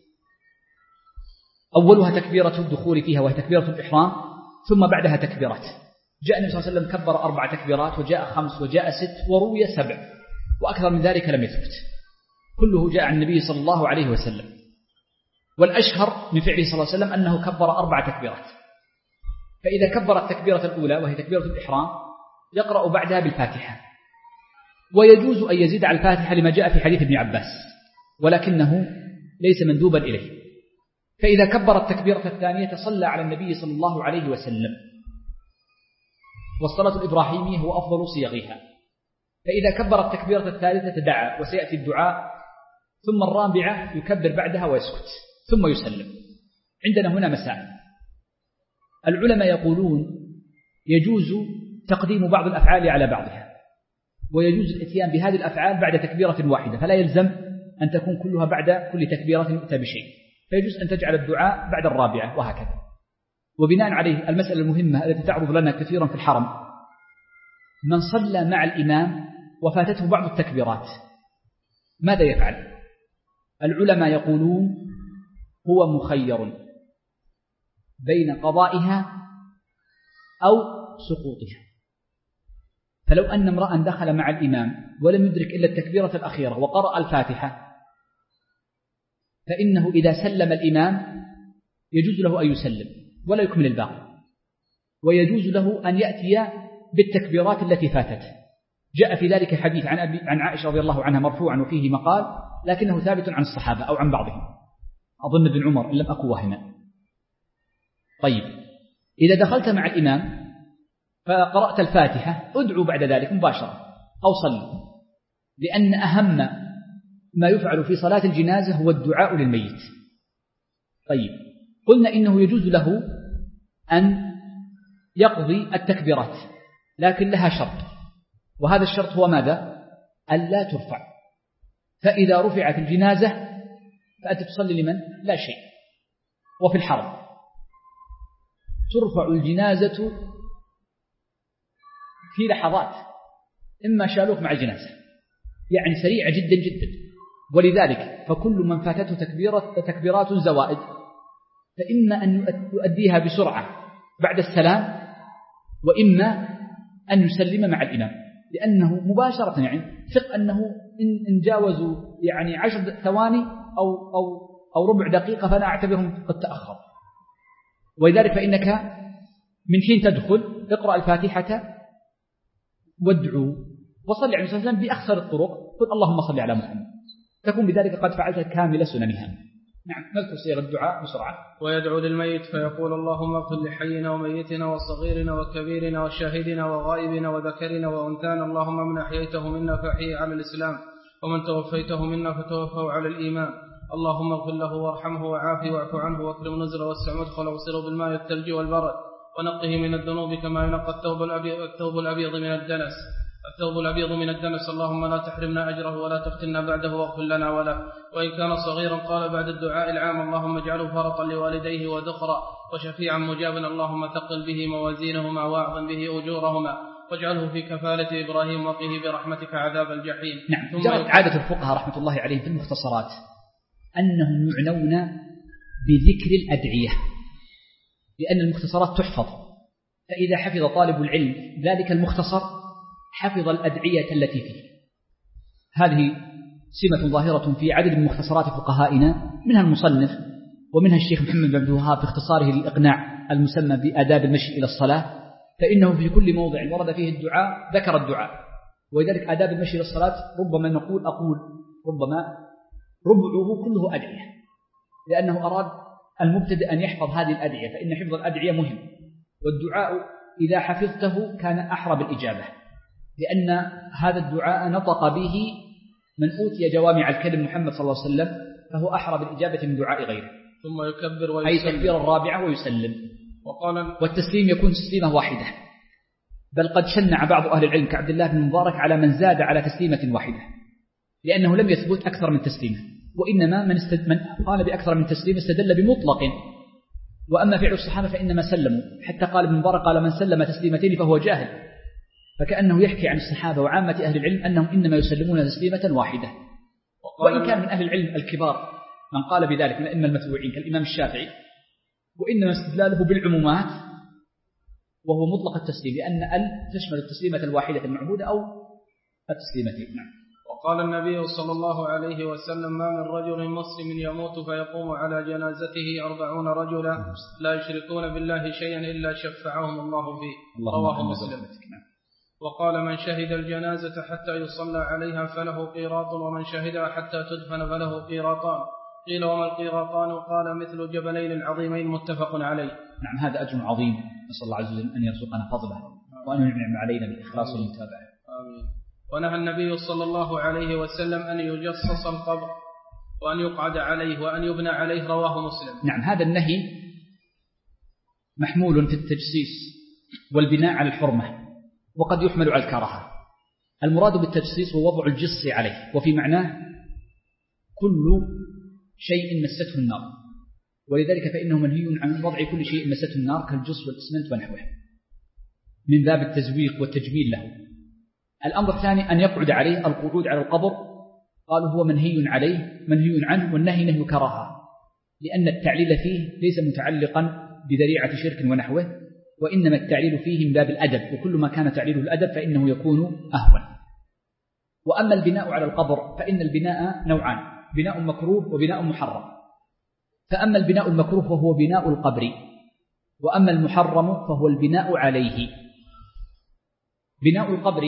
أولها تكبيرة الدخول فيها وهي تكبيرة الإحرام، ثم بعدها تكبيرات. جاء النبي صلى الله عليه وسلم كبر أربع تكبيرات، وجاء خمس، وجاء ست، وروي سبع، وأكثر من ذلك لم يثبت، كله جاء عن النبي صلى الله عليه وسلم. والأشهر من فعله صلى الله عليه وسلم أنه كبر أربع تكبيرات، فإذا كبر التكبيرة الأولى وهي تكبيرة الإحرام يقرأ بعدها بالفاتحة، ويجوز أن يزيد على الفاتحة لما جاء في حديث ابن عباس، ولكنه ليس مندوبا إليه. فإذا كبر التكبيرة الثانية صلى على النبي صلى الله عليه وسلم، والصلاة الإبراهيمية هو أفضل صيغها. فإذا كبر التكبيرة الثالثة دعا، وسيأتي الدعاء، ثم الرابعة يكبر بعدها ويسكت ثم يسلم. عندنا هنا مسائل. العلماء يقولون يجوز تقديم بعض الأفعال على بعضها، ويجوز الاتيان بهذه الأفعال بعد تكبيرة واحدة، فلا يلزم أن تكون كلها بعد كل تكبيرة يؤتى بشيء، فيجوز أن تجعل الدعاء بعد الرابعة وهكذا. وبناء عليه المسألة المهمة التي تعرض لنا كثيرا في الحرم: من صلى مع الإمام وفاتته بعض التكبيرات ماذا يفعل؟ العلماء يقولون هو مخير بين قضائها أو سقوطها. فلو أن امرأ دخل مع الإمام ولم يدرك إلا التكبيرة الأخيرة وقرأ الفاتحة، فإنه إذا سلم الإمام يجوز له أن يسلم ولا يكمل الباقي، ويجوز له أن يأتي بالتكبيرات التي فاتت. جاء في ذلك حديث عن, أبي عن عائشة رضي الله عنها مرفوعا وفيه مقال، لكنه ثابت عن الصحابة أو عن بعضهم، أظن ابن عمر إن لم أكن واهما. طيب، إذا دخلت مع الإمام فقرأت الفاتحة ادعو بعد ذلك مباشرة أو صل، لأن أهم ما يفعل في صلاة الجنازة هو الدعاء للميت. طيب، قلنا إنه يجوز له أن يقضي التكبيرات، لكن لها شرط، وهذا الشرط هو ماذا؟ ألا ترفع. فإذا رفعت الجنازة فأنت تصلي لمن؟ لا شيء. وفي الحرم ترفع الجنازة في لحظات، إما شالوك مع الجنازة، يعني سريعة جدا جدا. ولذلك فكل من فاتته تكبيرة تكبيرات زوائد فإما أن يؤديها بسرعة بعد السلام، وإما أن يسلم مع الإمام، لأنه مباشرة يعني ثق أنه إن جاوزوا يعني عشر ثواني أو, أو, أو ربع دقيقة فأنا أعتبرهم قد تأخر. ولذلك فإنك من حين تدخل اقرأ الفاتحة وادعو وصلي عليه الصلاة والسلام بأخسر الطرق، قل اللهم صل على محمد، تكون بذلك قد فعلت كامل سننها. نعم، نذكر صيغ الدعاء بسرعة. ويدعو للميت فيقول اللهم اغفر لحينا وميتنا وصغيرنا وكبيرنا وشاهدنا وغائبنا وذكرنا وأنثانا، اللهم من أحييته منا فأحيي على الإسلام، ومن توفيته منا فتوفه على الإيمان، اللهم اغفر له وارحمه وعافه واعف عنه واكرم نزله واسع مدخله واغسله بالماء والثلج والبرد، ونقه من الذنوب كما ينقى الثوب الأبيض, الثوب الأبيض من الدنس الثوب الأبيض من الدنس اللهم لا تحرمنا أجره ولا تفتنا بعده واغفر لنا وله. وإن كان صغيرا قال بعد الدعاء العام اللهم اجعله فرطا لوالديه وذخرا وشفيعا مجابا، اللهم ثقل به موازينهما واعظم به أجورهما، واجعله في كفالة إبراهيم وقه برحمتك عذاب الجحيم. نعم، جرت عادة الفقهاء رحمة الله عليهم في المختصرات أنهم يعنون بذكر الأدعية، لأن المختصرات تحفظ، فإذا حفظ طالب العلم ذلك المختصر حفظ الأدعية التي فيه. هذه سمة ظاهرة في عدد من مختصرات فقهائنا، منها المصنف ومنها الشيخ محمد بن عبد الوهاب في اختصاره للإقناع المسمى بآداب المشي إلى الصلاة، فإنه في كل موضع ورد فيه الدعاء ذكر الدعاء. ولذلك آداب المشي إلى الصلاة ربما نقول أقول ربما ربعه كله أدعية، لأنه أراد المبتدئ أن يحفظ هذه الأدعية، فإن حفظ الأدعية مهم، والدعاء إذا حفظته كان أحرى بالإجابة، لأن هذا الدعاء نطق به من أوتي جوامع الكلم محمد صلى الله عليه وسلم، فهو أحرى بالإجابة من دعاء غيره. ثم يكبر ويسلم، أي تكبير الرابعة ويسلم. وقال والتسليم يكون تسليمة واحدة، بل قد شنع بعض أهل العلم كعبد الله بن مبارك على من زاد على تسليمة واحدة، لأنه لم يثبت أكثر من تسليمة، وإنما من, استد... من قال بأكثر من تسليمة استدل بمطلق، وأما فعل الصحابة فإنما سلموا، حتى قال ابن مبارك قال من سلم تسليمتين فهو جاهل، فكأنه يحكي عن الصحابة وعامة أهل العلم أنهم إنما يسلمون تسليمة واحدة. وإن كان من أهل العلم الكبار من قال بذلك من الأئمة المتبوعين كالإمام الشافعي، وإنما استدلاله بالعمومات وهو مطلق التسليم، لأن ال تشمل التسليمة الواحدة المعبودة أو التسليمتين. نعم. وقال النبي صلى الله عليه وسلم ما من رجل مسلم يموت فيقوم على جنازته أربعون رجلا لا يشركون بالله شيئا إلا شفعهم الله فيه، رواه مسلم. وقال من شهد الجنازة حتى يصلى عليها فله قيراط، ومن شهدها حتى تدفن فله قيراطان. قيل وما القيراطان؟ قال مثل جبلين عظيمين، متفق عليه. نعم، هذا أجر عظيم، نسأل الله عز وجل أن يرزقنا فضله وأن ينعم علينا بالإخلاص والمتابعة. آمين. ونهى النبي صلى الله عليه وسلم أن يجصص القبر وأن يقعد عليه وأن يبنى عليه، رواه مسلم. نعم، هذا النهي محمول في التجسيس والبناء على الحرمة، وقد يحمل على الكراهة. المراد بالتجسيس هو وضع الجص عليه، وفي معناه كل شيء مسته النار، ولذلك فإنه منهي عن وضع كل شيء مسته النار كالجص والإسمنت ونحوه من باب التزويق والتجميل له. الأمر الثاني أن يقعد عليه، القعود على القبر قالوا هو منهي عليه منهي عنه، والنهي نهي كراهة، لأن التعليل فيه ليس متعلقا بذريعة شرك ونحوه، وإنما التعليل فيه من باب الأدب، وكل ما كان تعليله الأدب فإنه يكون أهون. وأما البناء على القبر فإن البناء نوعان، بناء مكروه وبناء محرم. فأما البناء المكروه فهو بناء القبر، وأما المحرم فهو البناء عليه. بناء القبر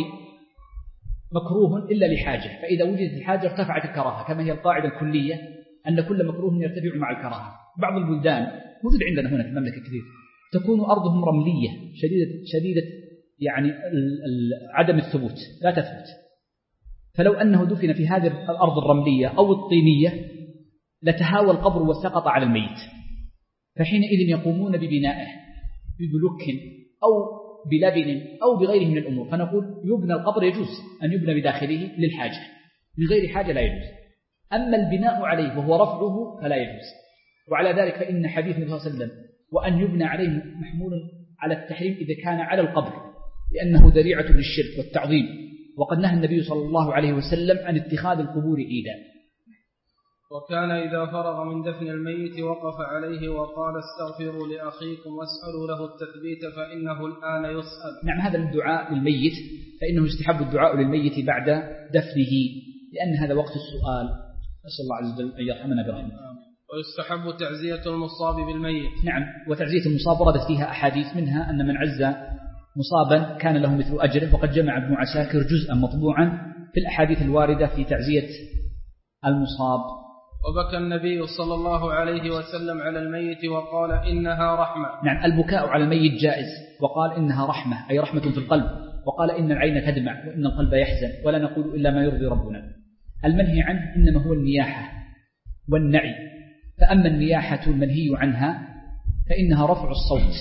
مكروه إلا لحاجة، فإذا وجدت الحاجة ارتفعت الكراهة، كما هي القاعدة الكلية أن كل مكروه يرتفع مع الكراهة. بعض البلدان موجود عندنا هنا في المملكة كثير تكون أرضهم رملية شديدة, شديدة يعني عدم الثبوت، لا تثبت، فلو أنه دفن في هذه الأرض الرملية أو الطينية لتهاوى القبر وسقط على الميت، فحينئذ يقومون ببنائه ببلوك أو بلبن أو بغيره من الأمور، فنقول يبنى القبر يجوز أن يبنى بداخله للحاجة، من غير حاجة لا يجوز. أما البناء عليه وهو رفعه فلا يجوز. وعلى ذلك فإن حديث النبي صلى الله عليه وسلم وأن يبنى عليه محمول على التحريم إذا كان على القبر، لأنه ذريعة للشرك والتعظيم، وقد نهى النبي صلى الله عليه وسلم عن اتخاذ القبور عيدا. وكان إذا فرغ من دفن الميت وقف عليه وقال استغفروا لأخيكم واسألوا له التثبيت فإنه الآن يسأل. نعم، هذا الدعاء للميت فإنه يستحب الدعاء للميت بعد دفنه، لأن هذا وقت السؤال، نسأل الله عز وجل أن يرحمنا برحمته. ويستحب تعزية المصاب بالميت. نعم، وتعزية المصاب وردت فيها أحاديث، منها أن من عز مصابا كان له مثل أجره، وقد جمع ابن عساكر جزءا مطبوعا في الأحاديث الواردة في تعزية المصاب. وبكى النبي صلى الله عليه وسلم على الميت وقال إنها رحمة. نعم، البكاء على الميت جائز، وقال إنها رحمة أي رحمة في القلب، وقال إن العين تدمع وإن القلب يحزن ولا نقول إلا ما يرضي ربنا. المنهي عنه إنما هو النياحة والنعي. فأما النياحة المنهي عنها فإنها رفع الصوت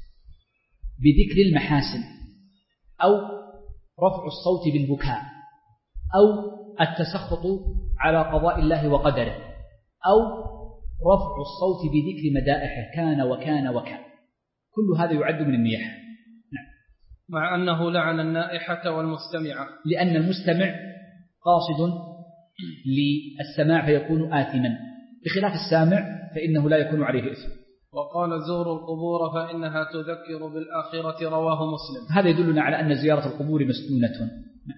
بذكر المحاسن، أو رفع الصوت بالبكاء، أو التسخط على قضاء الله وقدره، أو رفع الصوت بذكر مدائحه كان وكان وكان، كل هذا يعد من النياحة. نعم. مع أنه لعن النائحة والمستمعة، لأن المستمع قاصد للسماع فيكون آثما، بخلاف السامع فإنه لا يكون عليه إثم. وقال زوروا القبور فإنها تذكر بالآخرة، رواه مسلم. هذا يدلنا على أن زيارة القبور مسنونة.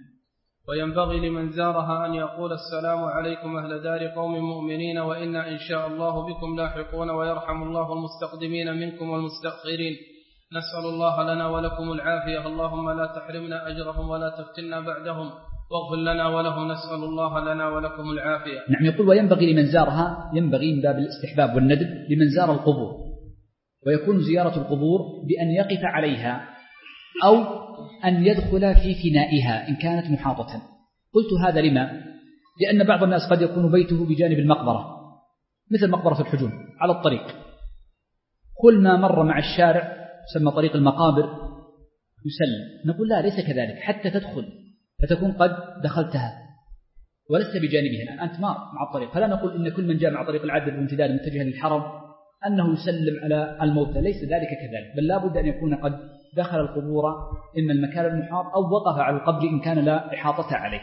وينبغي لمن زارها أن يقول السلام عليكم أهل دار قوم مؤمنين وإنا إن شاء الله بكم لاحقون، ويرحم الله المستقدمين منكم والمستأخرين. نسأل الله لنا ولكم العافية، اللهم لا تحرمنا أجرهم ولا تفتنا بعدهم، واغفر لنا وله، نسأل الله لنا ولكم العافية. نعم. يقول وينبغي لمن زارها، ينبغي من باب الاستحباب والندب لمن زار القبور، ويكون زيارة القبور بأن يقف عليها أو أن يدخل في فنائها إن كانت محاطة. قلت هذا لما؟ لأن بعض الناس قد يكون بيته بجانب المقبرة مثل مقبرة الحجون على الطريق، كل ما مر مع الشارع سمى طريق المقابر يسلم. نقول لا، ليس كذلك، حتى تدخل فتكون قد دخلتها ولست بجانبها، أنت مار مع الطريق. فلا نقول إن كل من جاء مع طريق العدل والامتداد متجها للحرم أنه يسلم على الموتى، ليس ذلك كذلك، بل لا بد أن يكون قد دخل القبور إما المكان المحاط أو وقف على القبر إن كان لا إحاطة عليه.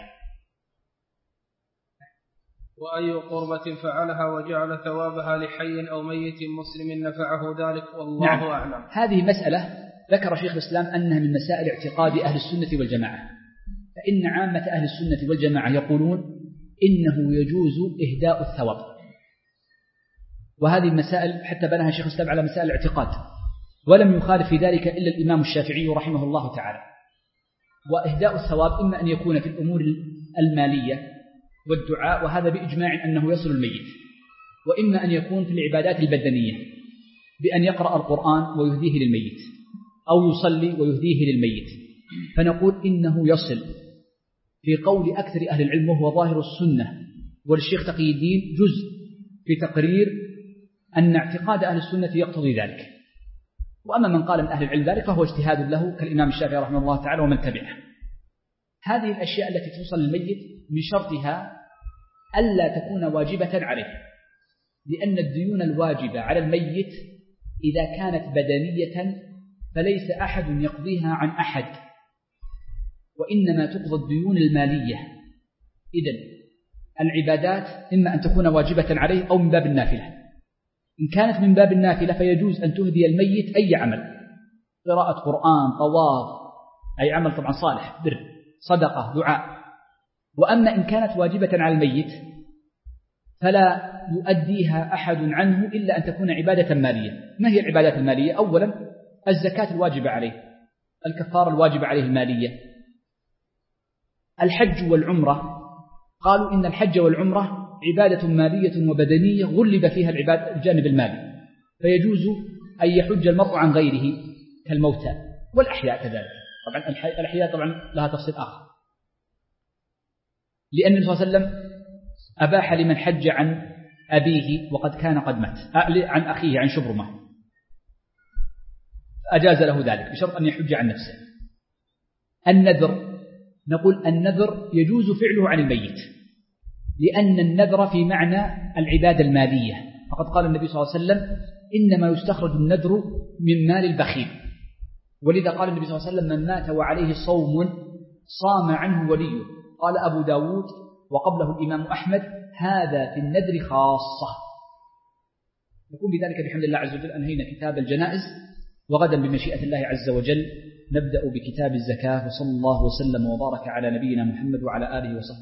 وأي قربة فعلها وجعل ثوابها لحي أو ميت مسلم نفعه ذلك، والله نعم. أعلم. هذه مسألة ذكر شيخ الإسلام أنها من مسائل اعتقاد أهل السنة والجماعة، فإن عامة أهل السنة والجماعة يقولون إنه يجوز إهداء الثواب، وهذه المسائل حتى بناها شيخ الإسلام على مسائل الاعتقاد، ولم يخالف في ذلك إلا الإمام الشافعي رحمه الله تعالى. وإهداء الثواب إما أن يكون في الأمور المالية والدعاء، وهذا بإجماع أنه يصل الميت، وإما أن يكون في العبادات البدنية بأن يقرأ القرآن ويهديه للميت أو يصلي ويهديه للميت. فنقول إنه يصل في قول أكثر أهل العلم وهو ظاهر السنة، والشيخ تقي الدين جزء في تقرير أن اعتقاد أهل السنة يقتضي ذلك. وأما من قال من أهل العلم ذلك فهو اجتهاد له كالإمام الشافعي رحمه الله تعالى ومن تبعه. هذه الأشياء التي توصل للميت من شرطها ألا تكون واجبة عليه، لأن الديون الواجبة على الميت إذا كانت بدنية فليس أحد يقضيها عن أحد، وإنما تقضى الديون المالية. إذن العبادات إما أن تكون واجبة عليه أو من باب النافلة. إن كانت من باب النافلة فيجوز أن تهدي الميت أي عمل، قراءة قرآن، طواف، أي عمل طبعا صالح، بر، صدقة، دعاء. وأما إن كانت واجبة على الميت فلا يؤديها أحد عنه إلا أن تكون عبادة مالية. ما هي العبادات المالية؟ أولا الزكاة الواجبة عليه، الكفارة الواجبة عليه المالية، الحج والعمرة. قالوا إن الحج والعمرة عبادة مالية وبدنية غلب فيها الجانب المالي، فيجوز أن يحج المرء عن غيره كالموتى والأحياء كذلك. طبعا الأحياء طبعا لها تفصيل آخر، لأن النبي صلى الله عليه وسلم أباح لمن حج عن أبيه وقد كان قد مات، عن أخيه عن شبرمة، أجاز له ذلك بشرط أن يحج عن نفسه. النذر، نقول النذر يجوز فعله عن الميت، لأن النذر في معنى العبادة المالية، فقد قال النبي صلى الله عليه وسلم إنما يستخرج النذر من مال البخيل، ولذا قال النبي صلى الله عليه وسلم من مات وعليه صوم صام عنه وليه. قال أبو داود وقبله الإمام أحمد هذا في النذر خاصة. نكون بذلك بحمد الله عز وجل أنهينا كتاب الجنائز، وغدا بمشيئة الله عز وجل نبدأ بكتاب الزكاة. وصلى الله وسلم وبارك على نبينا محمد وعلى آله وصحبه.